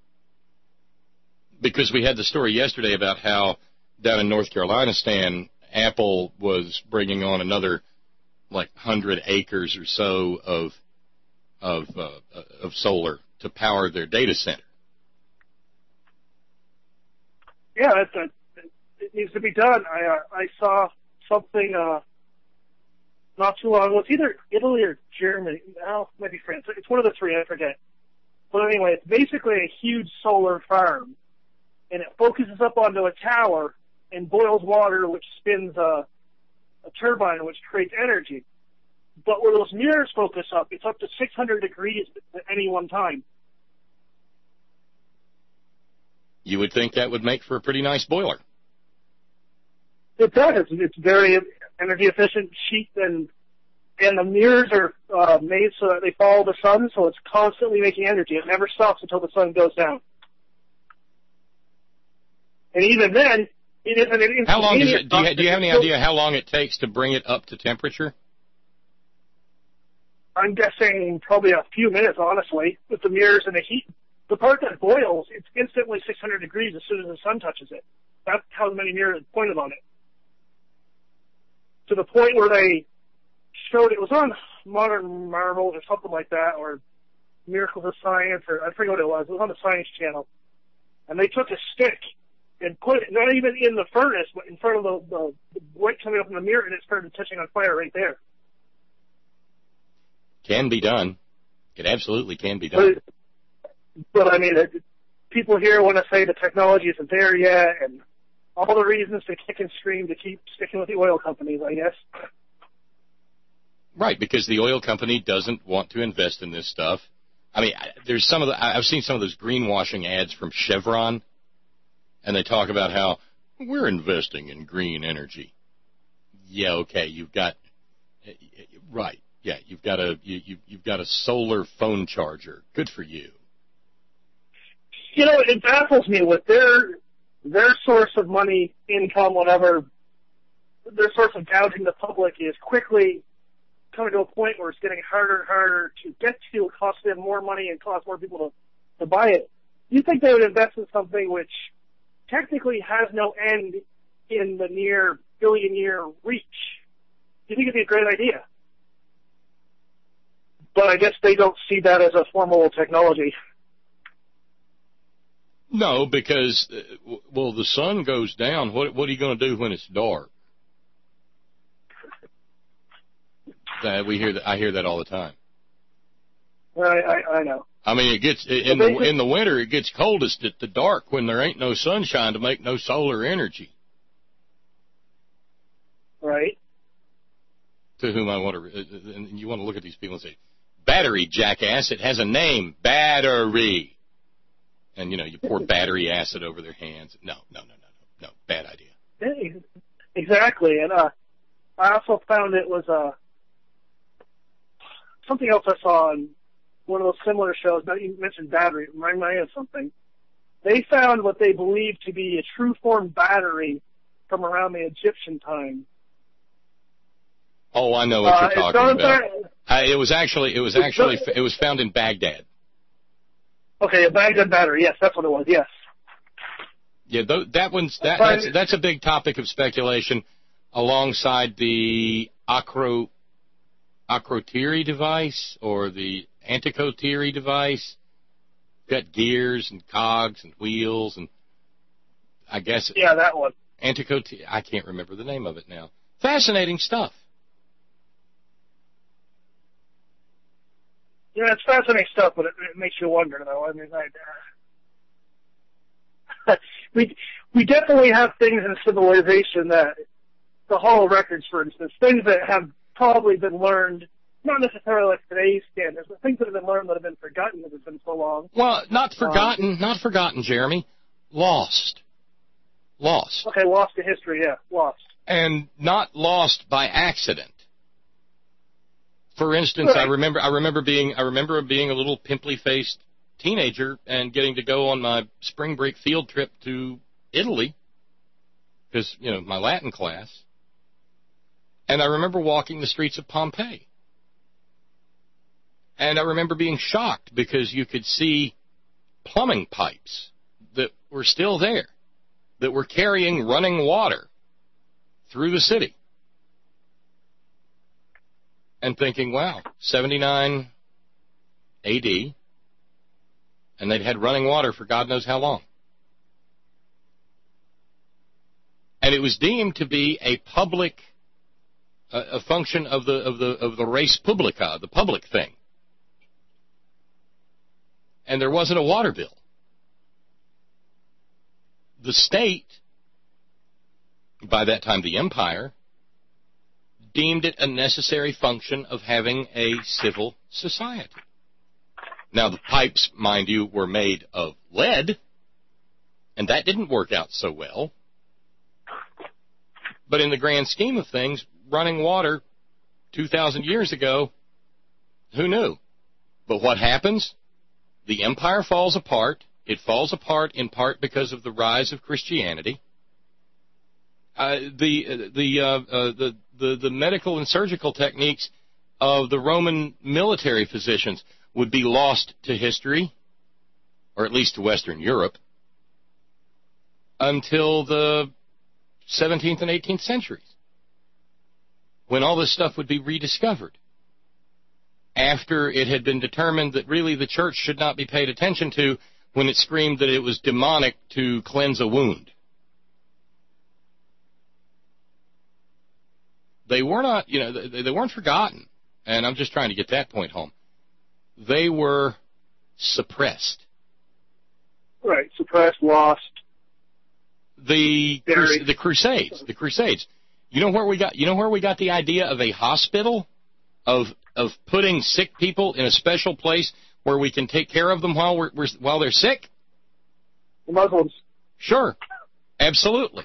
Speaker 2: Because we had the story yesterday about how down in North Carolina, Stan, Apple was bringing on another 100 acres or so of solar to power their data center.
Speaker 9: Yeah, it needs to be done. I saw something not too long ago. It's either Italy or Germany. No, it might be France. It's one of the three. I forget. But anyway, it's basically a huge solar farm, and it focuses up onto a tower and boils water, which spins a turbine, which creates energy. But where those mirrors focus up, it's up to 600 degrees at any one time.
Speaker 2: You would think that would make for a pretty nice boiler.
Speaker 9: It does. It's very energy efficient, cheap, and And the mirrors are made so that they follow the sun, so it's constantly making energy. It never stops until the sun goes down. And even then, it isn't an instantaneous.
Speaker 2: How long is it? Do you have any idea how long it takes to bring it up to temperature?
Speaker 9: I'm guessing probably a few minutes, honestly, with the mirrors and the heat. The part that boils, it's instantly 600 degrees as soon as the sun touches it. That's how many mirrors pointed on it. To the point where they showed, it was on Modern Marvels or something like that, or Miracles of Science, or I forget what it was. It was on the Science Channel. And they took a stick and put it, not even in the furnace, but in front of the light coming up in the mirror, and it started touching on fire right there.
Speaker 2: Can be done. It absolutely can be done.
Speaker 9: But I mean, people here want to say the technology isn't there yet, and all the reasons to kick and scream to keep sticking with the oil companies, I guess.
Speaker 2: Right, because the oil company doesn't want to invest in this stuff. I mean, there's I've seen some of those greenwashing ads from Chevron, and they talk about how we're investing in green energy. Yeah, okay, you've got right. Yeah, you've got a solar phone charger. Good for you.
Speaker 9: You know, it baffles me with their source of money, income, whatever. Their source of gouging the public is quickly coming to a point where it's getting harder and harder to get to. It costs them more money and costs more people to buy it. You think they would invest in something which technically has no end in the near billion-year reach? Do you think it'd be a great idea? But I guess they don't see that as a formal technology.
Speaker 2: No, because, the sun goes down. What are you going to do when it's dark? I hear that all the time.
Speaker 9: I know.
Speaker 2: I mean, it gets in the winter. It gets coldest at the dark when there ain't no sunshine to make no solar energy.
Speaker 9: Right.
Speaker 2: To whom I want to, and you want to look at these people and say, "Battery, jackass! It has a name, battery." And, you pour battery acid over their hands. No, bad idea.
Speaker 9: Exactly. And I also found it was something else I saw on one of those similar shows. Now you mentioned battery. It reminded me of something. They found what they believe to be a true form battery from around the Egyptian time.
Speaker 2: Oh, I know what you're talking about. It was found in Baghdad.
Speaker 9: Okay, a Baghdad battery. Yes, that's what it was. Yes.
Speaker 2: Yeah, that's a big topic of speculation, alongside the Akrotiri device or the Antikythera device. Got gears and cogs and wheels and I guess.
Speaker 9: Yeah, that one.
Speaker 2: Antikythera. I can't remember the name of it now. Fascinating stuff.
Speaker 9: Yeah, it's fascinating stuff, but it makes you wonder, though. I mean, we definitely have things in civilization that, the Hall of Records, for instance, things that have probably been learned, not necessarily like today's standards, but things that have been learned that have been forgotten because it's been so long.
Speaker 2: Well, not forgotten, Jeremy. Lost.
Speaker 9: Okay, lost to history, yeah, lost.
Speaker 2: And not lost by accident. For instance, right. I remember being a little pimply-faced teenager and getting to go on my spring break field trip to Italy because, my Latin class. And I remember walking the streets of Pompeii. And I remember being shocked because you could see plumbing pipes that were still there, that were carrying running water through the city. And thinking, wow, 79 A.D., and they'd had running water for God knows how long. And it was deemed to be a public, a function of the res publica, the public thing. And there wasn't a water bill. The state, by that time the empire, deemed it a necessary function of having a civil society. Now, the pipes, mind you, were made of lead, and that didn't work out so well. But in the grand scheme of things, running water 2,000 years ago, who knew? But what happens? The empire falls apart. It falls apart in part because of the rise of Christianity. The medical and surgical techniques of the Roman military physicians would be lost to history, or at least to Western Europe, until the 17th and 18th centuries, when all this stuff would be rediscovered, after it had been determined that really the church should not be paid attention to when it screamed that it was demonic to cleanse a wound. They were not, they weren't forgotten, and I'm just trying to get that point home. They were suppressed.
Speaker 9: Right, suppressed, lost.
Speaker 2: The Crusades. You know where we got the idea of a hospital, of putting sick people in a special place where we can take care of them while they're sick?
Speaker 9: The Muslims.
Speaker 2: Sure, absolutely.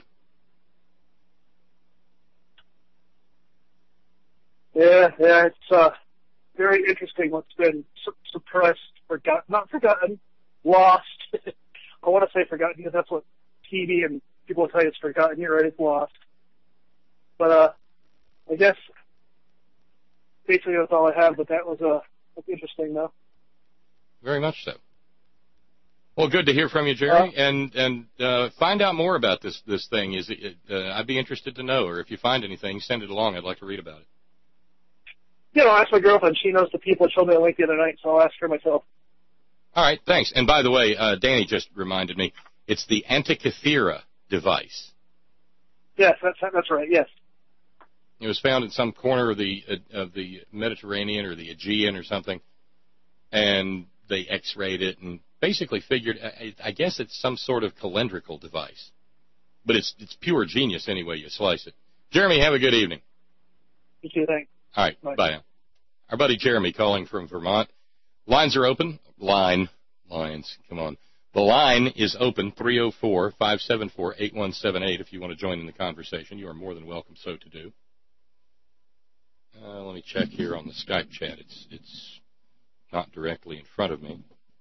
Speaker 9: Yeah, it's very interesting what's been suppressed, not forgotten, lost. I want to say forgotten because that's what TV and people will tell you it's forgotten. You're right, it's lost. But I guess basically that's all I have. But that was that's interesting, though.
Speaker 2: Very much so. Well, good to hear from you, Jerry, and find out more about this thing. I'd be interested to know, or if you find anything, send it along. I'd like to read about it.
Speaker 9: Yeah, I'll ask my girlfriend. She knows the people. Showed me a link the other night, so I'll ask her myself.
Speaker 2: All right, thanks. And by the way, Danny just reminded me, it's the Antikythera device.
Speaker 9: Yes, that's right. Yes.
Speaker 2: It was found in some corner of the Mediterranean or the Aegean or something, and they X-rayed it and basically figured, I guess it's some sort of calendrical device, but it's pure genius any way you slice it. Jeremy, have a good evening.
Speaker 9: You too. Thanks.
Speaker 2: All right, bye now. Our buddy Jeremy calling from Vermont. Lines are open. Lines, come on. The line is open, 304-574-8178. If you want to join in the conversation, you are more than welcome so to do. Let me check here on the Skype chat. It's not directly in front of me.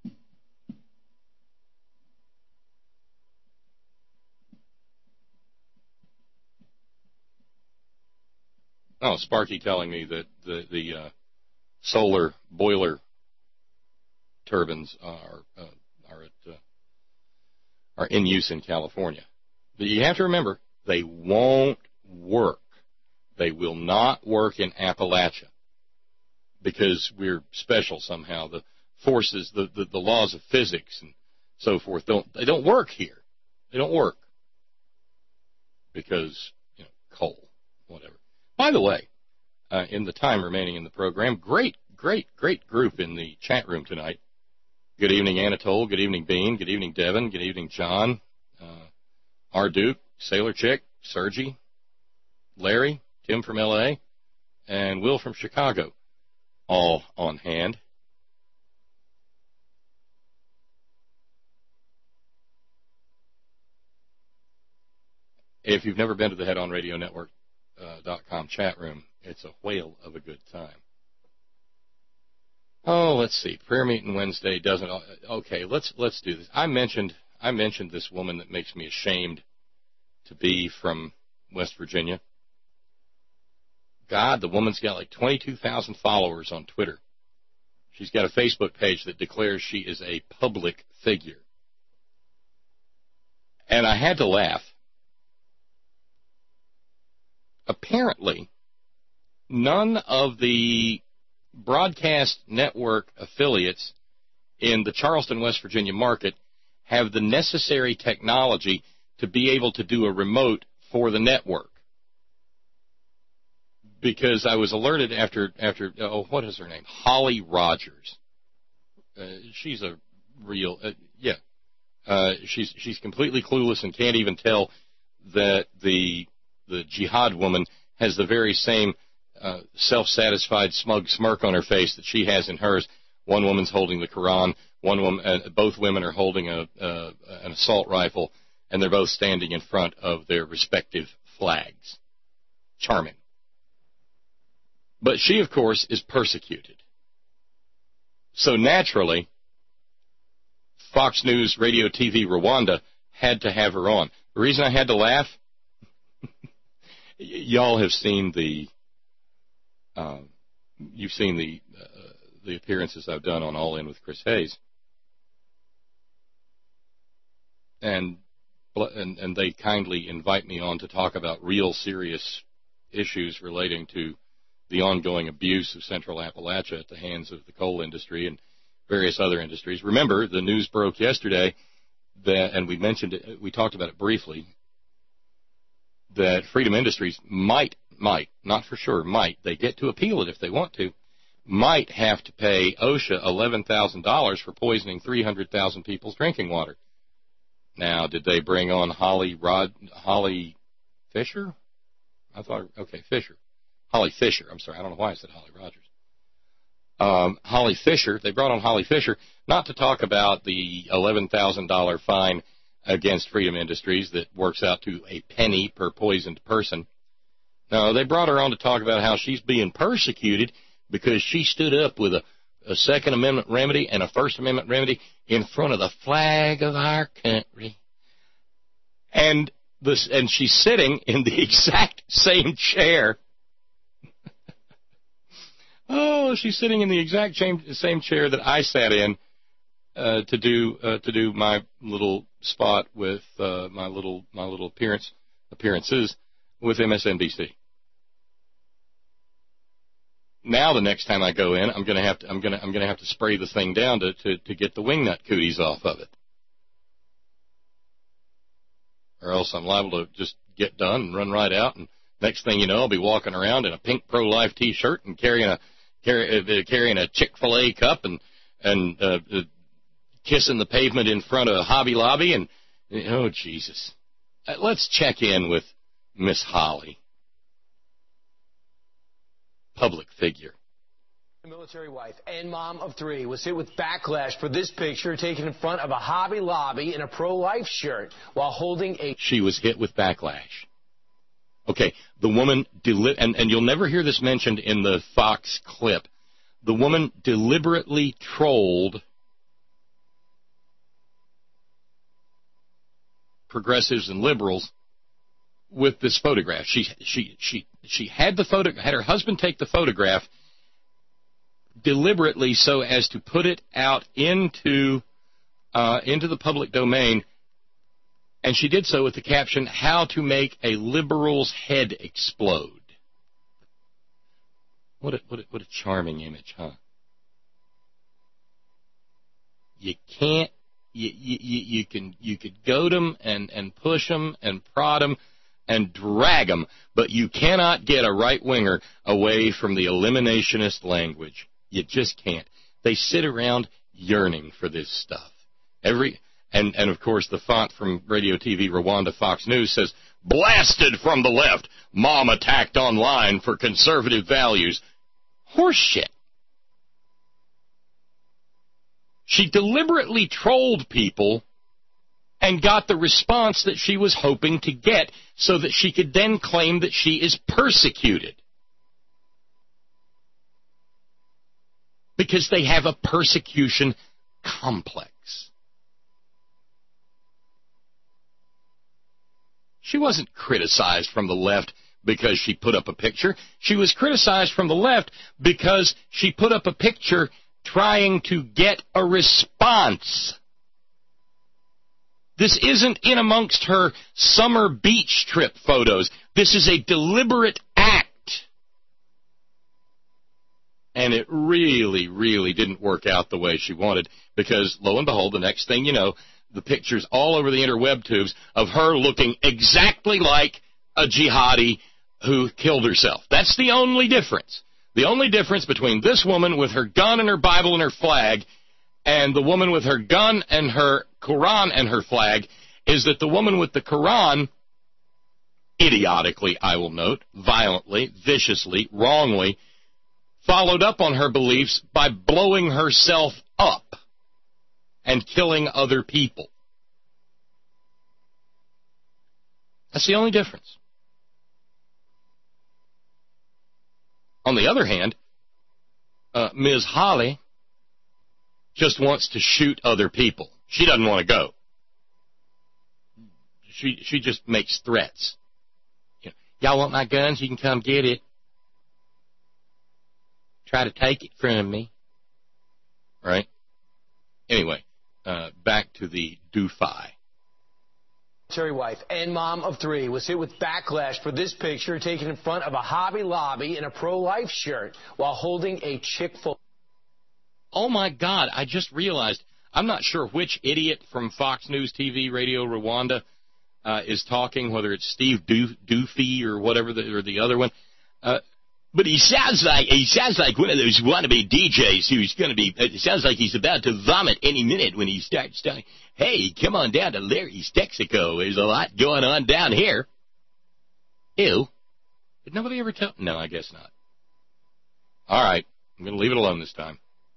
Speaker 2: Oh, Sparky telling me that the solar boiler turbines are in use in California. But you have to remember, they won't work. They will not work in Appalachia because we're special somehow. The forces, the laws of physics and so forth don't work here. They don't work because coal, whatever. By the way, in the time remaining in the program, great group in the chat room tonight. Good evening, Anatole. Good evening, Bean. Good evening, Devin. Good evening, John. R. Duke, Sailor Chick, Sergi, Larry, Tim from L.A., and Will from Chicago, all on hand. If you've never been to the HeadOnRadioNetwork.com chat room, it's a whale of a good time. Oh, let's see. Prayer meeting Wednesday doesn't. Okay, let's do this. I mentioned this woman that makes me ashamed to be from West Virginia. God, the woman's got like 22,000 followers on Twitter. She's got a Facebook page that declares she is a public figure. And I had to laugh. Apparently, none of the broadcast network affiliates in the Charleston, West Virginia market have the necessary technology to be able to do a remote for the network. Because I was alerted after what is her name? Holly Rogers. She's a real, she's completely clueless and can't even tell that the jihad woman has the very same self-satisfied, smug smirk on her face that she has in hers. One woman's holding the Quran. Both women are holding an assault rifle, and they're both standing in front of their respective flags. Charming. But she, of course, is persecuted. So naturally, Fox News, Radio, TV, Rwanda had to have her on. The reason I had to laugh, y'all have seen the appearances I've done on All In with Chris Hayes, and they kindly invite me on to talk about real serious issues relating to the ongoing abuse of Central Appalachia at the hands of the coal industry and various other industries. Remember, the news broke yesterday that, and we mentioned it, we talked about it briefly, that Freedom Industries might, not for sure, they get to appeal it if they want to, might have to pay OSHA $11,000 for poisoning 300,000 people's drinking water. Now, did they bring on Holly Fisher? Fisher. Holly Fisher. I'm sorry, I don't know why I said Holly Rogers. Holly Fisher. They brought on Holly Fisher not to talk about the $11,000 fine against Freedom Industries that works out to a penny per poisoned person. No, they brought her on to talk about how she's being persecuted because she stood up with a Second Amendment remedy and a First Amendment remedy in front of the flag of our country. And she's sitting in the exact same chair. Oh, she's sitting in the exact same chair that I sat in to do my little spot with my little appearances with MSNBC. Now the next time I go in, I'm gonna have to spray the thing down to get the wingnut cooties off of it, or else I'm liable to just get done and run right out. And next thing you know, I'll be walking around in a pink pro-life T-shirt and carrying a Chick-fil-A cup and kissing the pavement in front of Hobby Lobby. And oh Jesus, let's check in with Miss Holly. Public figure.
Speaker 10: A military wife and mom of three was hit with backlash for this picture taken in front of a Hobby Lobby in a pro-life shirt while holding a...
Speaker 2: She was hit with backlash. Okay, the woman, and you'll never hear this mentioned in the Fox clip, the woman deliberately trolled progressives and liberals with this photograph. She had her husband take the photograph deliberately so as to put it out into the public domain, and she did so with the caption, "How to make a liberal's head explode." What a charming image, huh? You can't. You could goad them and push them and prod them and drag them, but you cannot get a right-winger away from the eliminationist language. You just can't. They sit around yearning for this stuff. And of course, the font from Radio, TV, Rwanda, Fox News says, "Blasted from the left. Mom attacked online for conservative values." Horseshit. She deliberately trolled people and got the response that she was hoping to get so that she could then claim that she is persecuted. Because they have a persecution complex. She wasn't criticized from the left because she put up a picture. She was criticized from the left because she put up a picture trying to get a response. This isn't in amongst her summer beach trip photos. This is a deliberate act. And it really, really didn't work out the way she wanted, because lo and behold, the next thing you know, the pictures all over the interweb tubes of her looking exactly like a jihadi who killed herself. That's the only difference. The only difference between this woman with her gun and her Bible and her flag and the woman with her gun and her Quran and her flag is that the woman with the Quran, idiotically, I will note, violently, viciously, wrongly, followed up on her beliefs by blowing herself up and killing other people. That's the only difference. On the other hand, Ms. Holly just wants to shoot other people. She doesn't want to go. She just makes threats. You know, y'all want my guns? You can come get it. Try to take it from me. Right? Anyway, back to the doofy.
Speaker 10: Wife and mom of 3 was hit with backlash for this picture taken in front of a Hobby Lobby in a pro-life shirt while holding a Chick-fil-A.
Speaker 2: Oh, my God. I just realized, I'm not sure which idiot from Fox News TV, Radio Rwanda is talking, whether it's Steve Doofy or whatever, or the other one. But he sounds like one of those wannabe DJs who's going to be, it sounds like he's about to vomit any minute when he starts talking. Hey, come on down to Larry's Texaco. There's a lot going on down here. Ew. Did nobody ever tell? No, I guess not. All right. I'm going to leave it alone this time.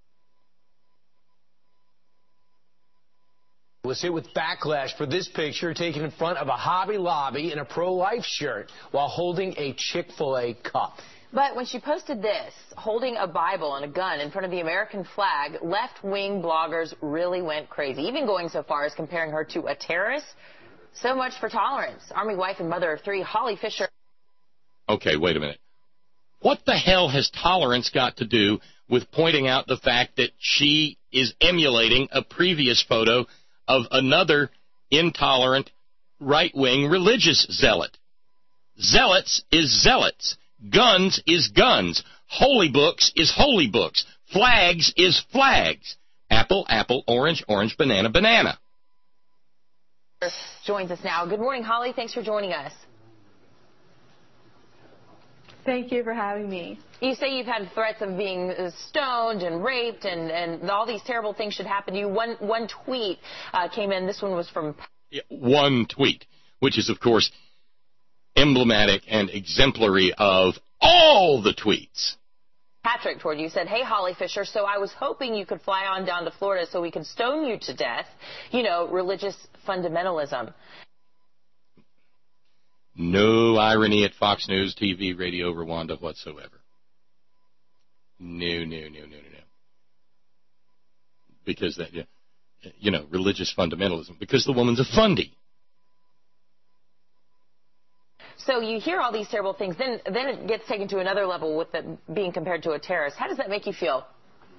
Speaker 10: Was hit with backlash for this picture taken in front of a Hobby Lobby in a pro-life shirt while holding a Chick-fil-A cup.
Speaker 11: But when she posted this, holding a Bible and a gun in front of the American flag, left-wing bloggers really went crazy, even going so far as comparing her to a terrorist. So much for tolerance. Army wife and mother of 3, Holly Fisher.
Speaker 2: Okay, wait a minute. What the hell has tolerance got to do with pointing out the fact that she is emulating a previous photo of another intolerant right-wing religious zealot? Zealots is zealots. Guns is guns. Holy books is holy books. Flags is flags. Apple, apple, orange, orange, banana, banana.
Speaker 11: Joins us now. Good morning, Holly. Thanks for joining us.
Speaker 12: Thank you for having me.
Speaker 11: You say you've had threats of being stoned and raped and all these terrible things should happen to you. One tweet came in. This one was from...
Speaker 2: One tweet, which is, of course, emblematic and exemplary of all the tweets.
Speaker 11: Patrick toward you said, hey, Holly Fisher, so I was hoping you could fly on down to Florida so we could stone you to death. You know, religious fundamentalism.
Speaker 2: No irony at Fox News, TV, Radio Rwanda whatsoever. No. Because that, you know, religious fundamentalism. Because the woman's a fundy.
Speaker 11: So you hear all these terrible things, then it gets taken to another level with it being compared to a terrorist. How does that make you feel?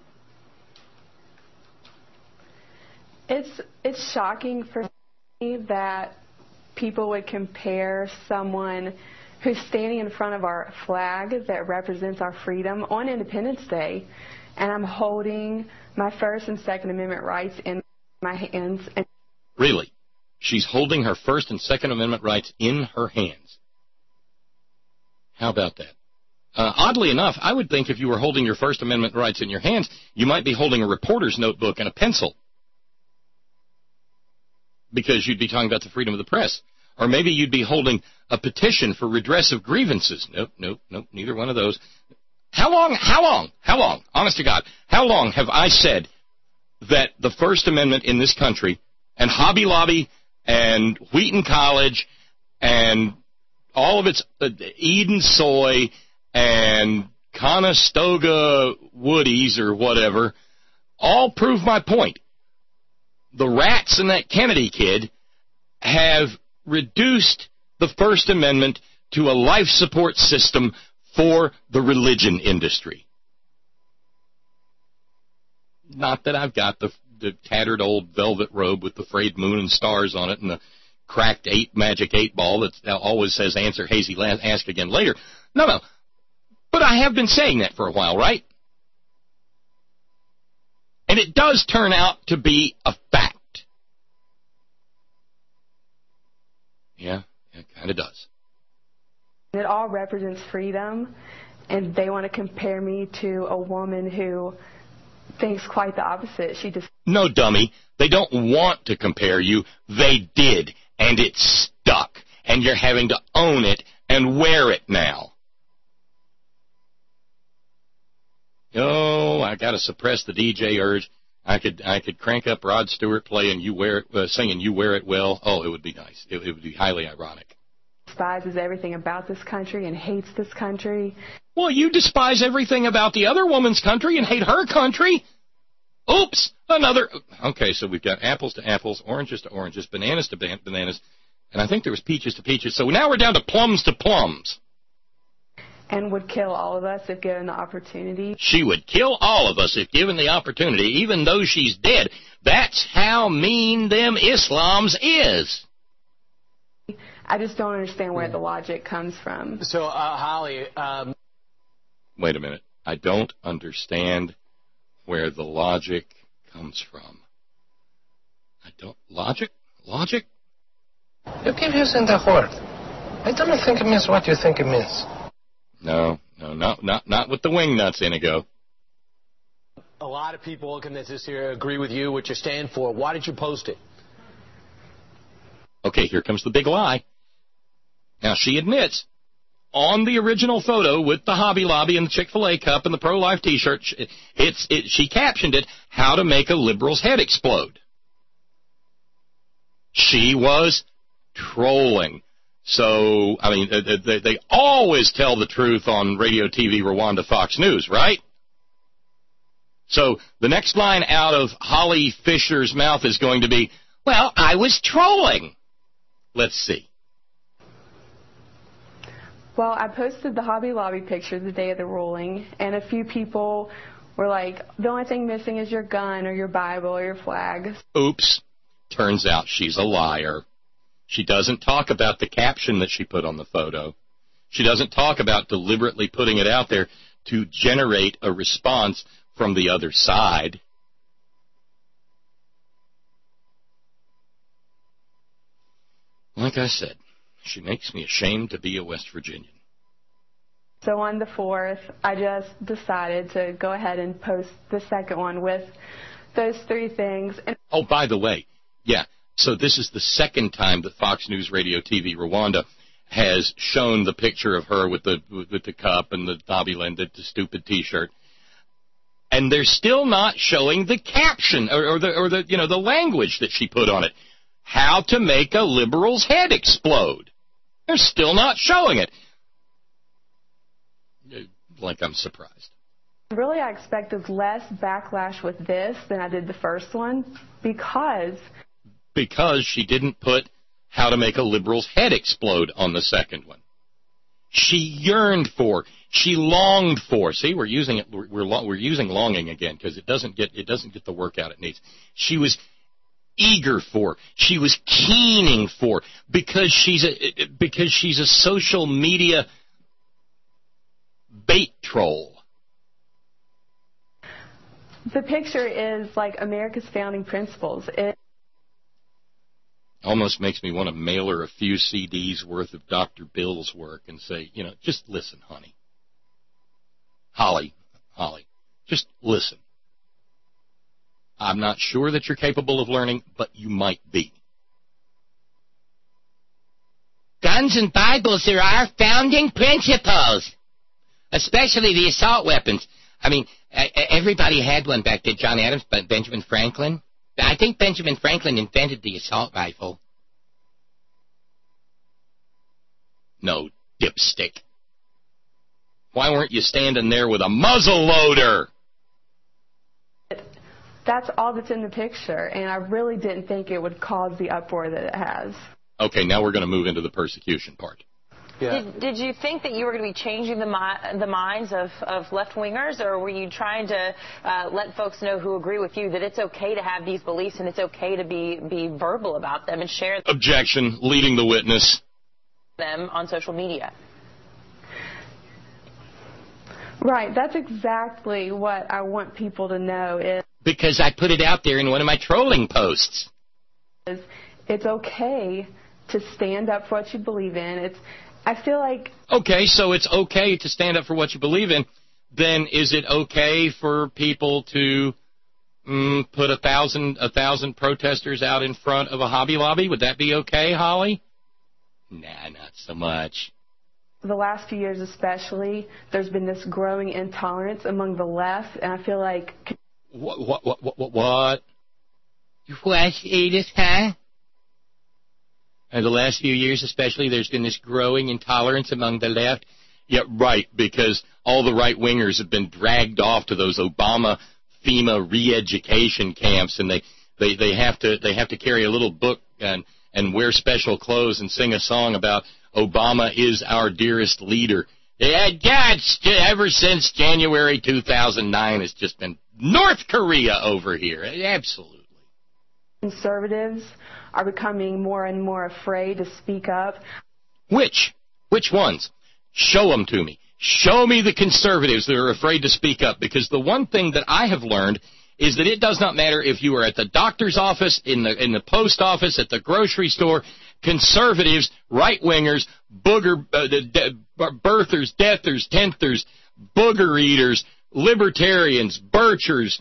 Speaker 12: It's shocking for me that people would compare someone who's standing in front of our flag that represents our freedom on Independence Day, and I'm holding my First and Second Amendment rights in my hands.
Speaker 2: Really? She's holding her First and Second Amendment rights in her hands. How about that? Oddly enough, I would think if you were holding your First Amendment rights in your hands, you might be holding a reporter's notebook and a pencil. Because you'd be talking about the freedom of the press. Or maybe you'd be holding a petition for redress of grievances. Nope, neither one of those. How long, honest to God, how long have I said that the First Amendment in this country, and Hobby Lobby, and Wheaton College, and all of its Eden Soy, and Conestoga Woodies, or whatever, all prove my point. The rats and that Kennedy kid have reduced the First Amendment to a life support system for the religion industry. Not that I've got the tattered old velvet robe with the frayed moon and stars on it and the cracked magic 8-ball that always says answer hazy, ask again later. No. But I have been saying that for a while, right? And it does turn out to be a fact. Yeah, it kind of does.
Speaker 12: It all represents freedom, and they want to compare me to a woman who thinks quite the opposite.
Speaker 2: No, dummy. They don't want to compare you. They did, and it stuck, and you're having to own it and wear it now. Oh, I got to suppress the DJ urge. I could crank up Rod Stewart playing "You Wear It," singing "You Wear It Well." Oh, it would be nice. It would be highly ironic.
Speaker 12: despises everything about this country and hates this country.
Speaker 2: Well, you despise everything about the other woman's country and hate her country? Oops, another. Okay, so we've got apples to apples, oranges to oranges, bananas to bananas, and I think there was peaches to peaches. So now we're down to plums to plums.
Speaker 12: And would kill all of us if given the opportunity.
Speaker 2: She would kill all of us if given the opportunity, even though she's dead. That's how mean them Islams is.
Speaker 12: I just don't understand where the logic comes from.
Speaker 10: So, Holly...
Speaker 2: Wait a minute. I don't understand where the logic comes from. I don't... Logic? Logic?
Speaker 13: You keep using the word. I don't think it means what you think it means.
Speaker 2: No, not with the wing nuts, Inigo.
Speaker 10: A lot of people looking at this here agree with you, what you stand for. Why did you post it?
Speaker 2: Okay, here comes the big lie. Now, she admits, on the original photo with the Hobby Lobby and the Chick-fil-A cup and the pro-life T-shirt, she captioned it, "How to Make a Liberal's Head Explode." She was trolling. So, I mean, they always tell the truth on radio, TV, Rwanda, Fox News, right? So the next line out of Holly Fisher's mouth is going to be, well, I was trolling. Let's see.
Speaker 12: Well, I posted the Hobby Lobby picture the day of the ruling, and a few people were like, the only thing missing is your gun or your Bible or your flag.
Speaker 2: Oops. Turns out she's a liar. She doesn't talk about the caption that she put on the photo. She doesn't talk about deliberately putting it out there to generate a response from the other side. Like I said, she makes me ashamed to be a West Virginian.
Speaker 12: So on the 4th, I just decided to go ahead and post the second one with those 3 things.
Speaker 2: Oh, by the way, yeah. So this is the second time that Fox News Radio TV Rwanda has shown the picture of her with the cup and the Hobbyland, the stupid T-shirt, and they're still not showing the caption or the language that she put on it. How to make a liberal's head explode. They're still not showing it. Like I'm surprised.
Speaker 12: Really, I expected less backlash with this than I did the first one because she didn't put how to make a liberal's head explode on the second one. She yearned for, she longed for. See, we're using it. We're using longing again because it doesn't get the work out it needs. She was eager for. She was keening for because she's a social media bait troll. The picture is like America's founding principles.
Speaker 2: Almost makes me want to mail her a few CDs worth of Dr. Bill's work and say, just listen, honey. Holly, just listen. I'm not sure that you're capable of learning, but you might be.
Speaker 14: Guns and Bibles are our founding principles, especially the assault weapons. I mean, everybody had one back then. John Adams, but Benjamin Franklin. I think Benjamin Franklin invented the assault rifle.
Speaker 2: No, dipstick. Why weren't you standing there with a muzzle loader?
Speaker 12: That's all that's in the picture, and I really didn't think it would cause the uproar that it has.
Speaker 2: Okay, now we're going to move into the persecution part.
Speaker 11: Yeah. Did you think that you were going to be changing the minds of left-wingers, or were you trying to let folks know who agree with you that it's okay to have these beliefs and it's okay to be verbal about them and share
Speaker 2: Objection, leading the witness.
Speaker 11: Them on social media?
Speaker 12: Right, that's exactly what I want people to know is...
Speaker 14: Because I put it out there in one of my trolling posts.
Speaker 12: It's okay to stand up for what you believe in. I feel like...
Speaker 2: Okay, so it's okay to stand up for what you believe in. Then is it okay for people to put 1,000 protesters out in front of a Hobby Lobby? Would that be okay, Holly?
Speaker 14: Nah, not so much.
Speaker 12: The last few years especially, there's been this growing intolerance among the left, and I feel like...
Speaker 2: What?
Speaker 14: What, Edith, huh? And the last few years especially, there's been this growing intolerance among the left. Yeah, right, because all the right-wingers have been dragged off to those Obama FEMA re-education camps, and they have to carry a little book and wear special clothes and sing a song about Obama is our dearest leader. Yeah, ever since January 2009, it's just been North Korea over here. Absolutely.
Speaker 12: Conservatives are becoming more and more afraid to speak up.
Speaker 14: Which ones? Show them to me. Show me the conservatives that are afraid to speak up, because the one thing that I have learned is that it does not matter if you are at the doctor's office, in the post office, at the grocery store. Conservatives, right-wingers, birthers, deathers, tenthers, booger eaters, libertarians, birchers,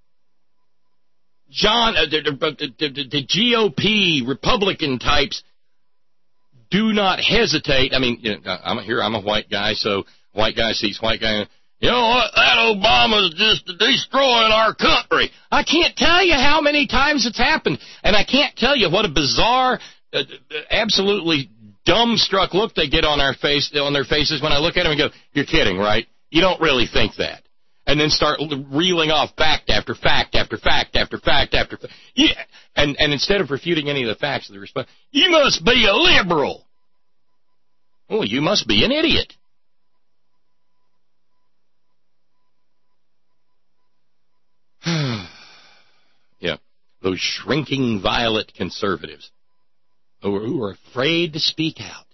Speaker 14: the GOP, Republican types, do not hesitate. I mean, I'm a white guy, so white guy sees white guy. You know what? That Obama's just destroying our country. I can't tell you how many times it's happened, and I can't tell you what a bizarre, absolutely dumbstruck look they get on their faces when I look at them and go, "You're kidding, right? You don't really think that." And then start reeling off fact after fact after fact after fact after fact. Yeah. And instead of refuting any of the facts, they respond, "You must be a liberal." Well, you must be an idiot. Yeah, those shrinking violet conservatives who are afraid to speak out.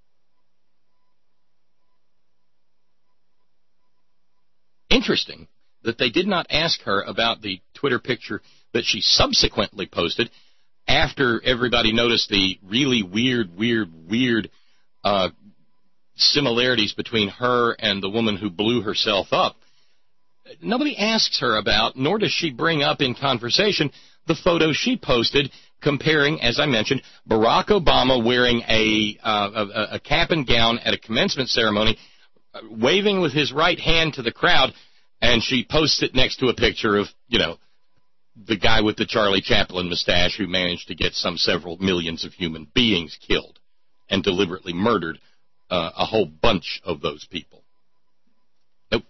Speaker 14: Interesting that they did not ask her about the Twitter picture that she subsequently posted after everybody noticed the really weird similarities between her and the woman who blew herself up. Nobody asks her about, nor does she bring up in conversation, the photo she posted comparing, as I mentioned, Barack Obama wearing a cap and gown at a commencement ceremony, waving with his right hand to the crowd, and she posts it next to a picture of, the guy with the Charlie Chaplin mustache who managed to get several millions of human beings killed and deliberately murdered a whole bunch of those people. Nope.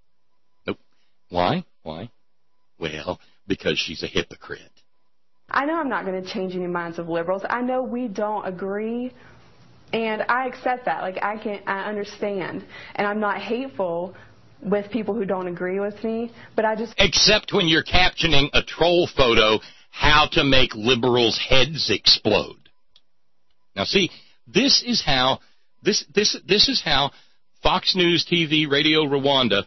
Speaker 14: Why? Well, because she's a hypocrite.
Speaker 12: I know I'm not going to change any minds of liberals. I know we don't agree, and I accept that. I understand, and I'm not hateful with people who don't agree with me, but I just...
Speaker 14: Except when you're captioning a troll photo, how to make liberals' heads explode. Now, see, this is how Fox News TV Radio Rwanda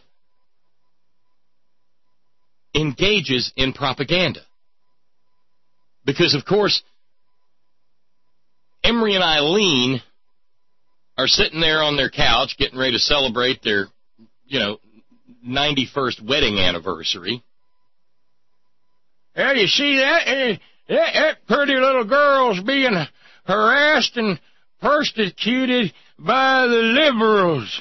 Speaker 14: engages in propaganda. Because, of course, Emery and Eileen are sitting there on their couch getting ready to celebrate their, 91st wedding anniversary. Yeah, you see that? That pretty little girl's being harassed and persecuted by the liberals.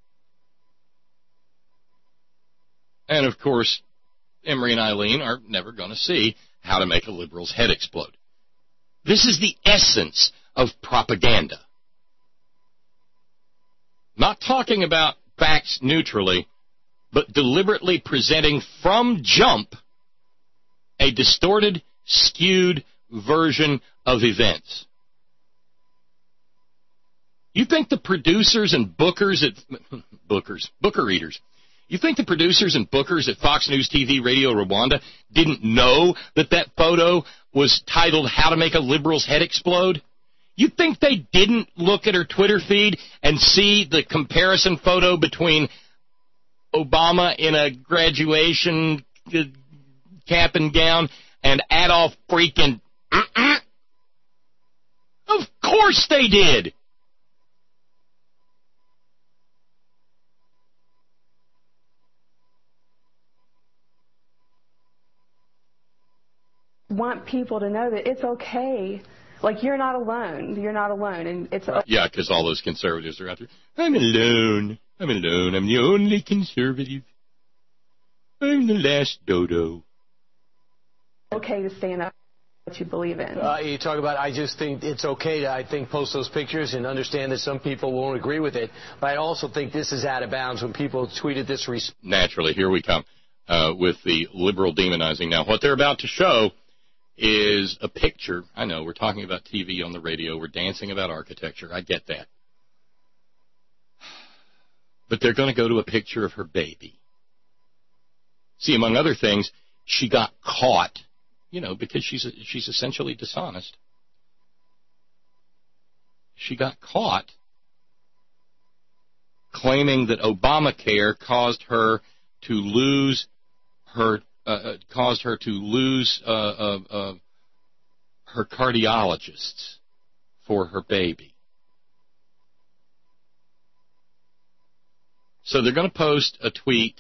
Speaker 14: And, of course, Emery and Eileen are never going to see how to make a liberal's head explode. This is the essence of propaganda. Not talking about facts neutrally, but deliberately presenting from jump a distorted, skewed version of events. You think the producers and bookers at booker eaters, you think the producers and bookers at Fox News TV Radio Rwanda didn't know that photo was titled How to Make a Liberal's Head Explode? You think they didn't look at her Twitter feed and see the comparison photo between Obama in a graduation cap and gown and Adolf freaking... Of course they did!
Speaker 12: Want people to know that it's okay. You're not alone. You're not alone. And it's
Speaker 14: yeah, because all those conservatives are out there. I'm alone. I'm the only conservative. I'm the last dodo.
Speaker 12: Okay to stand up. what you believe in.
Speaker 10: You talk about, I just think it's okay to, I think, post those pictures and understand that some people won't agree with it. But I also think this is out of bounds when people tweeted this.
Speaker 2: Naturally, here we come with the liberal demonizing. Now, what they're about to show is a picture. I know, we're talking about TV on the radio. We're dancing about architecture. I get that. But they're going to go to a picture of her baby. See, among other things, she got caught, because she's essentially dishonest. She got caught claiming that Obamacare caused her to lose her cardiologists for her baby. So they're going to post a tweet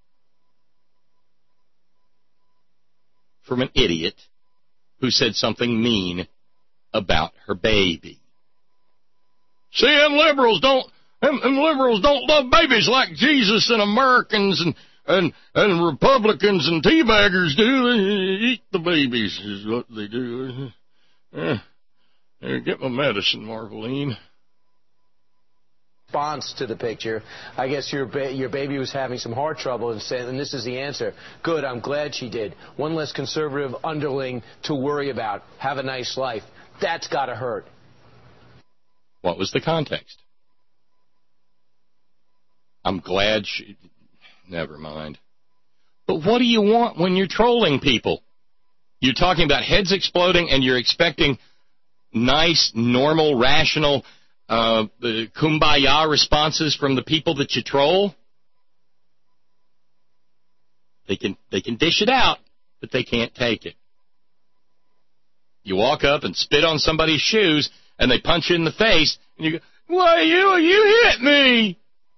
Speaker 2: from an idiot who said something mean about her baby. See, them liberals don't love babies like Jesus and Americans and Republicans and teabaggers do. They eat the babies is what they do. Here, get my medicine, Marveline.
Speaker 10: Response to the picture, I guess your baby was having some heart trouble, and this is the answer. Good, I'm glad she did. One less conservative underling to worry about. Have a nice life. That's got to hurt.
Speaker 2: What was the context? I'm glad she... Never mind. But what do you want when you're trolling people? You're talking about heads exploding, and you're expecting nice, normal, rational the kumbaya responses from the people that you troll. They can dish it out, but they can't take it. You walk up and spit on somebody's shoes, and they punch you in the face, and you go, "Why, you hit me!"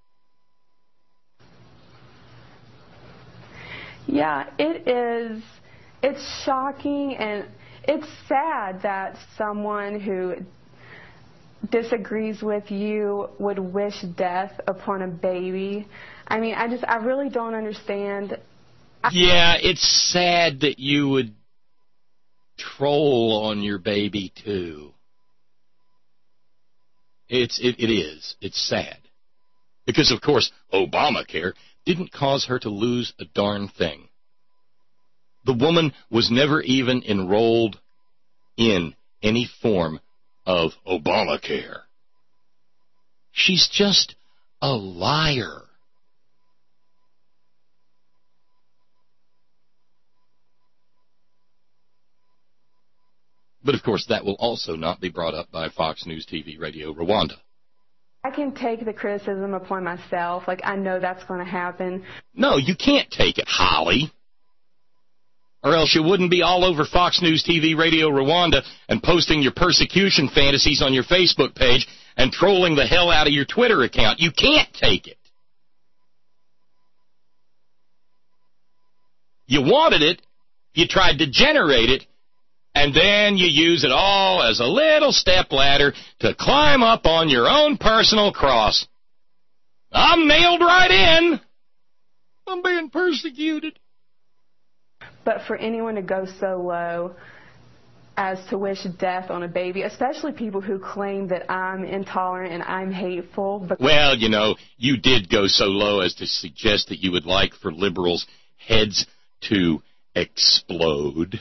Speaker 12: Yeah, it is. It's shocking, and it's sad that someone who disagrees with you would wish death upon a baby. I mean, I really don't understand.
Speaker 2: Yeah, it's sad that you would troll on your baby too. It is. It's sad. Because, of course, Obamacare didn't cause her to lose a darn thing. The woman was never even enrolled in any form of Obamacare. She's just a liar. But, of course, that will also not be brought up by Fox News TV Radio Rwanda.
Speaker 12: I can take the criticism upon myself. Like, I know that's going to happen.
Speaker 2: No, you can't take it, Holly. Or else you wouldn't be all over Fox News TV Radio Rwanda and posting your persecution fantasies on your Facebook page and trolling the hell out of your Twitter account. You can't take it. You wanted it, you tried to generate it, and then you use it all as a little stepladder to climb up on your own personal cross. I'm nailed right in. I'm being persecuted.
Speaker 12: But for anyone to go so low as to wish death on a baby, especially people who claim that I'm intolerant and I'm hateful.
Speaker 2: Well, you did go so low as to suggest that you would like for liberals' heads to explode.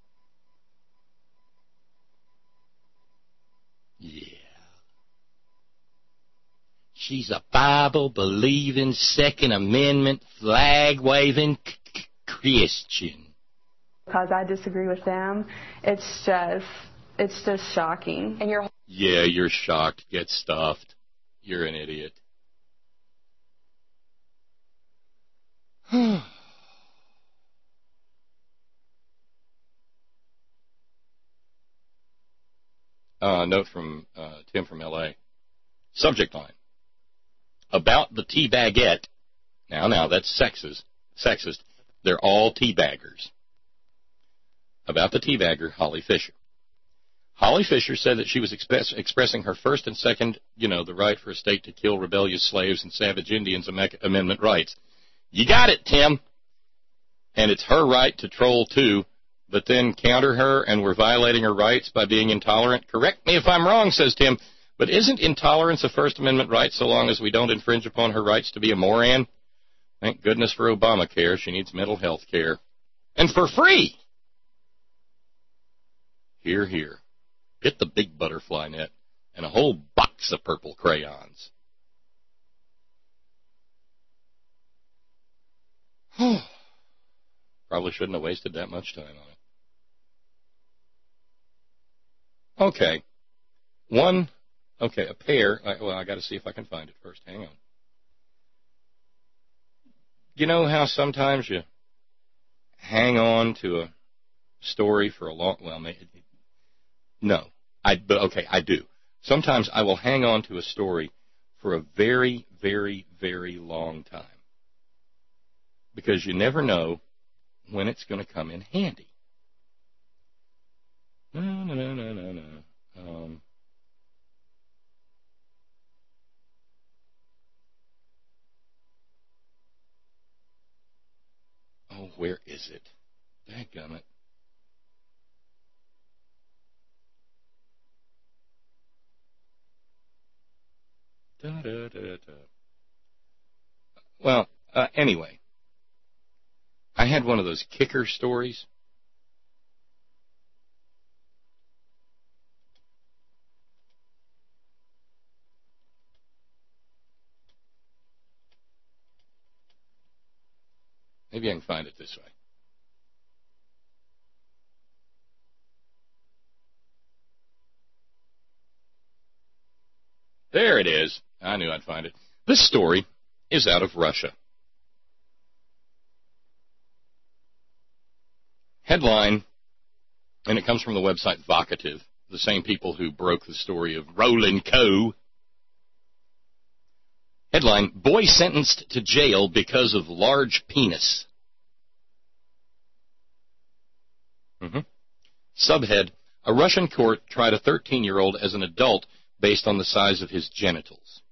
Speaker 2: Yeah. She's a Bible-believing, Second Amendment, flag-waving Christian.
Speaker 12: Because I disagree with them, it's just shocking. And
Speaker 2: yeah, you're shocked. Get stuffed. You're an idiot. Note from Tim from L.A. Subject line. About the tea baguette. Now, that's sexist. They're all teabaggers. About the teabagger, Holly Fisher. Holly Fisher said that she was expressing her First and Second, the right for a state to kill rebellious slaves and savage Indians amendment rights. You got it, Tim. And it's her right to troll, too, but then counter her and we're violating her rights by being intolerant? Correct me if I'm wrong, says Tim, but isn't intolerance a First Amendment right so long as we don't infringe upon her rights to be a moron? Thank goodness for Obamacare. She needs mental health care. And for free! Here, here. Get the big butterfly net and a whole box of purple crayons. Probably shouldn't have wasted that much time on it. Okay. A pair. I got to see if I can find it first. Hang on. You know how sometimes you hang on to a story for a long... Well, no. I do. Sometimes I will hang on to a story for a very, very, very long time. Because you never know when it's going to come in handy. No. Where is it? Dadgummit. Well, anyway, I had one of those kicker stories. Maybe I can find it this way. There it is. I knew I'd find it. This story is out of Russia. Headline, and it comes from the website Vocative, the same people who broke the story of Roland Coe. Headline, boy sentenced to jail because of large penis. Subhead, a Russian court tried a 13-year-old as an adult based on the size of his genitals.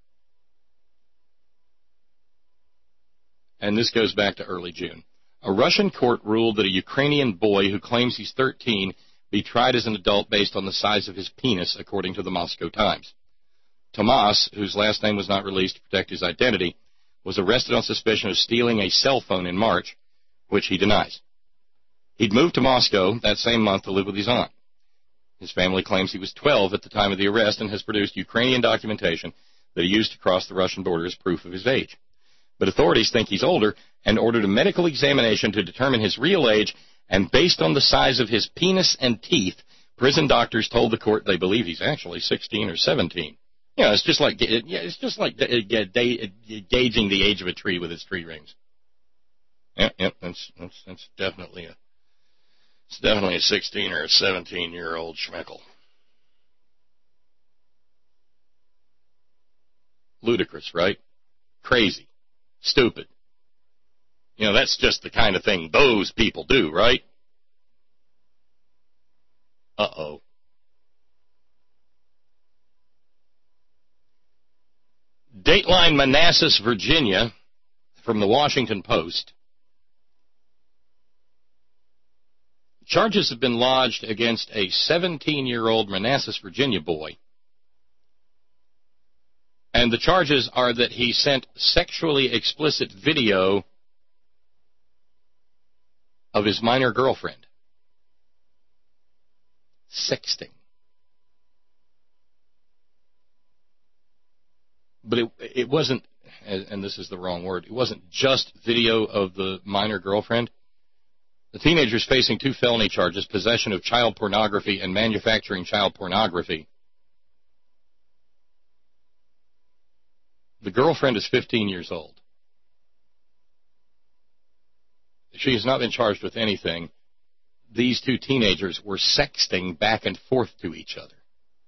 Speaker 2: And this goes back to early June. A Russian court ruled that a Ukrainian boy who claims he's 13 be tried as an adult based on the size of his penis, according to the Moscow Times. Tomas, whose last name was not released to protect his identity, was arrested on suspicion of stealing a cell phone in March, which he denies. He'd moved to Moscow that same month to live with his aunt. His family claims he was 12 at the time of the arrest and has produced Ukrainian documentation that he used to cross the Russian border as proof of his age. But authorities think he's older and ordered a medical examination to determine his real age, and based on the size of his penis and teeth, prison doctors told the court they believe he's actually 16 or 17. You know, it's just like gauging the age of a tree with its tree rings. Yep, that's definitely a 16 or a 17-year-old schmeckle. Ludicrous, right? Crazy. Stupid. You know, that's just the kind of thing those people do, right? Uh-oh. Dateline Manassas, Virginia, from the Washington Post. Charges have been lodged against a 17-year-old Manassas, Virginia boy. And the charges are that he sent sexually explicit video of his minor girlfriend. Sexting. But it wasn't, and this is the wrong word, it wasn't just video of the minor girlfriend. The teenager's facing 2 felony charges, possession of child pornography and manufacturing child pornography. The girlfriend is 15 years old. She has not been charged with anything. These 2 teenagers were sexting back and forth to each other.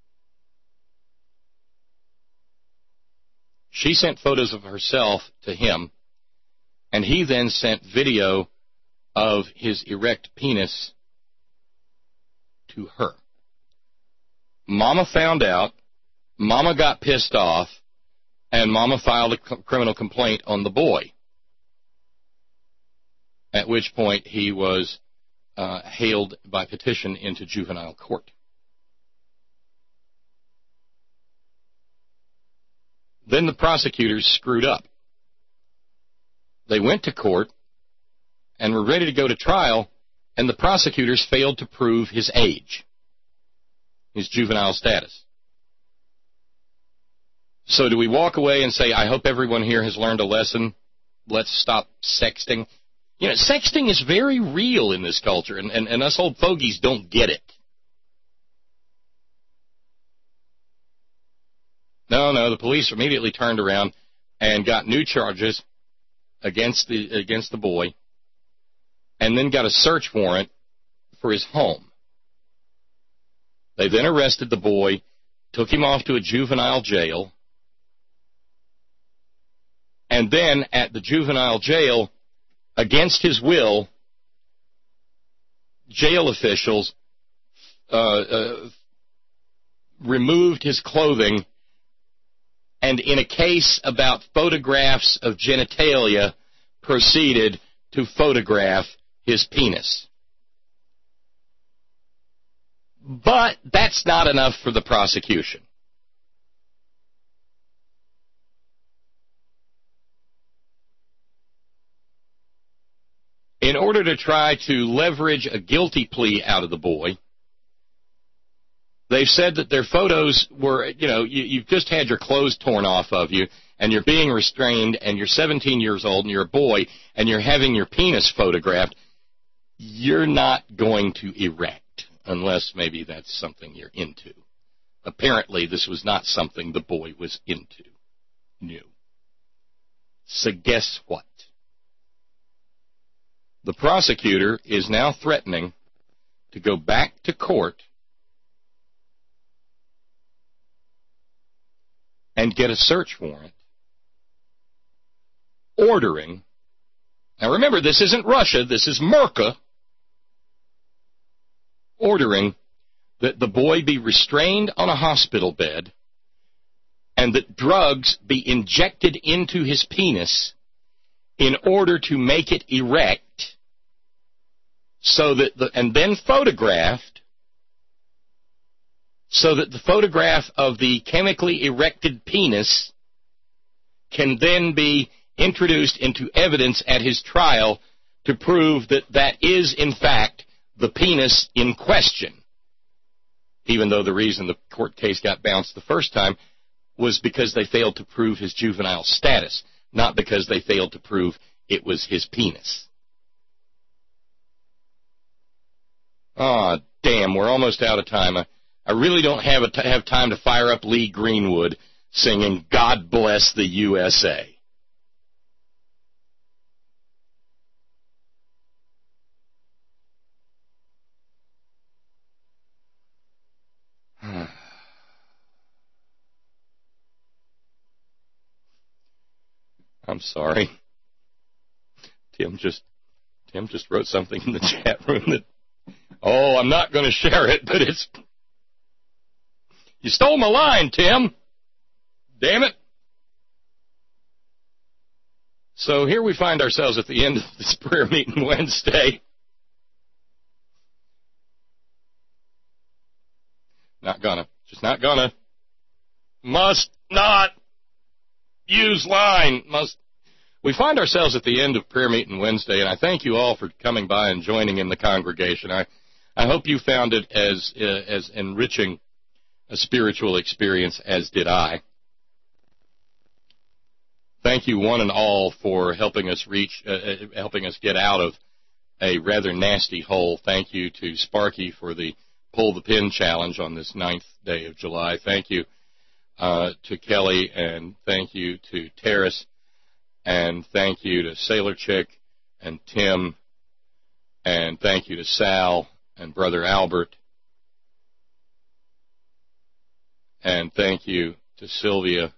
Speaker 2: She sent photos of herself to him, and he then sent video of his erect penis to her. Mama found out, Mama got pissed off, and Mama filed a criminal complaint on the boy, at which point he was hailed by petition into juvenile court. Then the prosecutors screwed up. They went to court and were ready to go to trial, and the prosecutors failed to prove his age, his juvenile status. So do we walk away and say, I hope everyone here has learned a lesson? Let's stop sexting. You know, sexting is very real in this culture, and us old fogies don't get it. No, the police immediately turned around and got new charges against the boy, and then got a search warrant for his home. They then arrested the boy, took him off to a juvenile jail, and then at the juvenile jail, against his will, jail officials removed his clothing, and in a case about photographs of genitalia, proceeded to photograph his penis. But that's not enough for the prosecution. In order to try to leverage a guilty plea out of the boy, they've said that their photos were, you've just had your clothes torn off of you, and you're being restrained, and you're 17 years old, and you're a boy, and you're having your penis photographed. You're not going to erect, unless maybe that's something you're into. Apparently, this was not something the boy was into. No. So guess what? The prosecutor is now threatening to go back to court and get a search warrant ordering, now remember, this isn't Russia, this is Merca, ordering that the boy be restrained on a hospital bed and that drugs be injected into his penis in order to make it erect, so that and then photographed, so that the photograph of the chemically erected penis can then be introduced into evidence at his trial to prove that that is, in fact, the penis in question. Even though the reason the court case got bounced the first time was because they failed to prove his juvenile status, not because they failed to prove it was his penis. Oh, damn, we're almost out of time. I really don't have time to fire up Lee Greenwood singing God Bless the USA. I'm sorry. Tim just wrote something in the chat room that, I'm not going to share it, but you stole my line, Tim. Damn it. So here we find ourselves at the end of this prayer meeting Wednesday. Just not gonna. Must not use line. We find ourselves at the end of prayer meeting Wednesday, and I thank you all for coming by and joining in the congregation. I hope you found it as enriching a spiritual experience as did I. Thank you one and all for helping us get out of a rather nasty hole. Thank you to Sparky for the Pull the Pin challenge on this 9th day of July. Thank you to Kelly, and thank you to Terrace, and thank you to Sailor Chick and Tim, and thank you to Sal and Brother Albert, and thank you to Sylvia,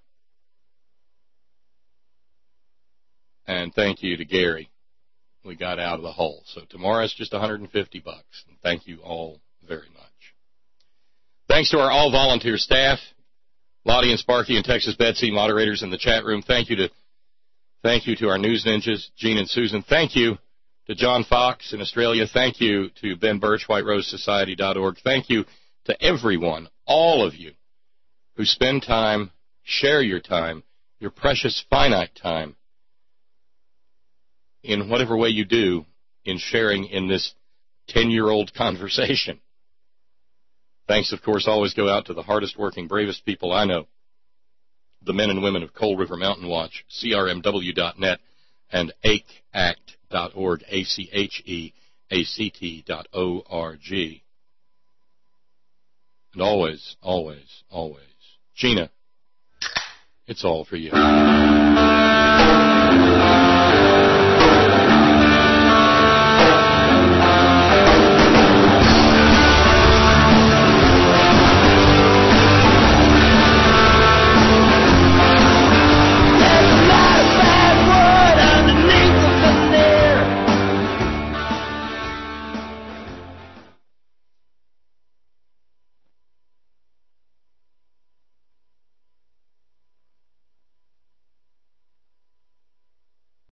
Speaker 2: and thank you to Gary. We got out of the hole. So tomorrow's just $150, and thank you all very much. Thanks to our all-volunteer staff, Lottie and Sparky and Texas Betsy, moderators in the chat room. Thank you to our news ninjas, Gene and Susan. Thank you to John Fox in Australia. Thank you to Ben Birch, WhiteRoseSociety.org. Thank you to everyone, all of you, who spend time, share your time, your precious finite time, in whatever way you do, in sharing in this 10-year-old conversation. Thanks, of course, always go out to the hardest working, bravest people I know, the men and women of Coal River Mountain Watch, CRMW.net, and ACHEACT.org, ACHEACT.org. And always, always, always, Gina, it's all for you.